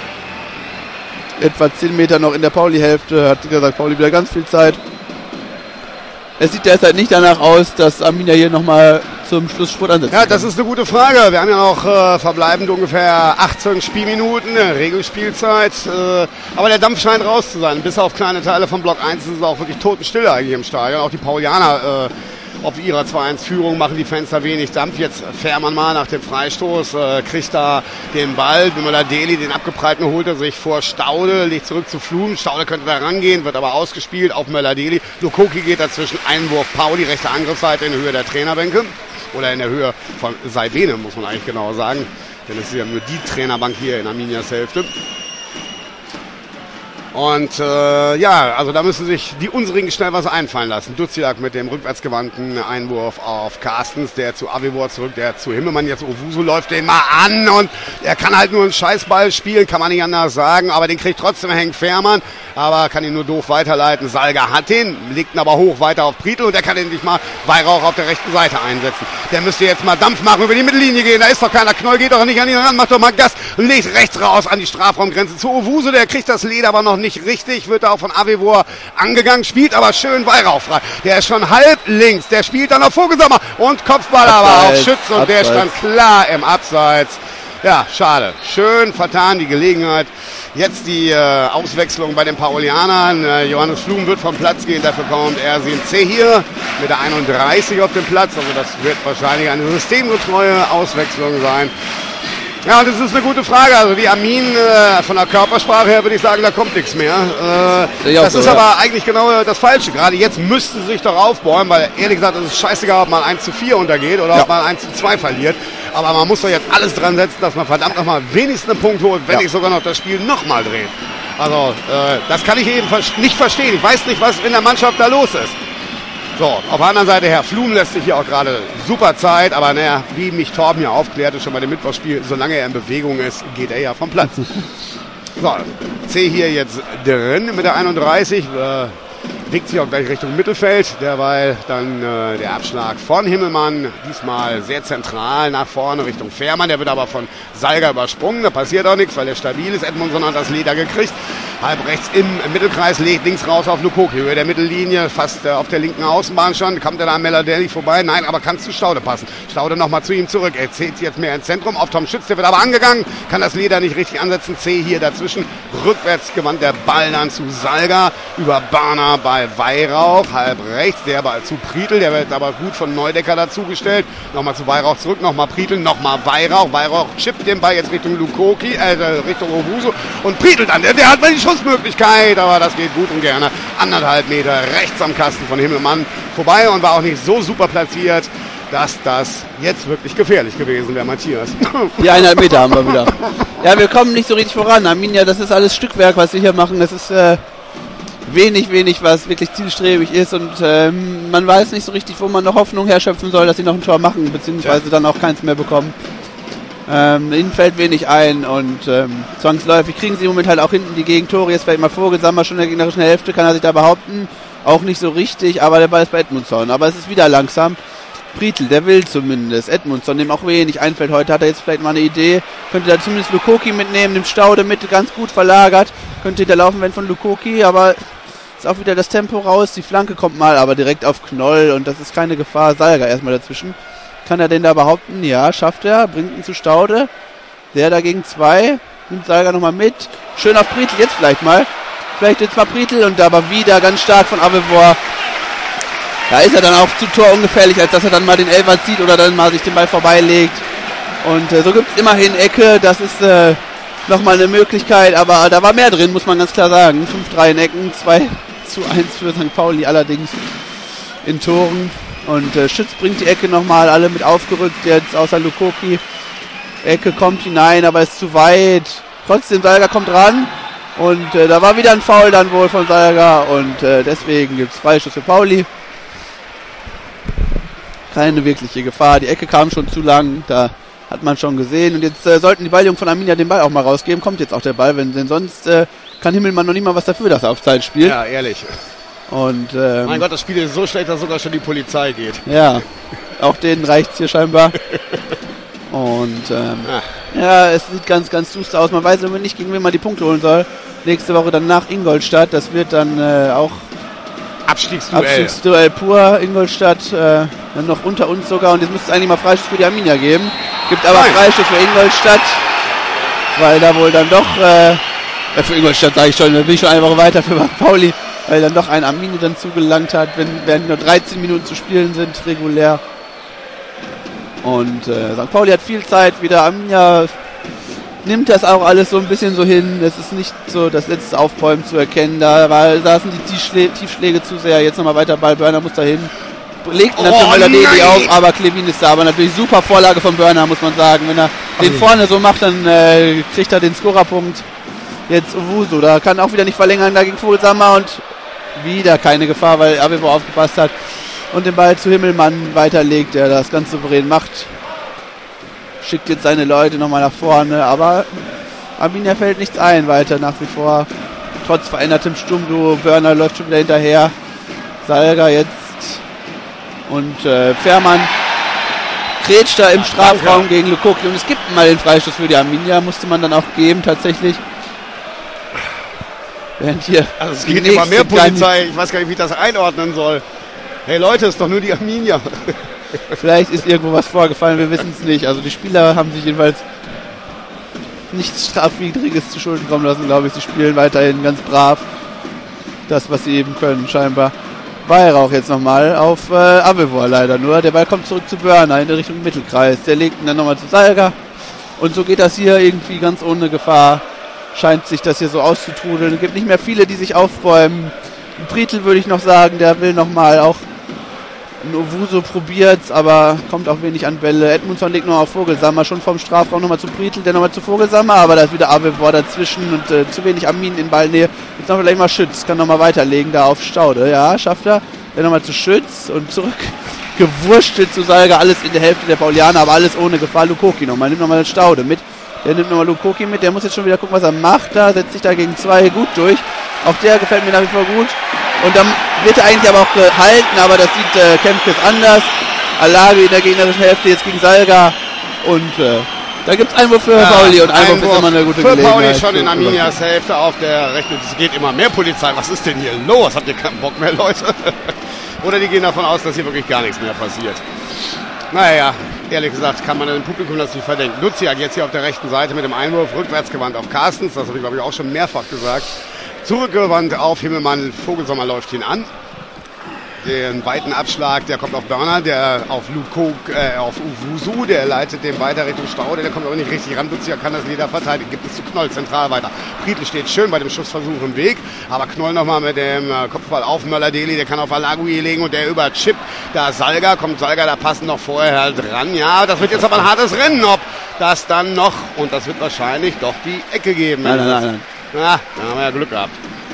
Etwa 10 Meter noch in der Pauli-Hälfte. Hat gesagt, Pauli wieder ganz viel Zeit. Es sieht derzeit nicht danach aus, dass Arminia hier nochmal zum Schlussspurt ansetzt. Ja, das ist eine gute Frage. Wir haben ja noch verbleibend ungefähr 18 Spielminuten, Regelspielzeit. Aber der Dampf scheint raus zu sein. Bis auf kleine Teile von Block 1 ist es auch wirklich totenstille eigentlich im Stadion. Auch die Paulianer auf ihrer 2-1-Führung machen die Fans da wenig Dampf. Jetzt Fährmann mal nach dem Freistoß, kriegt da den Ball. Meladeli, den abgeprallten, holt er sich vor Staude, legt zurück zu Flum. Staude könnte da rangehen, wird aber ausgespielt auf Meladeli. Lukoki geht dazwischen, Einwurf Pauli, rechte Angriffsseite in Höhe der Trainerbänke. Oder in der Höhe von Saibene, muss man eigentlich genauer sagen. Denn es ist ja nur die Trainerbank hier in Arminias Hälfte. Und ja, also da müssen sich die unsrigen schnell was einfallen lassen. Duziak mit dem rückwärtsgewandten Einwurf auf Carstens, der zu Avevor zurück, der zu Himmelmann, jetzt Owusu läuft den mal an und er kann halt nur einen Scheißball spielen, kann man nicht anders sagen, aber den kriegt trotzdem Henk Fährmann, aber kann ihn nur doof weiterleiten. Salga hat den, legt ihn aber hoch weiter auf Prietl und der kann endlich mal Weihrauch auf der rechten Seite einsetzen. Der müsste jetzt mal Dampf machen, über die Mittellinie gehen, da ist doch keiner, Knoll geht doch nicht an ihn ran, macht doch mal Gas und legt rechts raus an die Strafraumgrenze zu Owusu, der kriegt das Leder aber noch nicht richtig, wird da auch von Avevor angegangen, spielt aber schön Weihrauch frei. Der ist schon halb links, der spielt dann auf Vogelsammer und Kopfball aber auf Schütz und der stand klar im Abseits. Ja, schade. Schön vertan die Gelegenheit. Jetzt die Auswechslung bei den Paulianern. Johannes Flum wird vom Platz gehen, dafür kommt Ersin C. hier mit der 31 auf dem Platz. Also das wird wahrscheinlich eine systemgetreue Auswechslung sein. Ja, und das ist eine gute Frage. Also die Armin, von der Körpersprache her würde ich sagen, da kommt nichts mehr. Das ist aber eigentlich genau das Falsche. Gerade jetzt müssten sie sich doch aufbäumen, weil ehrlich gesagt, es ist scheißegal, ob man 1:4 untergeht oder ob man 1:2 verliert. Aber man muss doch jetzt alles dran setzen, dass man verdammt nochmal wenigstens einen Punkt holt, wenn nicht sogar noch das Spiel nochmal dreht. Also das kann ich eben nicht verstehen. Ich weiß nicht, was in der Mannschaft da los ist. So, auf der anderen Seite, Herr Flum lässt sich hier auch gerade super Zeit, aber naja, wie mich Torben ja aufklärte, schon bei dem Mittwochsspiel, solange er in Bewegung ist, geht er ja vom Platz. So, C hier jetzt drin mit der 31, legt sich auch gleich Richtung Mittelfeld, derweil dann der Abschlag von Himmelmann, diesmal sehr zentral nach vorne Richtung Fährmann, der wird aber von Salga übersprungen, da passiert auch nichts, weil er stabil ist. Edmundsson hat das Leder gekriegt, halb rechts im Mittelkreis, legt links raus auf Lukoki, Höhe der Mittellinie, fast auf der linken Außenbahn schon, kommt er da an Meladeli vorbei, nein, aber kann zu Staude passen. Staude nochmal zu ihm zurück, er zählt jetzt mehr ins Zentrum, auf Tom Schütz, der wird aber angegangen, kann das Leder nicht richtig ansetzen, C hier dazwischen, rückwärts gewandt der Ball dann zu Salga, über Barner bei Weihrauch, halb rechts, der Ball zu Prietl, der wird aber gut von Neudecker dazugestellt, nochmal zu Weihrauch zurück, nochmal Prietl, nochmal Weihrauch, Weihrauch chippt den Ball jetzt Richtung Lukoki, Richtung Owusu und Prietl dann, der hat mal die Schussmöglichkeit, aber das geht gut und gerne, 1,5 Meter rechts am Kasten von Himmelmann vorbei und war auch nicht so super platziert, dass das jetzt wirklich gefährlich gewesen wäre, Matthias. Die 1,5 Meter haben wir wieder. Ja, wir kommen nicht so richtig voran, Arminia, das ist alles Stückwerk, was wir hier machen, das ist wenig, was wirklich zielstrebig ist und man weiß nicht so richtig, wo man noch Hoffnung herschöpfen soll, dass sie noch ein Tor machen, beziehungsweise dann auch keins mehr bekommen. Ihnen fällt wenig ein und zwangsläufig kriegen sie im Moment halt auch hinten die Gegentore. Jetzt vielleicht mal Vogelsammer schon in der gegnerischen Hälfte, kann er sich da behaupten. Auch nicht so richtig, aber der Ball ist bei Edmundsson. Aber es ist wieder langsam. Prietl, der will zumindest. Edmundsson, dem auch wenig einfällt heute, hat er jetzt vielleicht mal eine Idee. Könnte da zumindest Lukoki mitnehmen, dem Staude mit ganz gut verlagert. Könnte hinterlaufen werden von Lukoki, aber ist auch wieder das Tempo raus. Die Flanke kommt mal, aber direkt auf Knoll und das ist keine Gefahr. Salga erstmal dazwischen. Kann er den da behaupten? Ja, schafft er. Bringt ihn zu Staude. Der dagegen 2. Nimmt Salga nochmal mit. Schön auf Prietl, jetzt vielleicht mal. Vielleicht jetzt mal Prietl und aber wieder ganz stark von Avevor. Da ist er dann auch zu Tor ungefährlich, als dass er dann mal den Elfer zieht oder dann mal sich den Ball vorbeilegt. Und so gibt es immerhin Ecke. Das ist nochmal eine Möglichkeit, aber da war mehr drin, muss man ganz klar sagen. 5-3 in Ecken, 2-1 für St. Pauli allerdings in Toren. Und Schütz bringt die Ecke nochmal, alle mit aufgerückt jetzt, außer Lukoki. Ecke kommt hinein, aber ist zu weit. Trotzdem, Salga kommt ran. Und da war wieder ein Foul dann wohl von Salga. Und deswegen gibt es Freistoß für Pauli. Keine wirkliche Gefahr. Die Ecke kam schon zu lang. Da hat man schon gesehen. Und jetzt sollten die Balljungen von Arminia den Ball auch mal rausgeben. Kommt jetzt auch der Ball, denn sonst kann Himmelmann noch nicht mal was dafür, dass er auf Zeit spielt. Ja, ehrlich. Und mein Gott, das Spiel ist so schlecht, dass sogar schon die Polizei geht. Ja, auch denen reicht's hier scheinbar. Und ja, es sieht ganz, ganz duster aus. Man weiß immer nicht, gegen wen man die Punkte holen soll. Nächste Woche dann nach Ingolstadt. Das wird dann auch Abstiegsduell pur. Ingolstadt dann noch unter uns sogar. Und jetzt müsste es eigentlich mal Freistoß für die Arminia geben. Gibt aber Freistoß für Ingolstadt. Weil da wohl dann doch für Ingolstadt sage ich schon, da bin ich schon eine Woche weiter für Pauli. Weil dann doch ein Arminia dann zugelangt hat, während nur 13 Minuten zu spielen sind, regulär. Und St. Pauli hat viel Zeit wieder. Arminia nimmt das auch alles so ein bisschen so hin. Es ist nicht so das letzte Aufbäumen zu erkennen. Da saßen die Tiefschläge zu sehr. Jetzt nochmal weiter Ball. Börner muss dahin. Legt ihn dann für Möller-Deli auf, aber Klevin ist da. Aber natürlich super Vorlage von Börner, muss man sagen. Wenn er den vorne so macht, dann kriegt er den Scorerpunkt. Jetzt Owusu. Da kann auch wieder nicht verlängern. Da gegen Vogelsammer und wieder keine Gefahr, weil Avevo aufgepasst hat. Und den Ball zu Himmelmann weiterlegt, der das ganz souverän macht. Schickt jetzt seine Leute nochmal nach vorne, aber Arminia fällt nichts ein weiter nach wie vor. Trotz verändertem Sturmduo, Börner läuft schon wieder hinterher. Salga jetzt und Fährmann grätscht da im Strafraum gegen Lukoki und es gibt mal den Freistoß für die Arminia, musste man dann auch geben tatsächlich. Während hier also es geht immer mehr Polizei, ich weiß gar nicht, wie ich das einordnen soll. Hey Leute, ist doch nur die Arminia. Vielleicht ist irgendwo was vorgefallen, wir wissen es nicht. Also die Spieler haben sich jedenfalls nichts Strafwidriges zu Schulden kommen lassen, glaube ich. Sie spielen weiterhin ganz brav das, was sie eben können, scheinbar. Weihrauch jetzt nochmal auf Avevor leider nur. Der Ball kommt zurück zu Börner in Richtung Mittelkreis. Der legt ihn dann nochmal zu Salga. Und so geht das hier irgendwie ganz ohne Gefahr. Scheint sich das hier so auszutrudeln. Es gibt nicht mehr viele, die sich aufbäumen. Prietl würde ich noch sagen, der will nochmal auch ein Owusu probiert's, aber kommt auch wenig an Bälle. Edmundsson legt noch auf Vogelsammer, schon vom Strafraum nochmal zu Prietl, der nochmal zu Vogelsammer, aber da ist wieder Avevor dazwischen und zu wenig Armin in Ballnähe. Jetzt noch vielleicht mal Schütz, kann nochmal weiterlegen, da auf Staude. Ja, schafft er. Dann nochmal zu Schütz und zurück gewurschtelt zu Salga, alles in der Hälfte der Paulianer, aber alles ohne Gefahr. Lukoki nochmal, nimmt nochmal Staude mit. Der nimmt nochmal Lukoki mit, der muss jetzt schon wieder gucken, was er macht. Da setzt sich da gegen 2 gut durch. Auch der gefällt mir nach wie vor gut. Und dann wird er eigentlich aber auch gehalten, aber das sieht Kempkes anders. Alagi in der gegnerischen Hälfte jetzt gegen Salga. Und da gibt es Einwurf für Pauli und Einwurf ist immer eine gute Gelegenheit. Für Pauli schon in Arminias Hälfte auf der rechten. Es geht immer mehr Polizei. Was ist denn hier los? Habt ihr keinen Bock mehr, Leute? Oder die gehen davon aus, dass hier wirklich gar nichts mehr passiert. Naja, ehrlich gesagt kann man dem Publikum das nicht verdenken. Luziak jetzt hier auf der rechten Seite mit dem Einwurf, rückwärtsgewandt auf Carstens. Das habe ich, glaube ich, auch schon mehrfach gesagt. Zurückgewandt auf Himmelmann, Vogelsommer läuft ihn an. Den weiten Abschlag, der kommt auf Börner, der auf auf Owusu, der leitet den weiter Richtung Staude, der kommt aber nicht richtig ran. Luziak kann das Leder verteidigen, gibt es zu Knoll zentral weiter. Prietl steht schön bei dem Schussversuch im Weg, aber Knoll nochmal mit dem Kopfball auf Möller-Deli, der kann auf Alagui legen und der über Chip, da Salga, kommt Salga, da passen noch vorher dran. Ja, das wird jetzt aber ein hartes Rennen, ob das dann noch, und das wird wahrscheinlich doch die Ecke geben. Nein. Na, da haben wir ja Glück gehabt.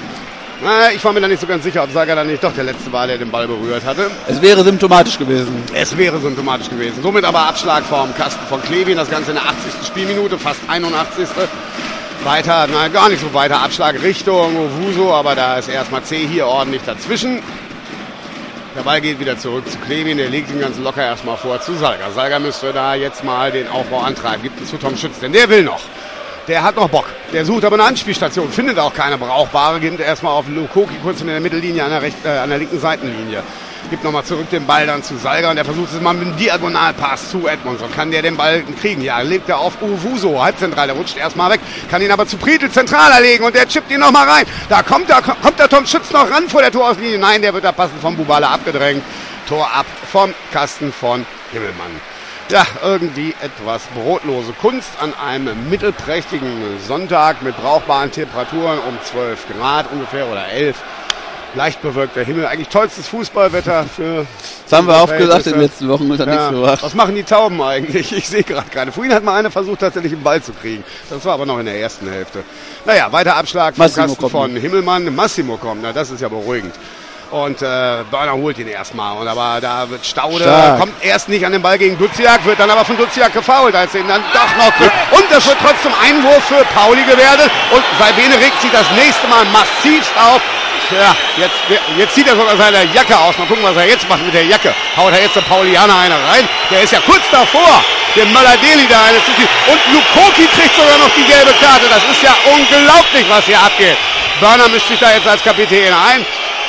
Na, ich war mir da nicht so ganz sicher, ob Salga dann nicht doch der Letzte war, der den Ball berührt hatte. Es wäre symptomatisch gewesen. Es wäre symptomatisch gewesen. Somit aber Abschlag vom Kasten von Klevin, das Ganze in der 80. Spielminute, fast 81. Weiter, gar nicht so weiter, Abschlag Richtung Owusu, aber da ist erstmal C hier ordentlich dazwischen. Der Ball geht wieder zurück zu Klebin, der legt ihn ganz locker erstmal vor zu Salga. Salga müsste da jetzt mal den Aufbau antreiben, gibt es zu Tom Schütz, denn der will noch. Der hat noch Bock. Der sucht aber eine Anspielstation, findet auch keine brauchbare, geht erstmal auf Lukoki kurz in der Mittellinie an der linken Seitenlinie. Gibt nochmal zurück den Ball dann zu Salga und er versucht es mal mit einem Diagonalpass zu Edmondson. Kann der den Ball kriegen? Ja, legt er auf Owusu, halbzentral, der rutscht erstmal weg, kann ihn aber zu Prietl zentraler legen und der chippt ihn nochmal rein. Da kommt der Tom Schütz noch ran vor der Torauslinie. Nein, der wird da passend vom Bubala abgedrängt. Tor ab vom Kasten von Himmelmann. Ja, irgendwie etwas brotlose Kunst an einem mittelprächtigen Sonntag mit brauchbaren Temperaturen um 12 Grad ungefähr oder 11. Leicht bewölkter Himmel, eigentlich tollstes Fußballwetter für... Das haben wir auch gesagt in den letzten Wochen und hat nichts gebracht. Was machen die Tauben eigentlich? Ich sehe gerade keine. Vorhin hat mal einer versucht, tatsächlich einen Ball zu kriegen. Das war aber noch in der ersten Hälfte. Naja, weiter Abschlag vom Kasten von Himmelmann. Massimo kommt, na das ist ja beruhigend. Und Börner holt ihn erstmal. Und aber da wird Staude, kommt erst nicht an den Ball gegen Duziak, wird dann aber von Duziak gefoult, als er ihn dann doch noch kriegt. Und das wird trotzdem Einwurf für Pauli gewertet. Und Saibene regt sich das nächste Mal massivst auf. Ja, jetzt zieht er sogar seine Jacke aus. Mal gucken, was er jetzt macht mit der Jacke. Haut er jetzt der Paulianer eine rein. Der ist ja kurz davor, dem Möller-Deli da eine zu ziehen. Und Lukoki kriegt sogar noch die gelbe Karte. Das ist ja unglaublich, was hier abgeht. Börner mischt sich da jetzt als Kapitän ein.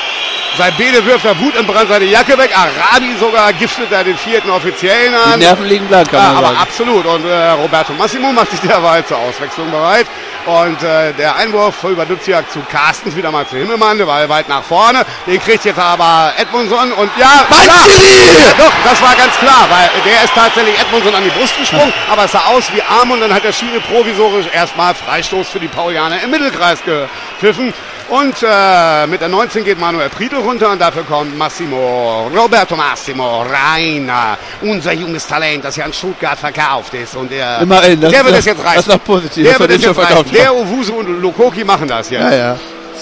Saibene wirft er Wut im Brand seine Jacke weg. Arabi sogar giftet da den vierten Offiziellen an. Die Nerven liegen blank, kann man aber sagen. Absolut. Und Roberto Massimo macht sich derweil zur Auswechslung bereit. Und der Einwurf über Duziak zu Carstens, wieder mal zu Himmelmann, der Ball weit nach vorne. Den kriegt jetzt aber Edmondson und ja, doch, das war ganz klar, weil der ist tatsächlich Edmondson an die Brust gesprungen, aber es sah aus wie Arm und dann hat der Schiri provisorisch erstmal Freistoß für die Paulianer im Mittelkreis gepfiffen. Und mit der 19 geht Manuel Prietl runter und dafür kommt Roberto Massimo rein. Unser junges Talent, das ja in Stuttgart verkauft ist. Und der wird es jetzt reißen. Das ist noch positiv. Der wird es jetzt reißen. Der Owusu und Lukoki machen das jetzt. Ja.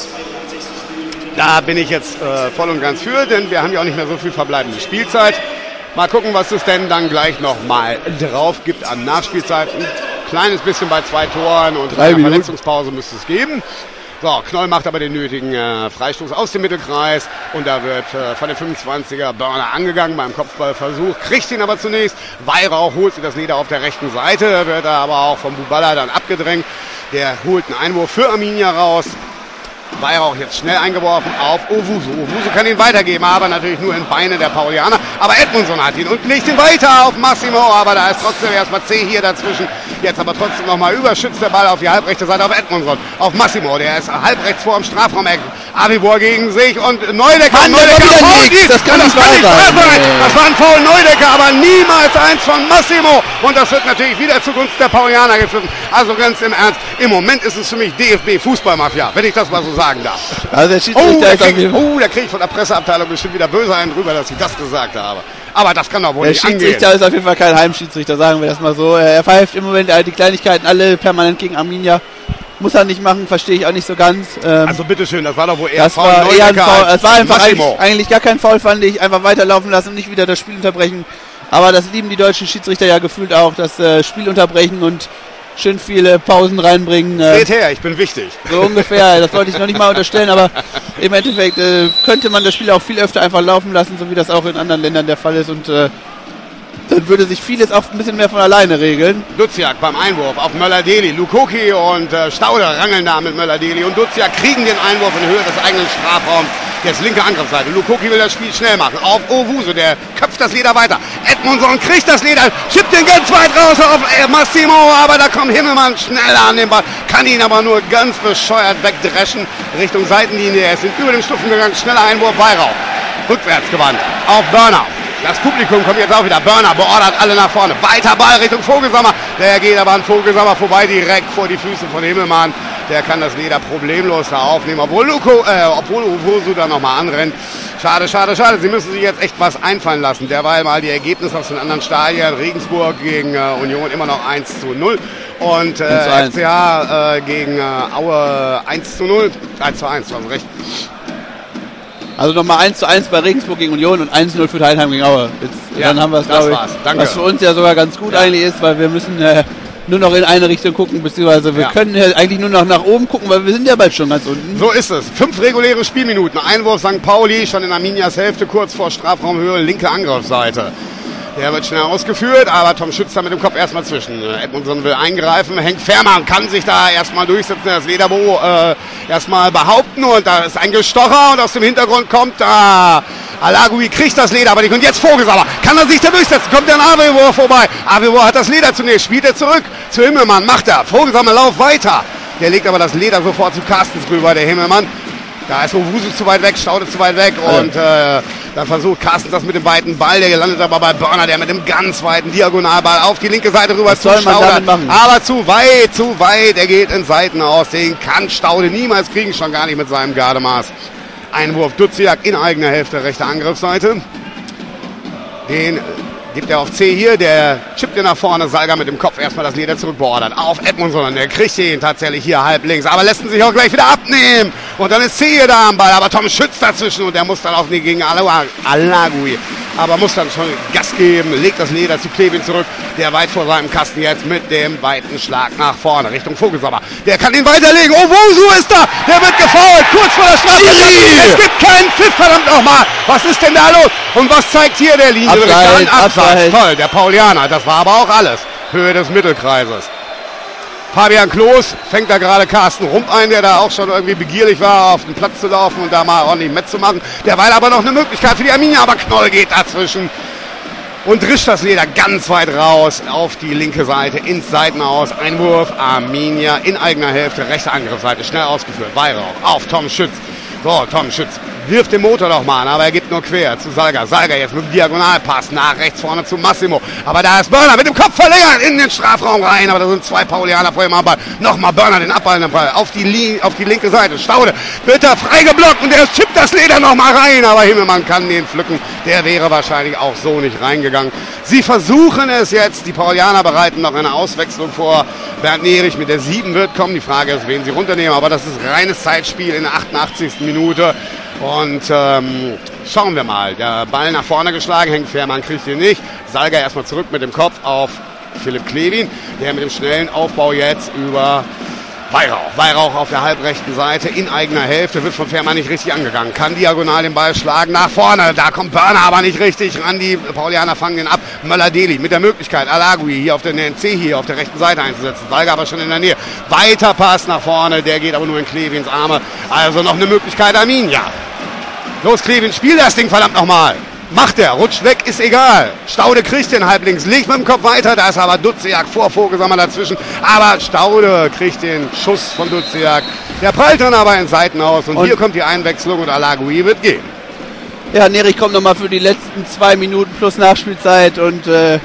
Da bin ich jetzt voll und ganz für, denn wir haben ja auch nicht mehr so viel verbleibende Spielzeit. Mal gucken, was es denn dann gleich nochmal drauf gibt an Nachspielzeit. Ein kleines bisschen bei 2 Toren und einer Verletzungspause müsste es geben. So, Knoll macht aber den nötigen Freistoß aus dem Mittelkreis und da wird von der 25er Börner angegangen beim Kopfballversuch, kriegt ihn aber zunächst. Weihrauch holt sich das Leder auf der rechten Seite, wird aber auch vom Bubala dann abgedrängt. Der holt einen Einwurf für Arminia raus. Weihrauch jetzt schnell eingeworfen auf Owusu. Owusu kann ihn weitergeben, aber natürlich nur in Beine der Paulianer. Aber Edmondson hat ihn und legt ihn weiter auf Massimo. Aber da ist trotzdem erstmal C hier dazwischen. Jetzt aber trotzdem nochmal überschützt der Ball auf die halbrechte Seite auf Edmondson. Auf Massimo, der ist halbrechts vor dem Strafraum-Eck. Avibor gegen sich und Neudecker. Das kann nicht wahr sein. Das war ein Foul Neudecker, aber niemals eins von Massimo. Und das wird natürlich wieder zugunsten der Paulianer gepfiffen. Also ganz im Ernst, im Moment ist es für mich DFB-Fußballmafia, wenn ich das mal so sagen darf. Also der Schiedsrichter da kriege ich von der Presseabteilung bestimmt wieder böse einen drüber, dass ich das gesagt habe. Aber das kann doch wohl nicht angehen. Der Schiedsrichter ist auf jeden Fall kein Heimschiedsrichter, sagen wir das mal so. Er pfeift im Moment die Kleinigkeiten alle permanent gegen Arminia. Muss er nicht machen, verstehe ich auch nicht so ganz. Also bitteschön, das war doch wohl eher das Foul. Es war einfach eigentlich gar kein Foul, fand ich. Einfach weiterlaufen lassen und nicht wieder das Spiel unterbrechen. Aber das lieben die deutschen Schiedsrichter ja gefühlt auch, das Spiel unterbrechen und schön viele Pausen reinbringen. Seht her, ich bin wichtig. So ungefähr, das wollte ich noch nicht mal unterstellen, aber im Endeffekt könnte man das Spiel auch viel öfter einfach laufen lassen, so wie das auch in anderen Ländern der Fall ist und dann würde sich vieles auch ein bisschen mehr von alleine regeln. Duziak beim Einwurf auf Möller-Deli. Lukoki und Staude rangeln da mit Möller-Deli und Duziak kriegen den Einwurf in Höhe des eigenen Strafraums. Jetzt linke Angriffsseite. Lukoki will das Spiel schnell machen. Auf Owusu, der köpft das Leder weiter. Edmondson kriegt das Leder, schippt den ganz weit raus auf Massimo, aber da kommt Himmelmann schneller an den Ball. Kann ihn aber nur ganz bescheuert wegdreschen Richtung Seitenlinie. Er ist über den Stufen gegangen. Schneller Einwurf, Weihrauch. Rückwärts gewandt auf Börner. Das Publikum kommt jetzt auch wieder. Börner beordert alle nach vorne. Weiter Ball Richtung Vogelsammer. Der geht aber an Vogelsammer vorbei, direkt vor die Füße von Himmelmann. Der kann das Leder problemlos da aufnehmen, obwohl Owusu da nochmal anrennt. Schade. Sie müssen sich jetzt echt was einfallen lassen. Derweil mal die Ergebnisse aus den anderen Stadien. Regensburg gegen Union immer noch 1:0. Und FCH gegen Aue 1:0. 1:1, du hast recht. Also nochmal 1:1 bei Regensburg gegen Union und 1:0 für Heidenheim gegen Aue. Dann haben wir es, glaube ich. Danke. Was für uns ja sogar ganz gut eigentlich ist, weil wir müssen nur noch in eine Richtung gucken, beziehungsweise wir können ja eigentlich nur noch nach oben gucken, weil wir sind ja bald schon ganz unten. So ist es. 5 reguläre Spielminuten. Einwurf St. Pauli, schon in Arminias Hälfte, kurz vor Strafraumhöhe, linke Angriffsseite. Der wird schnell ausgeführt, aber Tom Schütz da mit dem Kopf erstmal zwischen. Edmundson will eingreifen, Henk Fährmann kann sich da erstmal durchsetzen, das Lederbo erstmal behaupten und da ist ein Gestocher und aus dem Hintergrund kommt da Alagui, kriegt das Leder, aber nicht. Und jetzt Vogelsammer, kann er sich da durchsetzen, kommt der an Averoa vorbei. Averoa hat das Leder zunächst, spielt er zurück zu Himmelmann, macht er. Vogelsammer Lauf weiter. Der legt aber das Leder sofort zu Carstens rüber, der Himmelmann. Da ist Owusu zu weit weg, Staude zu weit weg und dann versucht Carstens das mit dem weiten Ball, der landet aber bei Börner, der mit dem ganz weiten Diagonalball auf die linke Seite rüber zu Staude. Aber zu weit, er geht in Seiten aus, den kann Staude niemals kriegen, schon gar nicht mit seinem Gardemaß. Einwurf Duziak in eigener Hälfte, rechte Angriffsseite. Den gibt er auf C hier, der chippt ihn nach vorne, Salga mit dem Kopf erstmal das Leder zurückbeordert. Auf Edmundson, der kriegt ihn tatsächlich hier halb links, aber lässt ihn sich auch gleich wieder abnehmen. Und dann ist C hier da am Ball, aber Tom Schütz dazwischen und der muss dann auch nicht gegen Alagui. Aber muss dann schon Gas geben, legt das Leder zu Klevin zurück, der weit vor seinem Kasten jetzt mit dem weiten Schlag nach vorne, Richtung Vogelsammer. Der kann ihn weiterlegen, Owusu ist da, der wird gefoult, kurz vor der Strafe. Es gibt keinen Pfiff, verdammt nochmal. Was ist denn da los? Und was zeigt hier der Linienrichter? Abseits. Toll, der Paulianer, das war aber auch alles. Höhe des Mittelkreises. Fabian Klos fängt da gerade Carsten Rump ein, der da auch schon irgendwie begierig war, auf den Platz zu laufen und da mal ordentlich mitzumachen. Derweil aber noch eine Möglichkeit für die Arminia, aber Knoll geht dazwischen und drischt das Leder ganz weit raus auf die linke Seite ins Seitenaus. Einwurf Arminia in eigener Hälfte, rechte Angriffsseite, schnell ausgeführt. Weihrauch auf Tom Schütz. So, Tom Schütz wirft den Motor noch mal an, aber er gibt nur quer zu Salga. Salga jetzt mit dem Diagonalpass nach rechts vorne zu Massimo. Aber da ist Börner mit dem Kopf verlängert in den Strafraum rein. Aber da sind 2 Paulianer vor ihm am Ball. Nochmal Börner den abprallenden Ball auf die linke Seite. Staude wird da freigeblockt und der chippt das Leder noch mal rein. Aber Himmelmann kann den pflücken. Der wäre wahrscheinlich auch so nicht reingegangen. Sie versuchen es jetzt. Die Paulianer bereiten noch eine Auswechslung vor. Bernd Nerich mit der 7 wird kommen. Die Frage ist, wen sie runternehmen. Aber das ist reines Zeitspiel in der 88. Minute. Und schauen wir mal. Der Ball nach vorne geschlagen. Henk Fährmann kriegt ihn nicht. Salga erstmal zurück mit dem Kopf auf Philipp Klevin. Der mit dem schnellen Aufbau jetzt über Weihrauch. Weihrauch auf der halbrechten Seite in eigener Hälfte. Wird von Fährmann nicht richtig angegangen. Kann diagonal den Ball schlagen nach vorne. Da kommt Börner aber nicht richtig ran. Die Paulianer fangen den ab. Möller-Deli mit der Möglichkeit, Alagui hier auf der NC hier auf der rechten Seite einzusetzen. Salga aber schon in der Nähe. Weiter Pass nach vorne. Der geht aber nur in Klevins Arme. Also noch eine Möglichkeit, Arminia. Los, Klevin, spiel das Ding verdammt nochmal. Macht er, rutscht weg, ist egal. Staude kriegt den halblinks, legt mit dem Kopf weiter, da ist aber Duziak vor Vogelsammer dazwischen. Aber Staude kriegt den Schuss von Duziak. Der prallt dann aber in Seiten aus und hier kommt die Einwechslung und Alagui wird gehen. Ja, Nerich kommt nochmal für die letzten 2 Minuten plus Nachspielzeit und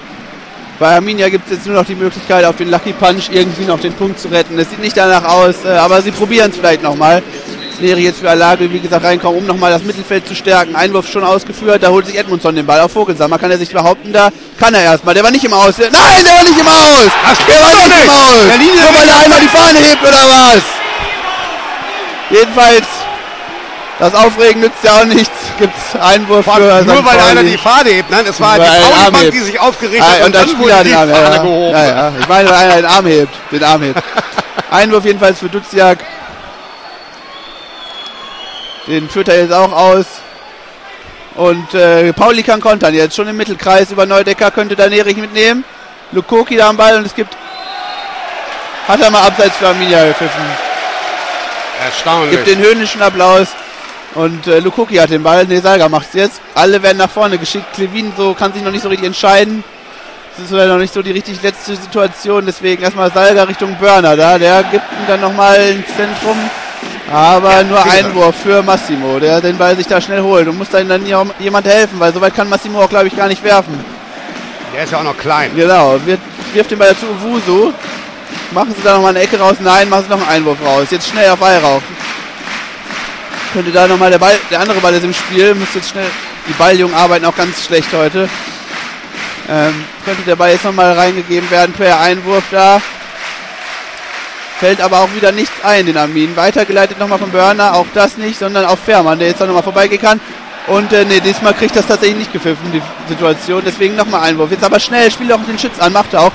bei Arminia gibt es jetzt nur noch die Möglichkeit, auf den Lucky Punch irgendwie noch den Punkt zu retten. Es sieht nicht danach aus, aber sie probieren es vielleicht nochmal. Nerich jetzt für Alagui, wie gesagt, reinkommen, um nochmal das Mittelfeld zu stärken. Einwurf schon ausgeführt, da holt sich Edmundson den Ball auf Vogelsammer. Kann er sich behaupten, da kann er erstmal. Der war nicht im Aus. Nein, der war nicht im Aus! Der war nicht im Aus! Nur weil er einmal die Fahne hebt, oder was? Jedenfalls, das Aufregen nützt ja auch nichts. Gibt's Einwurf für nur weil einer die Fahne hebt. Nein, es war die Pauli-Bank, die sich aufgeregt hat und dann wurde die Fahne gehoben. Ja. Ich meine, weil einer den Arm hebt. Einwurf jedenfalls für Duziak. Den führt er jetzt auch aus. Und Pauli kann kontern. Jetzt schon im Mittelkreis über Neudecker könnte da Nerich mitnehmen. Lukoki da am Ball und es gibt... Hat er mal abseits für Arminia gepfiffen. Erstaunlich. Gibt den höhnischen Applaus. Und Lukoki hat den Ball. Ne, Salga macht es jetzt. Alle werden nach vorne geschickt. Klevin so kann sich noch nicht so richtig entscheiden. Das ist noch nicht so die richtig letzte Situation. Deswegen erstmal Salga Richtung Börner da. Der gibt ihn dann nochmal ins Zentrum. Aber nur Einwurf für Massimo, der den Ball sich da schnell holt und muss dann jemand helfen, weil so weit kann Massimo auch, glaube ich, gar nicht werfen. Der ist ja auch noch klein. Genau, wirft den Ball zu Owusu. Machen sie da nochmal eine Ecke raus? Nein, machen sie noch einen Einwurf raus. Jetzt schnell auf Weihrauch. Könnte da nochmal der andere Ball ist im Spiel, muss jetzt schnell, die Balljungen arbeiten auch ganz schlecht heute. Könnte der Ball jetzt nochmal reingegeben werden per Einwurf da. Fällt aber auch wieder nichts ein, den Armin. Weitergeleitet nochmal von Börner, auch das nicht, sondern auf Fährmann, der jetzt da nochmal vorbeigehen kann. Und diesmal kriegt das tatsächlich nicht gepfiffen, die Situation. Deswegen nochmal Einwurf. Jetzt aber schnell, spielt auch den Schütz an, macht er auch.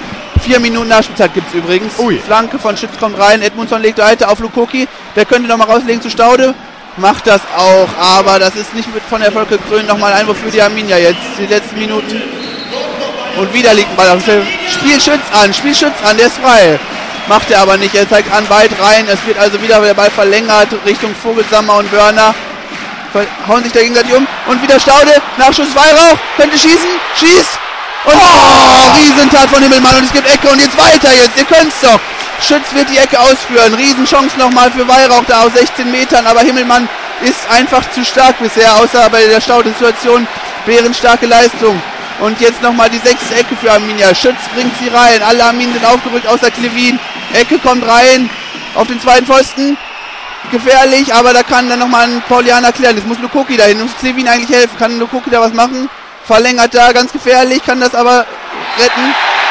4 Minuten Nachspielzeit gibt es übrigens. Ui. Flanke von Schütz kommt rein. Edmundsson legt weiter auf Lukoki. Der könnte nochmal rauslegen zu Staude. Macht das auch, aber das ist nicht mit von Erfolg gekrönt. Nochmal ein Einwurf für die Arminia jetzt. Die letzten Minuten. Und wieder liegt ein Ball auf dem Spiel Schütz an, der ist frei. Macht er aber nicht, er zeigt an, weit rein. Es wird also wieder der Ball verlängert Richtung Vogelsammer und Wörner. Hauen sich da gegenseitig um. Und wieder Staude, Nachschuss Weihrauch, könnte schießen, schießt. Und Riesentat von Himmelmann und es gibt Ecke und jetzt weiter jetzt, ihr könnt's doch. Schütz wird die Ecke ausführen, Riesenchance nochmal für Weihrauch da aus 16 Metern, aber Himmelmann ist einfach zu stark bisher, außer bei der Staude-Situation, bärenstarke Leistung. Und jetzt nochmal die 6. Ecke für Arminia, Schütz bringt sie rein, alle Arminen sind aufgerückt, außer Klevin, Ecke kommt rein, auf den zweiten Pfosten, gefährlich, aber da kann dann nochmal ein Paulianer klären, jetzt muss Lukoki dahin, muss Klevin eigentlich helfen, kann Lukoki da was machen? Verlängert da, ganz gefährlich, kann das aber retten.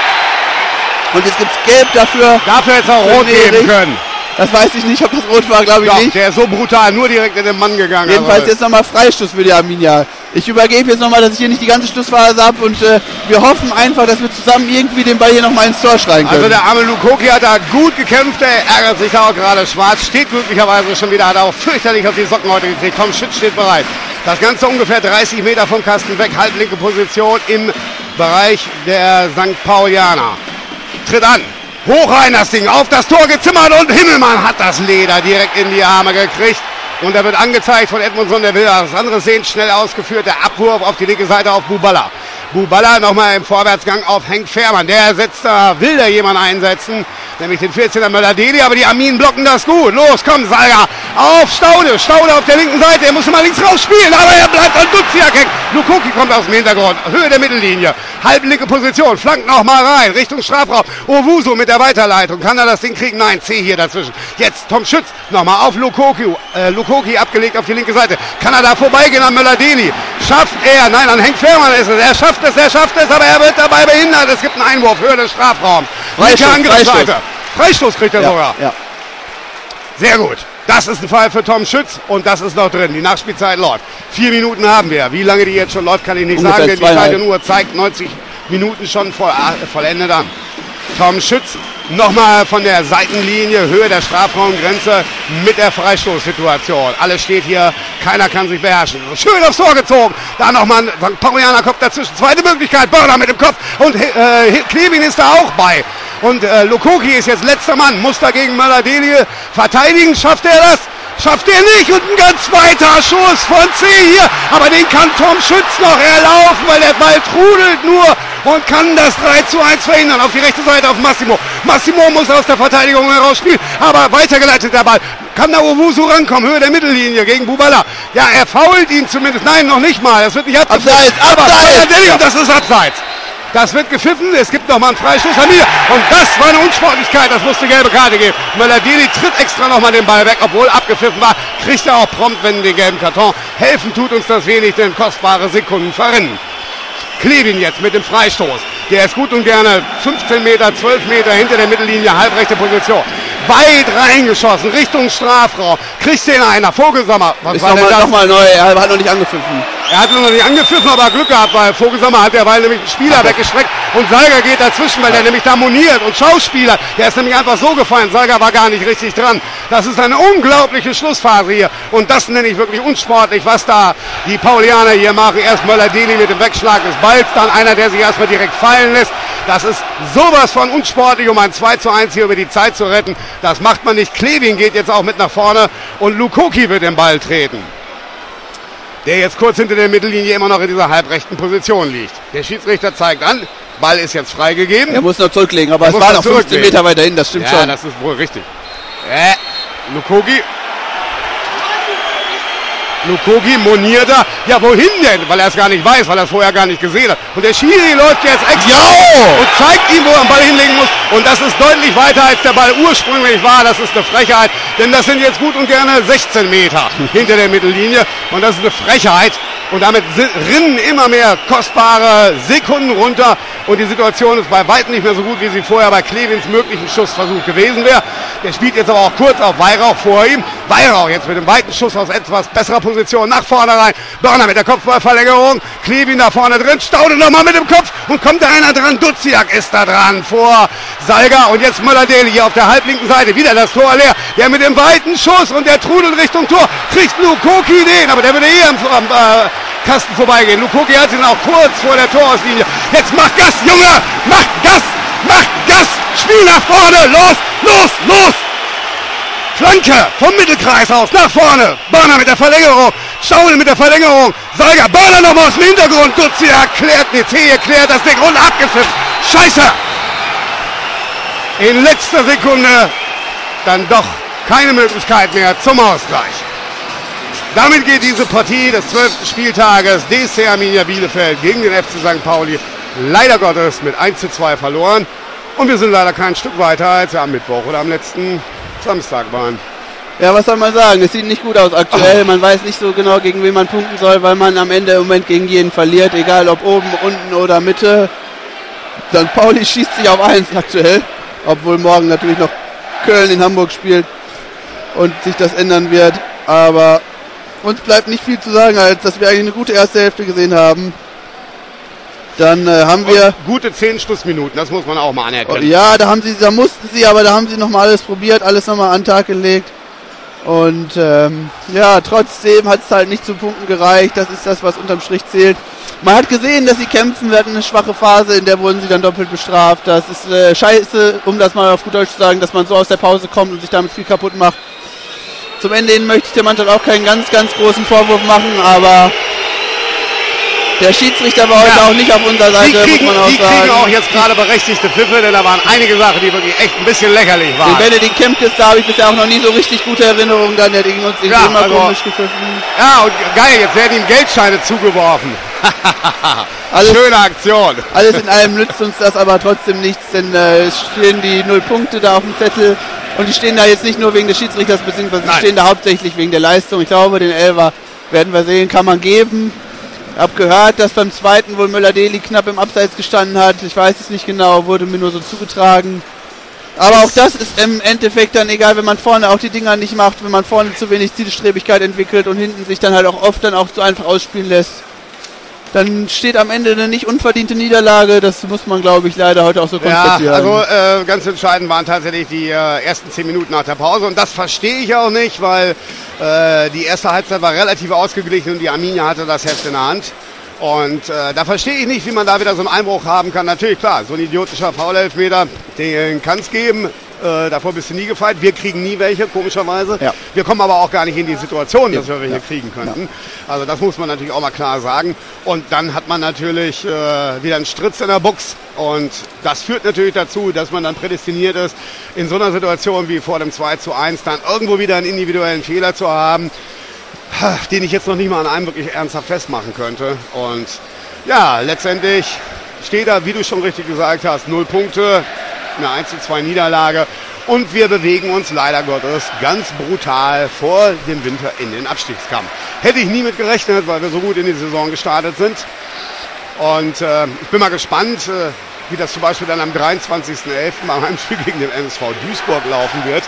Und jetzt gibt es Gelb dafür. Dafür hätte es auch Rot geben können. Das weiß ich nicht, ob das Rot war, glaube ich nicht. Der ist so brutal, nur direkt in den Mann gegangen. Jedenfalls jetzt nochmal Freistoß für die Arminia. Ich übergebe jetzt nochmal, dass ich hier nicht die ganze Schlussphase habe und wir hoffen einfach, dass wir zusammen irgendwie den Ball hier nochmal ins Tor schreien können. Also der arme Lukoki hat da gut gekämpft, er ärgert sich auch gerade schwarz, steht glücklicherweise schon wieder, hat auch fürchterlich auf die Socken heute gekriegt. Tom Schütz steht bereit. Das Ganze ungefähr 30 Meter vom Kasten weg, halblinke Position im Bereich der St. Paulianer. Tritt an. Hoch rein das Ding, auf das Tor gezimmert und Himmelmann hat das Leder direkt in die Arme gekriegt. Und er wird angezeigt von Edmundsson, der will das andere sehen, schnell ausgeführt, der Abwurf auf die linke Seite auf Buballa. Buballa nochmal im Vorwärtsgang auf Henk Fährmann, der setzt da, will da jemand einsetzen, nämlich den 14er Möller-Deli, aber die Arminen blocken das gut. Los, komm, Salga, auf Staude, Staude auf der linken Seite, er muss mal links rausspielen, aber er bleibt an Duziak hängen. Lukoki kommt aus dem Hintergrund, Höhe der Mittellinie, halblinke Position, flankt nochmal rein, Richtung Strafraum. Owusu mit der Weiterleitung, kann er das Ding kriegen? Nein, C hier dazwischen. Jetzt Tom Schütz nochmal auf Lukoki abgelegt auf die linke Seite. Kann er da vorbeigehen an Möller-Deli? Schafft er? Nein, an Henk Fährmann ist es. Er schafft es, aber er wird dabei behindert. Es gibt einen Einwurf, Höhe des Strafraums. Freistoß kriegt er sogar. Ja. Sehr gut. Das ist ein Fall für Tom Schütz und das ist noch drin. Die Nachspielzeit läuft. 4 Minuten haben wir. Wie lange die jetzt schon läuft, kann ich nicht sagen, denn die Zeitenuhr zeigt 90 Minuten schon vollendet an. Tom Schütz nochmal von der Seitenlinie, Höhe der Strafraumgrenze mit der Freistoßsituation. Alles steht hier, keiner kann sich beherrschen. Schön aufs Tor gezogen. Da nochmal ein St. Paulianer Kopf dazwischen. Zweite Möglichkeit, Börner mit dem Kopf und Klevin ist da auch bei. Und Lukoki ist jetzt letzter Mann, muss dagegen Möller-Deli verteidigen. Schafft er das? Schafft er nicht und ein ganz weiter Schuss von C hier, aber den kann Tom Schütz noch erlaufen, weil der Ball trudelt nur und kann das 3:1 verhindern. Auf die rechte Seite auf Massimo. Massimo muss aus der Verteidigung herausspielen, aber weitergeleitet der Ball. Kann da Owusu rankommen, Höhe der Mittellinie gegen Buballa. Ja, er fault ihn zumindest. Nein, noch nicht mal. Das wird nicht abseits. Abseits. Und das ist abseits. Das wird gepfiffen, es gibt nochmal einen Freistoß an mir. Und das war eine Unsportlichkeit, das musste gelbe Karte geben. Möller-Deli tritt extra nochmal den Ball weg, obwohl abgepfiffen war. Kriegt er auch prompt, wenn den gelben Karton. Helfen tut uns das wenig, denn kostbare Sekunden verrinnen. Klevin jetzt mit dem Freistoß. Der ist gut und gerne 15 Meter, 12 Meter hinter der Mittellinie, halbrechte Position. Weit reingeschossen, Richtung Strafraum. Kriegt den einer, Vogelsammer. Was war denn das? Nochmal neu, er hat noch nicht angepfiffen. Er hat noch nicht angepfiffen, aber Glück gehabt, weil Vogelsammer hat derweil nämlich einen Spieler weggestreckt und Salga geht dazwischen, weil der nämlich da moniert und Schauspieler. Der ist nämlich einfach so gefallen, Salga war gar nicht richtig dran. Das ist eine unglaubliche Schlussphase hier und das nenne ich wirklich unsportlich, was da die Paulianer hier machen. Erst Möller-Deli mit dem Wegschlag des Balls, dann einer, der sich erstmal direkt fallen lässt. Das ist sowas von unsportlich, um ein 2:1 hier über die Zeit zu retten. Das macht man nicht. Klevin geht jetzt auch mit nach vorne und Lukoki wird den Ball treten, der jetzt kurz hinter der Mittellinie immer noch in dieser halbrechten Position liegt. Der Schiedsrichter zeigt an, Ball ist jetzt freigegeben. Er muss noch zurücklegen, aber es war noch 15 Meter weiter hin, das stimmt schon. Ja, das ist wohl richtig. Lukoki moniert da. Ja, wohin denn? Weil er es gar nicht weiß, weil er es vorher gar nicht gesehen hat. Und der Schiri läuft jetzt extra und zeigt ihm, wo er den Ball hinlegen muss. Und das ist deutlich weiter, als der Ball ursprünglich war. Das ist eine Frechheit, denn das sind jetzt gut und gerne 16 Meter hinter der Mittellinie. Und das ist eine Frechheit. Und damit rinnen immer mehr kostbare Sekunden runter. Und die Situation ist bei weitem nicht mehr so gut, wie sie vorher bei Klevins möglichen Schussversuch gewesen wäre. Der spielt jetzt aber auch kurz auf Weihrauch vor ihm. Weihrauch jetzt mit dem weiten Schuss aus etwas besserer Position nach vorne rein. Börner mit der Kopfballverlängerung. Klevin da vorne drin. Staude nochmal mit dem Kopf. Und kommt da einer dran. Duziak ist da dran vor Salga. Und jetzt Möller-Deli hier auf der halblinken Seite. Wieder das Tor leer. Der mit dem weiten Schuss und der trudelt Richtung Tor. Kriegt Lukoki den. Aber der würde am Kasten vorbeigehen. Lukoki hat ihn auch kurz vor der Torauslinie. Jetzt mach Gas, Junge! Mach Gas! Mach Gas! Spiel nach vorne! Los! Los! Los! Flanke vom Mittelkreis aus nach vorne. Börner mit der Verlängerung. Staude mit der Verlängerung. Salga. Börner nochmal aus dem Hintergrund. Dutzi erklärt, klärt das Ding und abgepfiffen. Scheiße! In letzter Sekunde dann doch keine Möglichkeit mehr zum Ausgleich. Damit geht diese Partie des 12. Spieltages DC Arminia Bielefeld gegen den FC St. Pauli leider Gottes mit 1:2 verloren. Und wir sind leider kein Stück weiter, als wir am Mittwoch oder am letzten Samstag waren. Ja, was soll man sagen? Es sieht nicht gut aus aktuell. Man weiß nicht so genau, gegen wen man punkten soll, weil man am Ende im Moment gegen jeden verliert. Egal ob oben, unten oder Mitte. St. Pauli schießt sich auf 1 aktuell. Obwohl morgen natürlich noch Köln in Hamburg spielt und sich das ändern wird. Aber uns bleibt nicht viel zu sagen, als dass wir eigentlich eine gute erste Hälfte gesehen haben. Dann haben wir... Gute 10 Schlussminuten, das muss man auch mal anerkennen. Ja, da mussten sie nochmal alles probiert, alles nochmal an den Tag gelegt. Und ja, trotzdem hat es halt nicht zu Punkten gereicht. Das ist das, was unterm Strich zählt. Man hat gesehen, dass sie kämpfen. Wir hatten eine schwache Phase, in der wurden sie dann doppelt bestraft. Das ist scheiße, um das mal auf gut Deutsch zu sagen, dass man so aus der Pause kommt und sich damit viel kaputt macht. Zum Ende hin möchte ich der Mannschaft auch keinen ganz, ganz großen Vorwurf machen, aber der Schiedsrichter war heute auch nicht auf unserer Seite, muss man auch sagen. Die kriegen auch jetzt gerade berechtigte Pfiffe, denn da waren einige Sachen, die wirklich echt ein bisschen lächerlich waren. Den Benedikt Kempkes, da habe ich bisher auch noch nie so richtig gute Erinnerungen, dann der gegen uns immer komisch gepfiffen. Ja, und geil, jetzt werden ihm Geldscheine zugeworfen. Schöne Aktion. Alles in allem nützt uns das aber trotzdem nichts, denn es stehen die 0 Punkte da auf dem Zettel und die stehen da jetzt nicht nur wegen des Schiedsrichters, beziehungsweise die stehen da hauptsächlich wegen der Leistung. Ich glaube, den Elfer werden wir sehen, kann man geben. Ich habe gehört, dass beim zweiten wohl Möller-Deli knapp im Abseits gestanden hat. Ich weiß es nicht genau, wurde mir nur so zugetragen. Aber auch das ist im Endeffekt dann egal, wenn man vorne auch die Dinger nicht macht, wenn man vorne zu wenig Zielstrebigkeit entwickelt und hinten sich dann halt auch oft dann auch so einfach ausspielen lässt. Dann steht am Ende eine nicht unverdiente Niederlage. Das muss man, glaube ich, leider heute auch so konstatieren. Ja, also ganz entscheidend waren tatsächlich die ersten 10 Minuten nach der Pause. Und das verstehe ich auch nicht, weil die erste Halbzeit war relativ ausgeglichen und die Arminia hatte das Heft in der Hand. Und da verstehe ich nicht, wie man da wieder so einen Einbruch haben kann. Natürlich, klar, so ein idiotischer Foul-Elfmeter, den kann es geben. Davor bist du nie gefeit. Wir kriegen nie welche, komischerweise. Ja. Wir kommen aber auch gar nicht in die Situation, dass wir welche kriegen könnten. Ja. Also das muss man natürlich auch mal klar sagen. Und dann hat man natürlich wieder einen Stritz in der Box. Und das führt natürlich dazu, dass man dann prädestiniert ist, in so einer Situation wie vor dem 2:1 dann irgendwo wieder einen individuellen Fehler zu haben, den ich jetzt noch nicht mal an einem wirklich ernsthaft festmachen könnte. Und ja, letztendlich steht da, wie du schon richtig gesagt hast, 0 Punkte. Eine 1:2 Niederlage und wir bewegen uns leider Gottes ganz brutal vor dem Winter in den Abstiegskampf. Hätte ich nie mit gerechnet, weil wir so gut in die Saison gestartet sind. Und ich bin mal gespannt, wie das zum Beispiel dann am 23.11. beim Heimspiel gegen den MSV Duisburg laufen wird.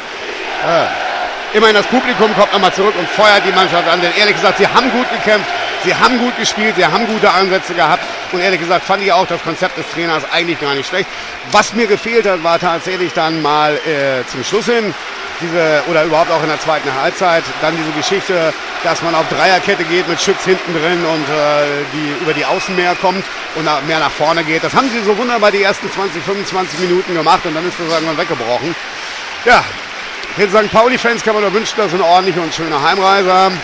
Immerhin das Publikum kommt nochmal zurück und feuert die Mannschaft an, denn ehrlich gesagt, sie haben gut gekämpft, sie haben gut gespielt, sie haben gute Ansätze gehabt und ehrlich gesagt fand ich auch das Konzept des Trainers eigentlich gar nicht schlecht. Was mir gefehlt hat, war tatsächlich dann mal zum Schluss hin, oder überhaupt auch in der zweiten Halbzeit, dann diese Geschichte, dass man auf Dreierkette geht mit Schütz hinten drin und die über die Außen mehr kommt und mehr nach vorne geht. Das haben sie so wunderbar die ersten 20, 25 Minuten gemacht und dann ist das irgendwann weggebrochen. Ja. Den St. Pauli-Fans kann man nur wünschen, dass sie eine ordentliche und schöne Heimreise haben.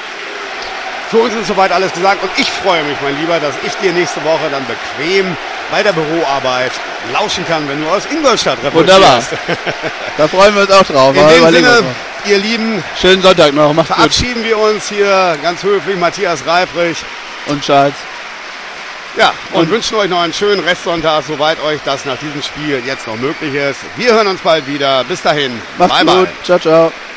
Für uns ist soweit alles gesagt und ich freue mich, mein Lieber, dass ich dir nächste Woche dann bequem bei der Büroarbeit lauschen kann, wenn du aus Ingolstadt reportierst. Wunderbar. Da freuen wir uns auch drauf. In dem Sinne, ihr Lieben, schönen Sonntag noch. Macht's verabschieden gut. Wir uns hier ganz höflich, Matthias Reifrich und Charles. Ja, und wünschen euch noch einen schönen Restsonntag, soweit euch das nach diesem Spiel jetzt noch möglich ist. Wir hören uns bald wieder. Bis dahin. Macht's bye gut. bye. Ciao, ciao.